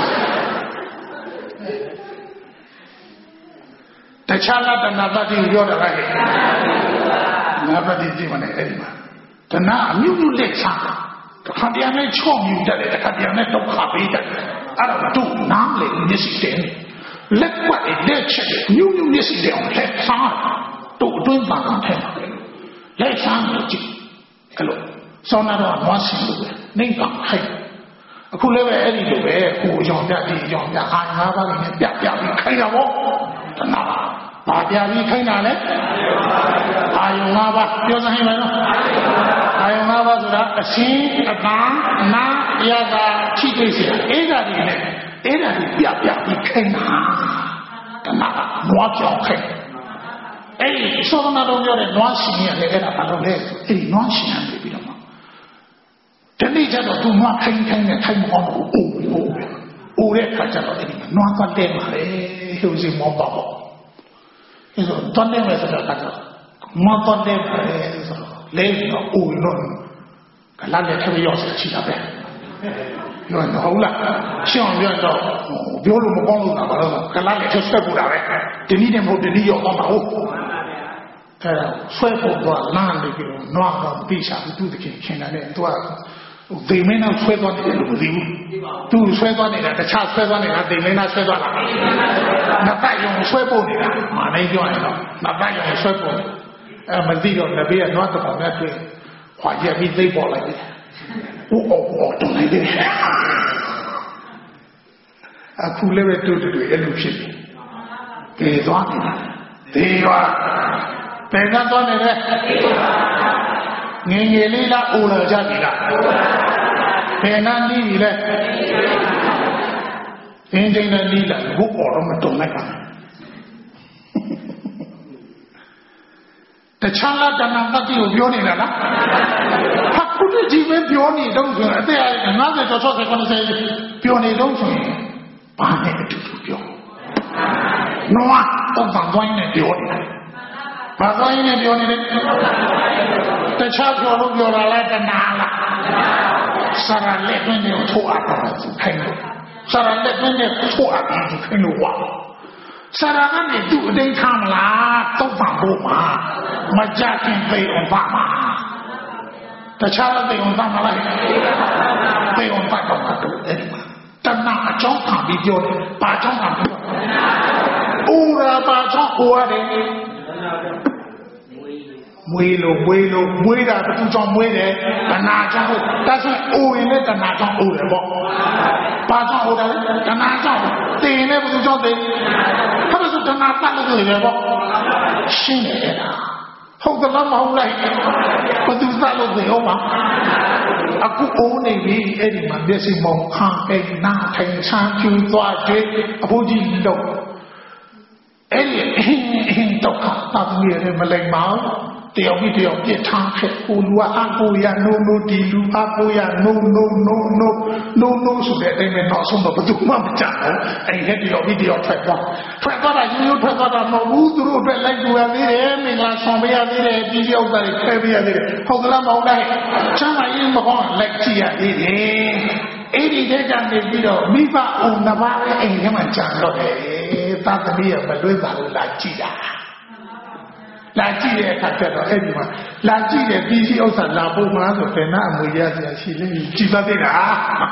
တခြားလားတဏှာတတိပြောတာလားငါပတိကြည့်မနဲ့အဲ့ဒီမှာတဏှာအမျိုးမျိုးလက်ချတာတစ်ခါတည်းနဲ့ချော့မြူတက်တယ်တစ်ခါတည်းနဲ့ဒုက္ခပေးတယ်အဲ့ဒါတို့နားလေမျက်စိတဲလက်ကွက်လက်ချက်မျိုးမျိုးမျက်စိတဲအောင်လက်စားတို့အတွင်းပါကထဲမှာလက်စားလို့ကြည့်အဲ့လိုစောနာတော့နွားစင်လို့ပဲနှိမ့်ကခိုက်အခုလည်းပဲအဲ့ဒီလိုပဲဟိုရောင်ပြဒီရောင်ပြအာငါးပါးနဲ့ပြပြပြီးခိုင်းတာပေါ့တဏှာဘာပြပြီးခိုင်းတာလဲအာယုံငါးပါးပြောစမ်းဟိမနော်အာယုံငါးပါးဆိုတာအရှင်းအပန်းနာရတာထိတွေ့စီအဲ့ဒါတွေနဲ့အဲ့ဒါတွေပြပြပြီးခိုင်းတာတဏှာနွားပြောင်းခိုင်းအဲ့ဒီသောနာတော်ပြောတဲ့နွားရှင်ရဲ့အဲ့ဒါဘာလို့လဲအဲ့ဒီနွားရှင်နေပြီးတော့တနေ့ကျတော့သူနွားခိုင်းခိုင်းနဲ့ခိုင်းမအောင်ဘူးအိုးအိုးအိုးတဲ့ခါကျတော့အဲ့ဒီနွားသွားတဲ့ပါလေဟိုစီမောပါပေါ့အဲ့ဆိုတန်းနေမယ်ဆိုတော့ကတော့မတော်တဲ့ပါလေဆိုတော့လဲတော့အိုးလို့ကလာနဲ့ထမရောချီတာပဲနော်ဟုတ်လားရှောင်းပြတော့ပြောလို့မကောင်းလို့တာပါတော့ကလာနဲ့ထဆက်ပူတာပဲဒီနည်းနဲ့မဟုတ်ဒီနည်းရောတော့မဟုတ်အဲ့ဒါဆွဲပေါ်တော့လမ်းလေးပြီးတော့နွားတော့ပြီးစားသူတခင်ခင်တာနဲ့သူကဒိမင်းနဲ့ဆွဲသွားတယ်လို့မသိဘူးသူဆွဲသွားနေတာတခြားဆွဲသွားနေတာဒိမင်းနဲ့ဆွဲသွားတာနတ်ရုံဆွဲပေါ်နေတာမနိုင်ပြောရင်တော့နတ်ရုံဆွဲပေါ်နေအဲမသိတော့နဘေးကနွားတော့နဲ့တွေ့ခွာရက်ပြီးသိပေါ်လိုက်တယ်ဟိုအော်အော်တုံးလိုက်တယ်အခုလည်းပဲတူတူအဲ့လိုဖြစ်တယ်ပြေသွားနေတာဒီကဘယ်ကတော့နေလဲငယ်ငယ်လေးလားအိုလာကြပြီလားဘယ်နာနီးပြီလဲအင်းချင်းနဲ့နီးလာဘုတ်ပေါ်တော့မတုံလိုက်ပါတခြားလားတဏှာတတိကိုပြောနေတာလားဟာခုတည်းကြီးပဲပြောနေတော့ဆိုအသက်ငါးဆယ်ကျော်၆၀ခုနှစ်ဆယ်ပြောနေတော့ဆိုရင်ဘာနဲ့အတူတူပြောနွားတော့ဗန်ဝိုင်းနဲ့ပြောနေတာဘာသာရေးနဲ့ပြောနေတယ်တခြားပြောလို့ပြောတာလားတဏှာလားစရလက်တွင်းနဲ့ထိုးအပ်တာခိုင်းလို့စရလက်တွင်းနဲ့ထိုးအပ်တာခိုင်းလို့ဝါစရကနေသူ့အတိတ်ထားမလားတော့ဗန်ဖို့မှာမကြခင်ပြေအောင်ပါမှာတခြားလည်းပြေအောင်ပါမလားပြေအောင်ပါတော့မှာတူအဲ့ဒီမှာတဏှာအကြောင်းခံပြီးပြောတယ်ဘာကြောင့်ခံပြီးပြောဥရာဘာကြောင့်ဟိုရတယ်မွေးလို့မွေးလို့မွေးတာတခုကြောင့်မွေးတယ်တဏှာကြောင့်ဟုတ်ဒါဆိုအိုရင်လည်းတဏှာကြောင့်အိုတယ်ပေါ့ဘာကြောင့်အိုတယ်တဏှာကြောင့်တင်လည်းဘယ်သူကြောင့်တင်ဘာလို့ဆိုတဏှာပတ်လို့နေတယ်ပေါ့ရှင်းတယ်ဟုတ်ကလားမဟုတ်လားဘယ်သူပတ်လို့နေအောင်မအခုအိုးနေပြီအဲ့ဒီမှာမျက်စိမောင်ခါအဲ့ဒီနာထိုင်ချမ်းကျူသွားတယ်အဖိုးကြီးတော့အဲ့ဒီအင်းတော့တာသမီးရဲ့မလိမ္မာတယောက်ပြီးတယောက်ပြစ်ထားခဲ့ကိုလူကအကိုရနိုးနိုးဒီလူအကိုရနိုးနိုးနိုးနိုးနိုးနိုးဆိုတဲ့အတိုင်းပဲတော့ဆုံးတော့ဘယ်သူမှမကြောက်ဘူးအဲ့ဒီတယောက်ပြီးတယောက်ထွက်သွားထွက်သွားတာရိုးရိုးထွက်သွားတာမဟုတ်ဘူးသူတို့အတွက်လိုက်ကြရသေးတယ်မင်္ဂလာဆောင်ပေးရသေးတယ်ဒီတယောက်သားတွေဖဲပေးရသေးတယ်ဟုတ်ကလားမဟုတ်လားချမ်းသာရေးမကောင်းလိုက်ကြည့်ရသေးတယ်အဲ့ဒီတဲ့ကနေပြီးတော့မိဘအောင်နှစ်ပါးပဲအိမ်ထဲမှာကြာတော့တယ်သာသမီးရမလွဲပါဘူးလာကြည့်တာလာကြည့်တဲ့အခါကျတော့အဲ့ဒီမှာလာကြည့်တဲ့ပြီးစီဥစ္စာလာဖို့မှာဆိုဘယ်နှအမွေရစရာရှိလဲကြည်ပါသေးတာ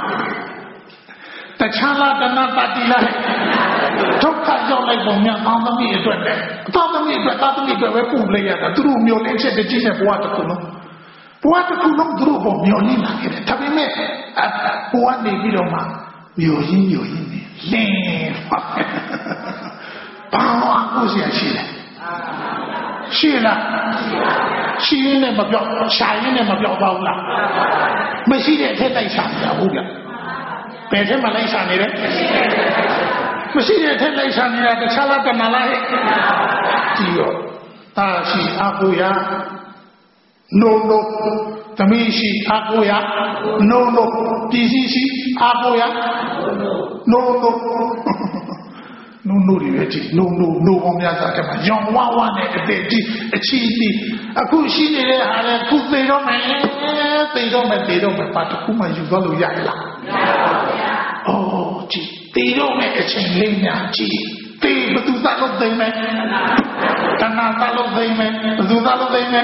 တခြားလားတဏှာတတိလားဒုက္ခရောက်လိုက်ပုံများသာသမီအတွက်တည်းသာသမီအတွက်သာသမီအတွက်ပဲပုံလိုက်ရတာသူတို့မျိုးလေးချက်တည်းကြည့်တဲ့ဘဝတစ်ခုလုံးဘဝတစ်ခုလုံးသူတို့ပုံမျိုးလေးလာခဲ့တယ်ဒါပေမဲ့ဘဝနေပြီးတော့မှမျိုးရင်းမျိုးရင်းနေလင်းဘာလို့အခုဆရာရှိလဲရှိလားရှိရင်လည်းမပြောရှာရင်လည်းမပြောပါဘူးလားမရှိတဲ့အထက်တိုက်ရှာနေတာဟုတ်ကြဘယ်ထက်မှလိုက်ရှာနေတယ်မရှိတဲ့အထက်လိုက်ရှာနေတာတခြားလားတဏှာလားဟဲ့ကြည့်ရောတာရှိအကူရနိုးနိုးသမီးရှိအကူရနိုးနိုးပြည်စီရှိအကူရနိုးနိုး no no တွေပဲကြည့် no no no ပေါင်းများစွာတဲ့မှာရောင်ဝဝနဲ့အသေးကြီးအချီးကြီးအခုရှိနေတဲ့ဟာလည်းခုသေတော့မယ်သေတော့မယ်သေတော့မယ်ဘာတစ်ခုမှယူသွားလို့ရလားမရပါဘူးဗျာအော်ကြည့်သေတော့မယ်အချိန်လေးများကြည့်သေဘသူသလို့သိမယ်တဏှာသလို့သိမယ်ဘသူသလို့သိမယ်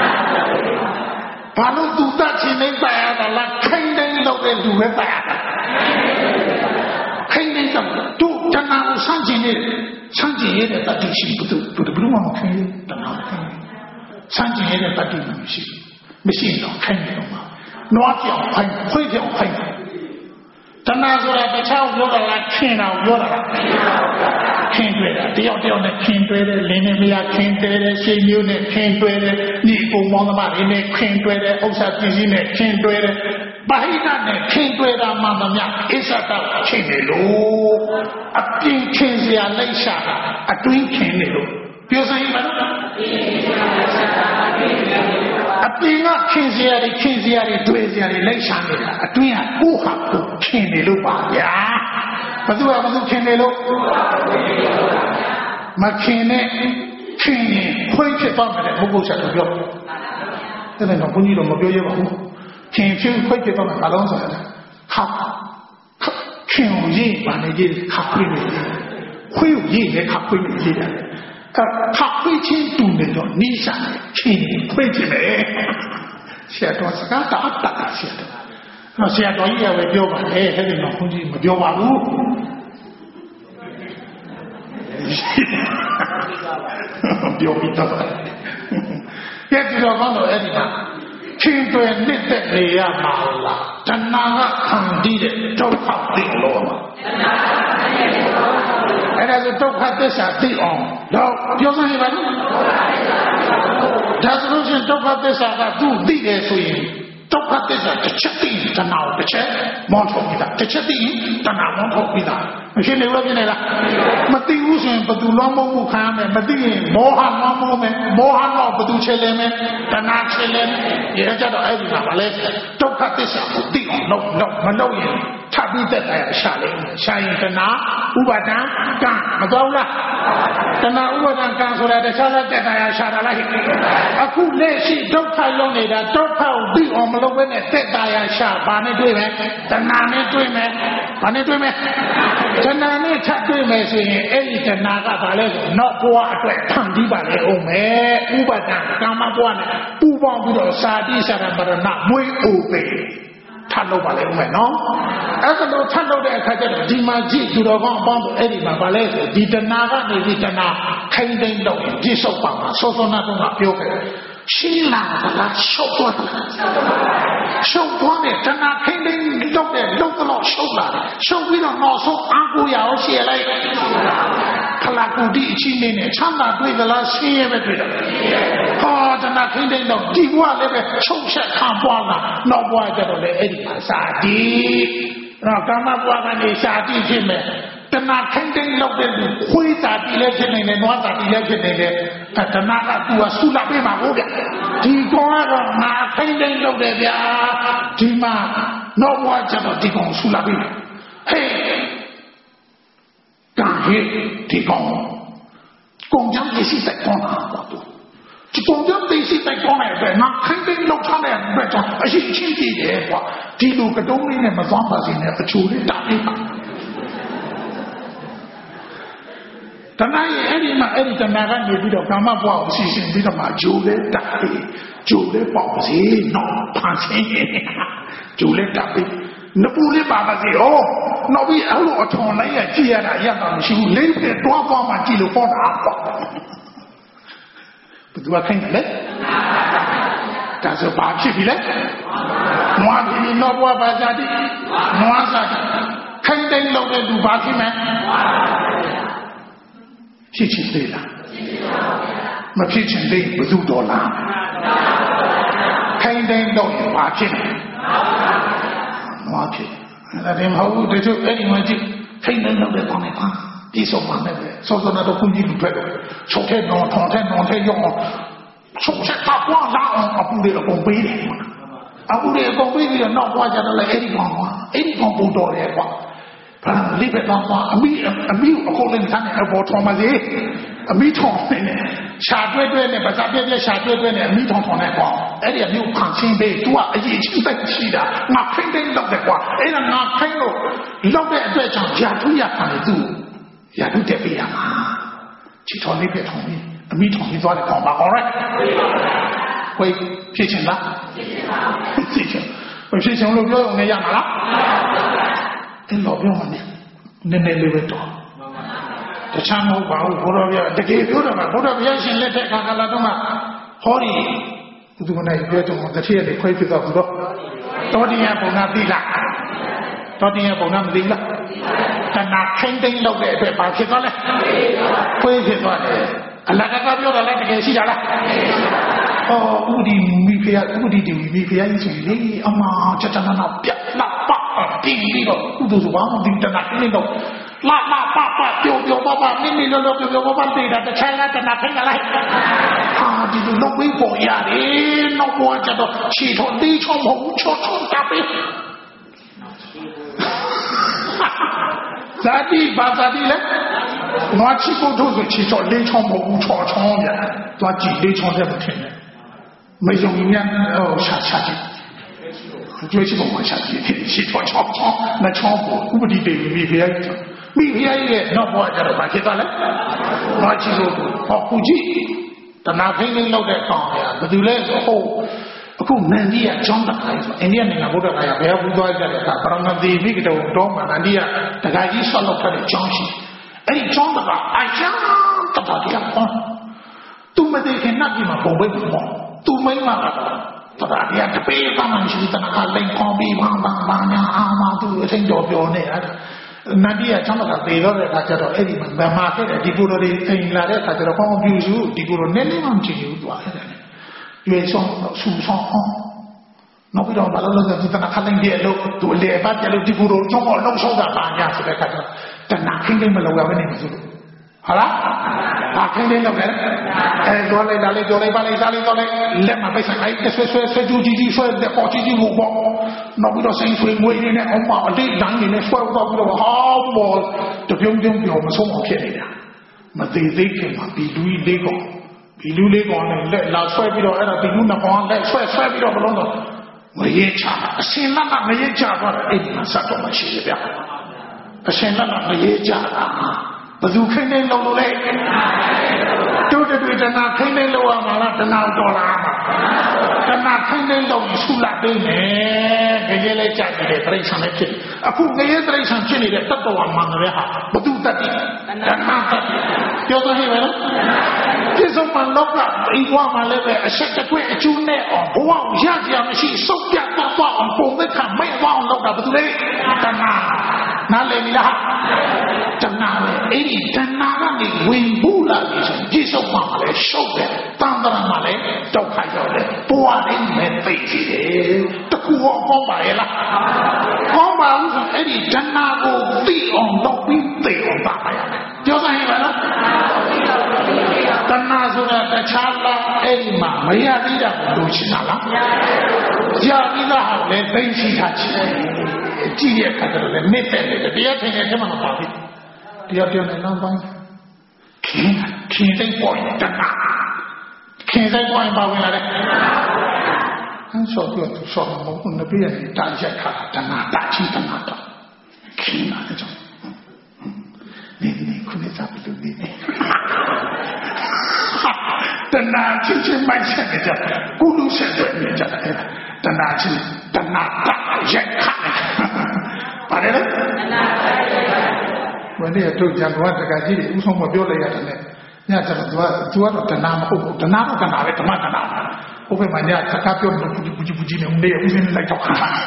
ဘာလို့သူသချင်းနေပါရတာလားခိုင်းတိုင်းလုပ်တဲ့လူပဲပါရတာခိုင်းတိုင်းတော့သူတဏှာကိုဆန့်ကျင်နေဆန့်ကျင်ရတဲ့တတိရှိဘသူဘယ်လိုမှမခိုင်းဘူးတဏှာခိုင်းဆန့်ကျင်ရတဲ့တတိမရှိမရှိတော့ခိုင်းနေတော့မှာနွားပြောင်ခိုင်းခွေးပြောင်ခိုင်းတဏှာဆိုတာတခြားပြောတာလားခင်တာပြောတာလားခင်တွေ့တာတယောက်တယောက်နဲ့ခင်တွေ့တယ်လင်းနေမရခင်တွေ့တယ်ရှေးမျိုးနဲ့ခင်တွေ့တယ်ညီအကုန်မောင်သမားတွေနဲ့ခင်တွေ့တယ်ဥစ္စာပစ္စည်းနဲ့ခင်တွေ့တယ်ဘာဟိတနဲ့ခင်တွေ့တာမှမများအစ္ဆတခင်နေလို့အပြင်းခင်စရာလိုက်ရှာတာအတွင်းခင်နေလို့ပြောစမ်းပါလားအပြင်းကခင်စရာတွေခင်စရာတွေတွေ့စရာတွေလိုက်ရှာနေတာအတွင်းကကိုဟာကိုခင်နေလို့ပါဗျာဘယ်သူကဘယ်သူခင်နေလို့မခင်နဲ့ခင်ရင်ခွင့်ဖြစ်သွားတယ်ဘုဂုတ်ဆက်တော့ပြောတယ်တော့ဘုန်းကြီးတော့မပြောရပါဘူးခင်ဖြစ်ခွင့်ဖြစ်သွားတယ်ဘာလို့ဆိုလဲခါခင်ကိုရေးပါနေကြီးခါခွင့်နေခွင့်ကိုရေးလည်းခါခွင့်နေကြီးတယ်ခါခွင့်ချင်းတူနေတော့နိစ္စခင်ခွင့်ဖြစ်တယ်ဆရာတော်စကားတာအပ်တာဆရာတော်နော်ဆရာတော်ကြီးကပဲပြောပါတယ်အဲ့ဒီတော့ဘုန်းကြီးမပြောပါဘူးပြောပြီးတော့ကဲဒီတော့ကောင်းတော့အဲ့ဒီမှာချင်းတွယ်နှစ်သက်နေရမှာလားတဏှာကခံတည်တဲ့ဒုက္ခသိလို့မှာအဲ့ဒါဆိုဒုက္ခသစ္စာသိအောင်တော့ပြောစမ်းရပါလိမ့်ဒါဆိုလို့ရှိရင်ဒုက္ခသစ္စာကသူ့သိတယ်ဆိုရင်ဒုက္ခသစ္စာတစ်ချက်သိတဏှာကိုတစ်ချက်မောင်းထုတ်ပြီးသားတစ်ချက်သိရင်တဏှာမောင်းထုတ်ပြီးသားမရှင်းနေလို့ပြနေလားမသိဘူးဆိုရင်ဘသူလွှမ်းမိုးမှုခံရမယ်မသိရင်မောဟလွှမ်းမိုးမယ်မောဟတော့ဘသူချေလဲမယ်တဏှာချေလဲမယ်ရကြတော့အဲ့ဒီမှာဗလဲဒုက္ခသစ္စာကိုသိအောင်လုပ်လုပ်မလုပ်ရင်ထပ်ပြီးတက်တယ်ရှာလိမ့်မယ်ရှာရင်တဏှာဥပါဒံကံမတော်လားတဏှာဥပါဒံကံဆိုတာတခြားသက်တက်တယ်ရှာတာလားအခုလက်ရှိဒုက္ခလုံးနေတာဒုက္ခကိုသိအောင်မလုပ်ဘဲနဲ့သက်တယ်ရှာဘာနဲ့တွေ့မယ်တဏှာနဲ့တွေ့မယ်ဘာနဲ့တွေ့မယ်တဏှာနဲ့ထပ်တွေ့မယ်ဆိုရင်အဲ့ဒီတဏှာကဘာလဲဆိုနောက်ဘဝအတွက်ဖန်တီးပါလေအောင်မယ်ဥပါဒံကာမဘဝနဲ့ပူပေါင်းပြီးတော့စာတိစာရမရဏမွေးအိုပဲထပ်လုပ်ပါလေဦးမယ်နော်အဲ့ဒါလို့ထပ်လုပ်တဲ့အခါကျတော့ဒီမှာကြည့်သူတော်ကောင်းအပေါင်းတို့အဲ့ဒီမှာဗာလဲဆိုဒီတဏှာကနေဒီတဏှာခိုင်းတိုင်းတော့ပြည့်စုံပါမှာစောစောနာတော့ပြောခဲ့ရှင်းလာတာလားရှုပ်သွားတာရှုပ်သွားတဲ့တဏှာခိုင်းတိုင်းလုပ်တဲ့လုပ်တော့ရှုပ်လာရှုပ်ပြီးတော့နောက်ဆုံးအားကိုးရအောင်ရှင်းလိုက်ခလာကူတီအချင်းနဲ့ချမ်းသာတွေ့သလားရှင်းရပဲတွေ့တယ်ဟောတဏှာခိုင်းတိုင်းတော့ဒီဘဝလည်းပဲချုပ်ချက်ခံပွားလာနောက်ဘဝကျတော့လေအဲ့ဒီမှာစာတိတော့ကာမဘဝကနေစာတိဖြစ်မယ်တဏှာခိုင်းတိုင်းလောက်တဲ့လူခွေးစာတိလည်းဖြစ်နေတယ်နွားစာတိလည်းဖြစ်နေတယ်တဏှာကသူကဆုလာပေးမှာဟုတ်ဗျဒီကောင်ကတော့ငါခိုင်းတိုင်းလောက်တယ်ဗျာဒီမှာနောက်ဘဝကျတော့ဒီကောင်ဆုလာပေးမယ်ဟေးကံဟေးဒီကောင်ကုန်ကြမ်းပစ္စည်းတိုက်ကောင်းတာပေါ့သူဒီကုန်ကြမ်းပစ္စည်းတိုက်ကောင်းတဲ့အတွက်ငါခိုင်းတိုင်းလောက်ထားတဲ့အတွက်ကြောင့်အရှိချင်းကြည့်တယ်ကွာဒီလိုကတုံးလေးနဲ့မသွားပါစေနဲ့အချိုလေးတာပေးပါတဏှာရဲ့အဲ့ဒီမှာအဲ့ဒီတဏှာကနေပြီးတော့ကာမဘဝကိုစီစဉ်ပြီးတော့မှဂျိုးလဲတာပေးဂျိုးလဲပေါ့စီနော်ဖန်ဆင်းဂျိုးလဲတာပေးနပူလေးပါပါစေဩနောက်ပြီးအဲ့လိုအထုံလိုက်ရကြည့်ရတာရတာမရှိဘူးလေးပြတွားသွားမှကြည့်လို့ပေါ့တာပေါ့ဘယ်သူကခိုင်းတယ်လဲဒါဆိုဘာဖြစ်ပြီလဲနွားပြီးနောက်ဘဝပါကြတယ်နွားစားခိုင်းတိုင်းလောက်တဲ့သူဘာဖြစ်မလဲဖြစ်ချင်သေးလားမဖြစ်ချင်သေးဘယ်သူတော်လားခိုင်းတိုင်းတော့ဘာဖြစ်လဲနွားဖြစ်အဲ့ဒါတည်းမဟုတ်ဘူးတချို့အဲ့ဒီမှာကြည့်ခိုင်းတိုင်းလောက်တဲ့ကောင်းတယ်ကွာဒီဆုံးမှလည်းပဲစောစောကတော့ခုကြီးလူထွက်တယ်ချုပ်တဲ့တော့ထောင်တဲ့တော့တဲ့ရောချုပ်ချက်ပါပွားလာအောင်အပူတွေအကုန်ပေးတယ်အပူတွေအကုန်ပေးပြီးတော့နောက်ပွားကြတော့လေအဲ့ဒီကောင်ကွာအဲ့ဒီကောင်ပူတော်တယ်ကွာဘာလိပဲတော့အမိအမိအခုလည်းဆန်းနေအပေါ်ထော်မစီအမိထော်နေရှာတွဲတွဲနဲ့ဗစာပြက်ပြက်ရှာတွဲတွဲနဲ့အမိထော်ထော်နဲ့ကွာအဲ့ဒီအမျိုးခံချင်းပေး तू ကအရေးချင်းတက်ရှိတာငါခိမ့်တဲ့လောက်တယ်ကွာအဲ့ဒါငါခိုင်းလို့လောက်တဲ့အတွက်ကြောင့်ယာထုရခံတယ် तू ယာထုတက်ပေးရမှာချီထော်လေးပြထော်ပြီးအမိထော်ပြီးသွားတယ်ကွာပါ alright ဝေးဖြစ်ချင်လားဖြစ်ချင်ပါဘူးဖြစ်ချင်ဖြစ်ချင်လို့ပြောရုံနဲ့ရမှာလားအဲ့လိုပြောမှလည်းနည်းနည်းလေးပဲတော့တခြားမဟုတ်ပါဘူးဘုရားပြတကယ်ပြောတော့မှာဘုရားပြရှင်လက်ထက်ခါကလာတော့မှဟောဒီဘုသူကလည်းပြောတော့တတိယလေးခွဲပြတော့ဘူးတော့တော်တရားပုံနာသိလားတော်တရားပုံနာမသိလားတဏှာခိမ့်သိမ့်လောက်တဲ့အတွက်ဘာဖြစ်သွားလဲခွဲဖြစ်သွားတယ်အလကားကပြောတာလည်းတကယ်ရှိတာလား哦，乌迪米皮亚，乌迪的米皮亚以前嘞，阿妈这这那那别那爸爸叮哩咯，乌都是王母叮的那叮哩咯，那那爸爸丢丢爸爸，咪咪咯咯丢丢爸爸对的，这拆了这那拆下来，啊，这就弄微博呀嘞，弄我这都起床地床红敲床大杯，咋地吧咋地嘞？我起过头是起床地床红敲床的，我几地床才不听的。没用一年哦下下去，就去帮我下去，去床床床那床铺屋里的米皮亚一张，米皮亚一个那不叫做把去咋嘞？我去说哦估计，但那肯定老在讲呀，不对嘞哦。အခုနန္ဒီကကျောင်းတခါဆိုအိန္ဒိယနိုင်ငံဘုရားကဘယ်ဘူးသွားကြတယ်ကပရမတိမိကတော့တော့မှနန္ဒီကတခါကြီးဆောက်လုပ်ထားတဲ့ကျောင်းရှိအဲ့ဒီကျောင်းတကအကျန်းတပါးကပေါ့သူမသိခင်နတ်ပြည်မှာပုံပိတ်ပေါ့သူမိမ့်မှာတော့တရားတရားတပေးကမှရှိတဲ့နာလိန်ခေါ်ပြီးဘာဘာဘာညာအာမသူအချင်းတော်ပြောနေအဲ့နန္ဒီကကျောင်းတကပေတော့တဲ့အခါကျတော့အဲ့ဒီမှာဗမာခဲ့တဲ့ဒီပူတော်တွေအိမ်လာတဲ့အခါကျတော့ကောင်းပြူစုဒီပူတော်နည်းနည်းမှမချင်ဘူးသွားတယ်ရွေဆောင်ဆူဆောင်နောက်ပြီးတော့ဘာလို့လဲဆိုတော့တဏှာခလိုက်တဲ့လို့သူလေပတ်ကြလို့ဒီကူတော့ကျောင်းကလုံးဆောက်တာပါညာဆိုတဲ့ခါကျတော့တဏှာခင်းနေမလို့ရဘဲနေမှာဆိုလို့ဟုတ်လားဘာခင်းနေလို့လဲအဲတော့လေလာလေကြော်လိုက်ပါလေစားလိုက်တော့လေလက်မှာပိတ်ဆိုင်လိုက်ဆွဲဆွဲဆွဲကြူကြီးကြီးဆွဲတဲ့ပေါ်ကြီးကြီးကိုပေါ့နောက်ပြီးတော့စိန်ဆွေငွေနေနဲ့အောင်မအတိတ်တိုင်းနေနဲ့ဆွဲတော့ပြီးတော့ဟောမော်တပြုံးပြုံးပြောမဆုံးအောင်ဖြစ်နေတာမသေးသေးခင်မှာပြီးလူကြီးလေးကောင်ဒီလူလေးကောင်နဲ့လက်လာဆွဲပြီးတော့အဲ့ဒါဒီလူနှစ်ကောင်လက်ဆွဲဆွဲပြီးတော့ဘလုံးတော့မရေချအစင်လက်ကမရေချတော့အဲ့ဒီမှာစတော့မရှိရဗျအစင်လက်ကမရေချတာဘယ်သူခင်းနေလုံးလို့လဲတို့တွေ့တနာခင်းနေလို့ရမှာလားတနာတော်လားတနာခင်းနေလို့ဆူလာပေးမယ်ကြည်လေးကြိုက်တယ်ပြိဿံနဲ့ဖြစ်အခုငရေပြိဿံဖြစ်နေတဲ့တတ္တဝါမှန်တယ်ဟာဘသူတတ်တယ်တနာတတ်ပြောတော့ဟဲ့ပဲနော်ဒီစုံမလောကအိမ်ကွာမှလည်းပဲအဆက်တကွအကျူးနဲ့အောင်ဘဝရကြမရှိစုပ်ပြတ်တော့အောင်ပုံသက်ခံမဲ့အောင်လောက်တာဘသူလဲတနာနားလည်ပြီလားတနာပဲအဲ့ဒီတနာကနေဝင်ဘူးလာပြီဆိုဒီစုံမှလည်းရှုပ်တယ်တန်တရာမှလည်းဒုက္ခရောက်တယ်ဘဝနဲ့မဲ့သိစီတယ်တကူအောင်ဟောပါရဲ့လားဟောပါဘူးဆိုအဲ့ဒီတနာကိုသိအောင်လုပ်ပြီးသိအောင်ပါပါရမယ်ပြောစမ်းဟဲ့ပါလားတဏှာဆိုတာတခြားလားအဲ့ဒီမှာမရသေးတာကိုလိုချင်တာလားမရဘူးကြာပြီးသားဟာလည်းသိရှိထားချင်ကြည့်ရခါတော့လည်းမြစ်တယ်တရားထင်တယ်ထဲမှာမပါဘူးတရားပြောနေနောက်ပိုင်းခင်ခင်သိပေါ်တဏှာခင်သိပေါ်ပါဝင်လာတယ်အဆောပြောသူဆောမဟုတ်နဘေးရတာရက်ခါတဏှာတာချီတဏှာတော့ခင်လာတယ်ကြောင့်နေနေခုနေစားပြီးနေနေတဏှာချင်းချင်းမိုက်ဆက်နေကြတယ်ကုလူဆက်တွေနေကြတယ်တဏှာချင်းတဏှာတာရက်ခါပါတယ်လေတဏှာတာရက်ခါဘယ်နဲ့တို့ကြံတော့တကကြီးတွေဥဆုံးမပြောလိုက်ရတယ်နဲ့ညကျတော့သူကသူကတော့တဏှာမဟုတ်ဘူးတဏှာတော့တဏှာပဲဓမ္မတဏှာဟိုဘက်မှာညစကားပြောလို့ပူပူပူကြီးနေဦးနေဦးစင်းလိုက်တော့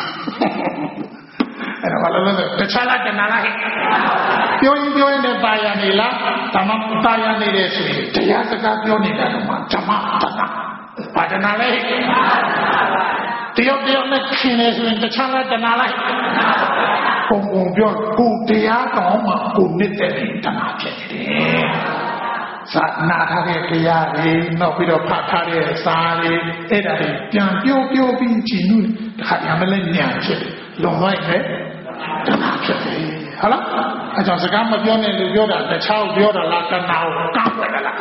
အဲ့ဒါဘာလို့လဲတခြားလားတဏှာလားပြောရင်ပြောရင်လည်းတာယာနေလားဓမ္မတာယာနေတယ်ဆိုရင်တရားစကားပြောနေတာတော့မှဓမ္မတဏှာဘာတဏှာလဲတယောက်တယောက်နဲ့ခင်နေဆိုရင်တခြားလားတဏှာလားပုံပုံပြောကိုတရားတော်မှာကိုနစ်တဲ့တဏှာဖြစ်နေတယ်သာနာထားတဲ့တရားတွေနောက်ပြီးတော့ဖတ်ထားတဲ့စာတွေအဲ့ဒါတွေပြန်ပြောပြောပြီးကြည့်လို့တခါရမလဲညံဖြစ်တယ်လွန်လိုက်တယ်တဏှာဖြစ်တယ်好了，那讲是干嘛表呢？就表达在炒表达啦，跟闹干过来啦。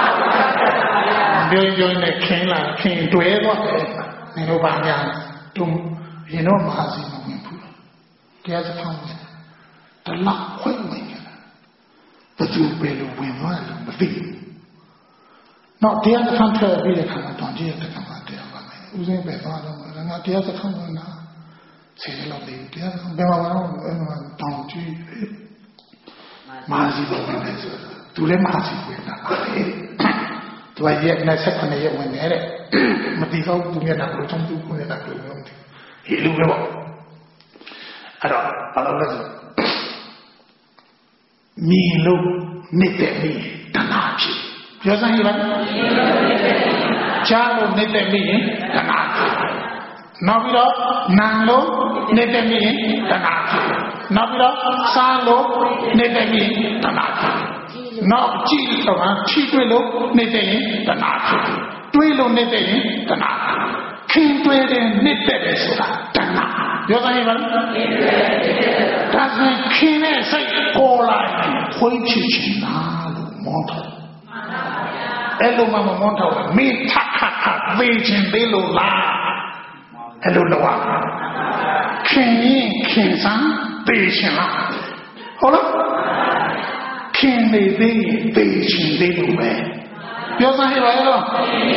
表表呢，看啦，看对了，你都把样都，你都马上弄明白了。第二次看我，他拉会问的，不就为了问完了不对。那第二次看特别的看了，当地的看法这样吧没，有人白发了嘛，人家第二次看我呢。谁老的？第二个别话完了，嗯，当局马上就回来说，都来马上回来了。对吧？也那才可能也问来了，没地方不面那个中途不面那个问题，一路给我。哎呀，阿拉那是米路没得米的哪去？表上一般，家路没得米的哪去？နောက်ပြီးတော့နံလို့နေတဲ့မြင်တဏှာဖြစ်နောက်ပြီးတော့စားလို့နေတဲ့မြင်တဏှာဖြစ်နောက်ကြည့်တော့ထိတွေ့လို့နေတဲ့ရင်တဏှာဖြစ်တွေးလို့နေတဲ့ရင်တဏှာခင်တွေးတဲ့နေတဲ့တယ်ဆိုတာတဏှာပြောသရင်ပါလားဒါဆိုခင်တဲ့စိတ်ပေါ်လာရင်ခွေးဖြစ်ချင်တာလို့မောထောက်အဲ့လိုမှမမောထောက်မင်းထပ်ခါခါသေးချင်သေးလို့လားအဲ့လိုလောက်ခင်ရင်ခင်စံသိချင်လားဟုတ်လားခင်နေသေးရင်သိချင်သေးလို့ပဲပြောစမ်းရပါရဲ့တော့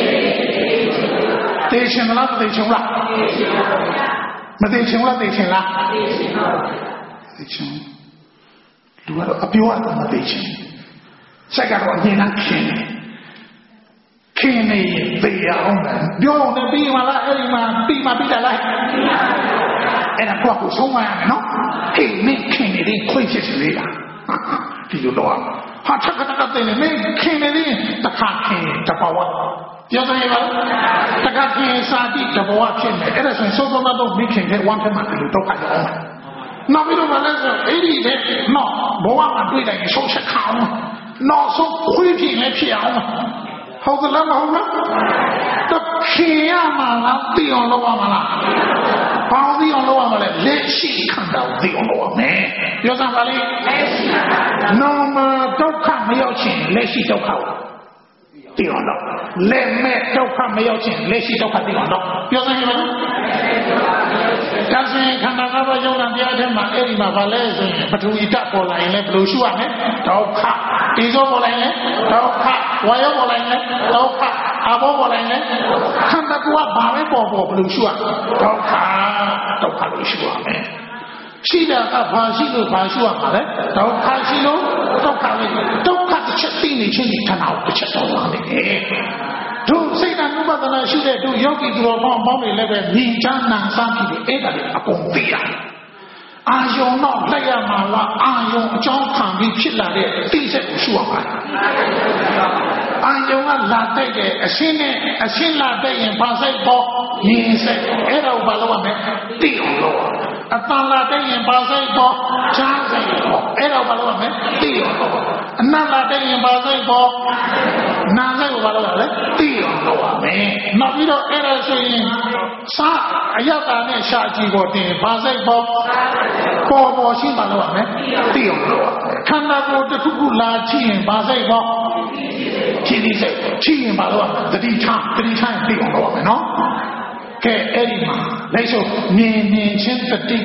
သိချင်လားသိချင်လားမသိချင်လားသိချင်လားသိချင်လူကတော့အပြောအမသိချင်စက်ကတော့အမြင်နဲ့ခင်တယ်ခင်နေသိရအောင်ပြောနေပြီးမှလားအဲ့ဒီမှာပြီးမှပြီးတယ်လားအဲ့ဒါကိုဆုံးမရမယ်နော်ဟေးမင်းခင်နေတဲ့ခွင့်ဖြစ်စေလားဒီလိုတော့ဟာထက်ကတက်ကတဲ့မင်းခင်နေတဲ့တခါခင်တဘဝပြောစမ်းရပါတခါခင်စာတိတဘဝဖြစ်နေအဲ့ဒါဆိုစိုးစိုးမတော့မင်းခင်တဲ့ဝမ်းထက်မှဒီလိုတော့ကြရအောင်နောက်ပြီးတော့မလဲဆိုအဲ့ဒီတဲ့နော်ဘဝမှာတွေ့တိုင်းဆုံးချက်ခအောင်နောက်ဆုံးခွေးဖြစ်လည်းဖြစ်အောင်ဟုတ်ကလားမဟုတ်လားတခင်ရမှာလားသိအောင်လုပ်ရမှာလားဘာသိအောင်လုပ်ရမှာလဲလက်ရှိခံတော့သိအောင်လုပ်ရမယ်ပြောစမ်းပါလေလက်ရှိနော်မဒုက္ခမရောက်ချင်လက်ရှိဒုက္ခကိုသိအောင်လုပ်လက်မဲ့ဒုက္ခမရောက်ချင်လက်ရှိဒုက္ခသိအောင်လုပ်ပြောစမ်းရပါလားဒါဆိုရင်ခန္ဓာငါးပါးယုံနာတရားထဲမှာအဲ့ဒီမှာဗာလဲဆိုရင်ပထဝီဓာတ်ပေါ်လာရင်လည်းဘယ်လိုရှုရမလဲဒုက္ခဒီသောပေါ်လာရင်လည်းဒုက္ခဝါယောပေါ်လာရင်လည်းဒုက္ခအဘောပေါ်လာရင်လည်းခန္ဓာကိုယ်ကဘာပဲပေါ်ပေါ်ဘယ်လိုရှုရဒုက္ခဒုက္ခလို့ရှုရမယ်ရှိတာကဘာရှိလို့ဘာရှုရမှာလဲဒုက္ခရှိလို့ဒုက္ခပဲဒုက္ခတစ်ချက်သိနေချင်းဒီခန္ဓာကိုတစ်ချက်တော့ပါနေတယ်တို့စိတ်ဓာတ်ဥပဒနာရှိတဲ့တို့ယောဂီသူတော်ကောင်းပေါင်းတွေလည်းပဲမြင်ချမ်းနာစားပြီးအဲ့ဒါတွေအကုန်သိရတယ်အာယုံတော့လက်ရမှာလားအာယုံအကြောင်းခံပြီးဖြစ်လာတဲ့သိစိတ်ကိုရှုရမှာအာယုံကလာတဲ့တဲ့အရှင်းနဲ့အရှင်းလာတဲ့ရင်ဘာစိတ်ပေါ့မြင်စိတ်အဲ့ဒါကိုဘာလို့ရမလဲသိအောင်လို့အတန်လာတဲ့ရင်ဘာစိတ်ပေါ့ချားစိတ်ပေါ့အဲ့ဒါကိုဘာလို့ရမလဲသိအောင်လို့အနတ်လာတဲ့ရင်ဘာစိတ်ပေါ့နာစိတ်ကိုဘာလို့ရလဲသိအောင်လို့ရမယ်နောက်ပြီးတော့အဲ့ဒါဆိုရင်စားအယတာနဲ့ရှာကြည့်ဖို့တင်ဘာစိတ်ပေါ့ပေါ်ပေါ်ရှိမှလို့ရမယ်သိအောင်လို့ခန္ဓာကိုယ်တစ်ခုခုလာချိရင်ဘာစိတ်ပေါ့ခြေလေးစိတ်ချိရင်ဘာလို့တတိထားတတိထားရင်သိအောင်လုပ်ရမယ်နော်ကဲအဲ့ဒီမှာလိုက်ဆိုမြင်မြင်ချင်းတတိ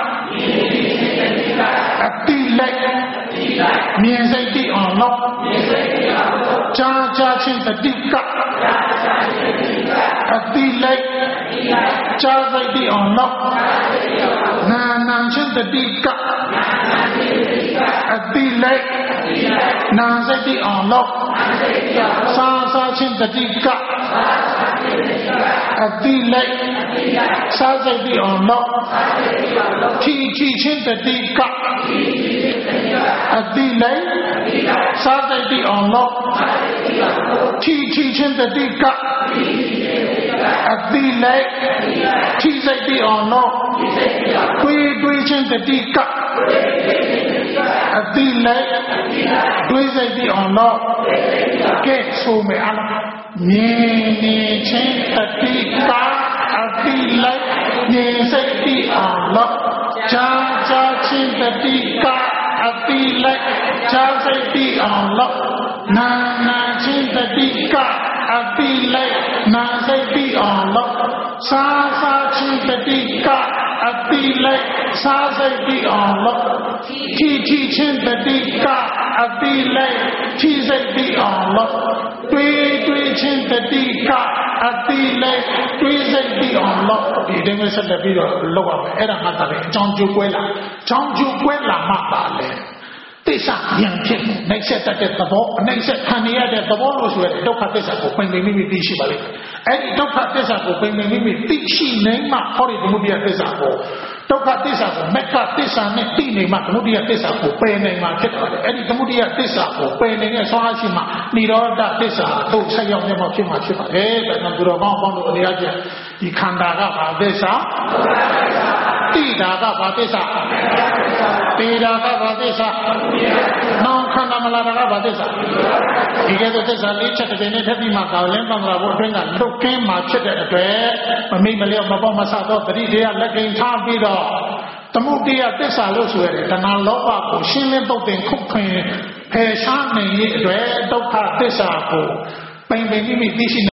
ကအတိလိုက်မြင်စိတ်သိအောင်လုပ်ကြားကြားချင်းတတိကအတိလိုက်ကြားစိတ်သိအောင်လုပ်နာနာချင်းတတိကအတိလိုက်နာစိတ်သိအောင်လုပ်စားစားချင်းတတိကအတိလိုက်စားစိတ်သိအောင်လုပ်ထီထီချင်းတတိကအတိလိုက်စားစိတ်သိအောင်လုပ်ထီထီချင်းတတိကအတိလိုက်ထီစိတ်သိအောင်လုပ်တွေးတွေးချင်းတတိကအတိလိုက်တွေးစိတ်သိအောင်လုပ်ကဲဆိုမယ်အလားမြင်နေချင်းတတိကအတိလိုက်မြင်စိတ်တိအောင်လို့ကြာကြာချင်းတတိကအတိလိုက်ကြာစိတ်တိအောင်လို့နာနာချင်းတတိကအတိလိုက်နာစိတ်တိအောင်လို့စာစာချင်းတတိကအတိလိုက်စာစိတ်တိအောင်လို့ထီထီချင်းတတိကအတိလိုက်ထီစိတ်တိအောင်လို့တွေးတွေးချင်းတတိကအတိလိုက်တွေးစိတ်တိအောင်လို့ဒီတိုင်းပဲဆက်လက်ပြီးတော့လောက်ရမယ်အဲ့ဒါမှသာလေအကြောင်းကျိုးကွဲလာအကြောင်းကျိုးကွဲလာမှသာလေသစ္စာဉာဏ်ဖြစ်နေနှိမ့်ဆက်တတ်တဲ့သဘောအနှိမ့်ဆက်ခံရတဲ့သဘောလို့ဆိုရတဲ့ဒုက္ခသစ္စာကိုပင်ပင်မိမိသိရှိပါလိမ့်မယ်အဲ့ဒီဒုက္ခသစ္စာကိုပင်ပင်မိမိသိရှိနိုင်မှဟောဒီသမုဒိယသစ္စာကိုဒုက္ခသစ္စာကိုမက္ခသစ္စာနဲ့သိနေမှသမုဒိယသစ္စာကိုပယ်နိုင်မှဖြစ်တယ်အဲ့ဒီသမုဒိယသစ္စာကိုပယ်နိုင်တဲ့ဆွမ်းအားရှိမှនិရောဓသစ္စာတို့ဆက်ရောက်နေမှဖြစ်မှဖြစ်ပါတယ်ဒါကြောင့်ဘုရားကောင်းပေါင်းတို့အနေအချင်းဒီခန္ဓာကဘာသစ္စာတိတာကဘာသစ္စာတေတာကဘာသစ္စာနောင်ခန္ဓာမလာတာကဘာသစ္စာဒီကဲတော့သစ္စာလေးချက်တစ်ပင်နဲ့ထပ်ပြီးမှကာလင်းပန္နရာဘုအတွင်းကလွတ်ကင်းမှဖြစ်တဲ့အတွက်မမိမလျော့မပေါ့မဆတော့တတိတရားလက်ကိန်းထားပြီးတော့သမုဒိယသစ္စာလို့ဆိုရတယ်တဏှာလောဘကိုရှင်းလင်းတုတ်တင်ခုတ်ခင်ဖယ်ရှားနိုင်ရဲ့အတွက်ဒုက္ခသစ္စာကိုပင်ပင်မိမိသိရှိ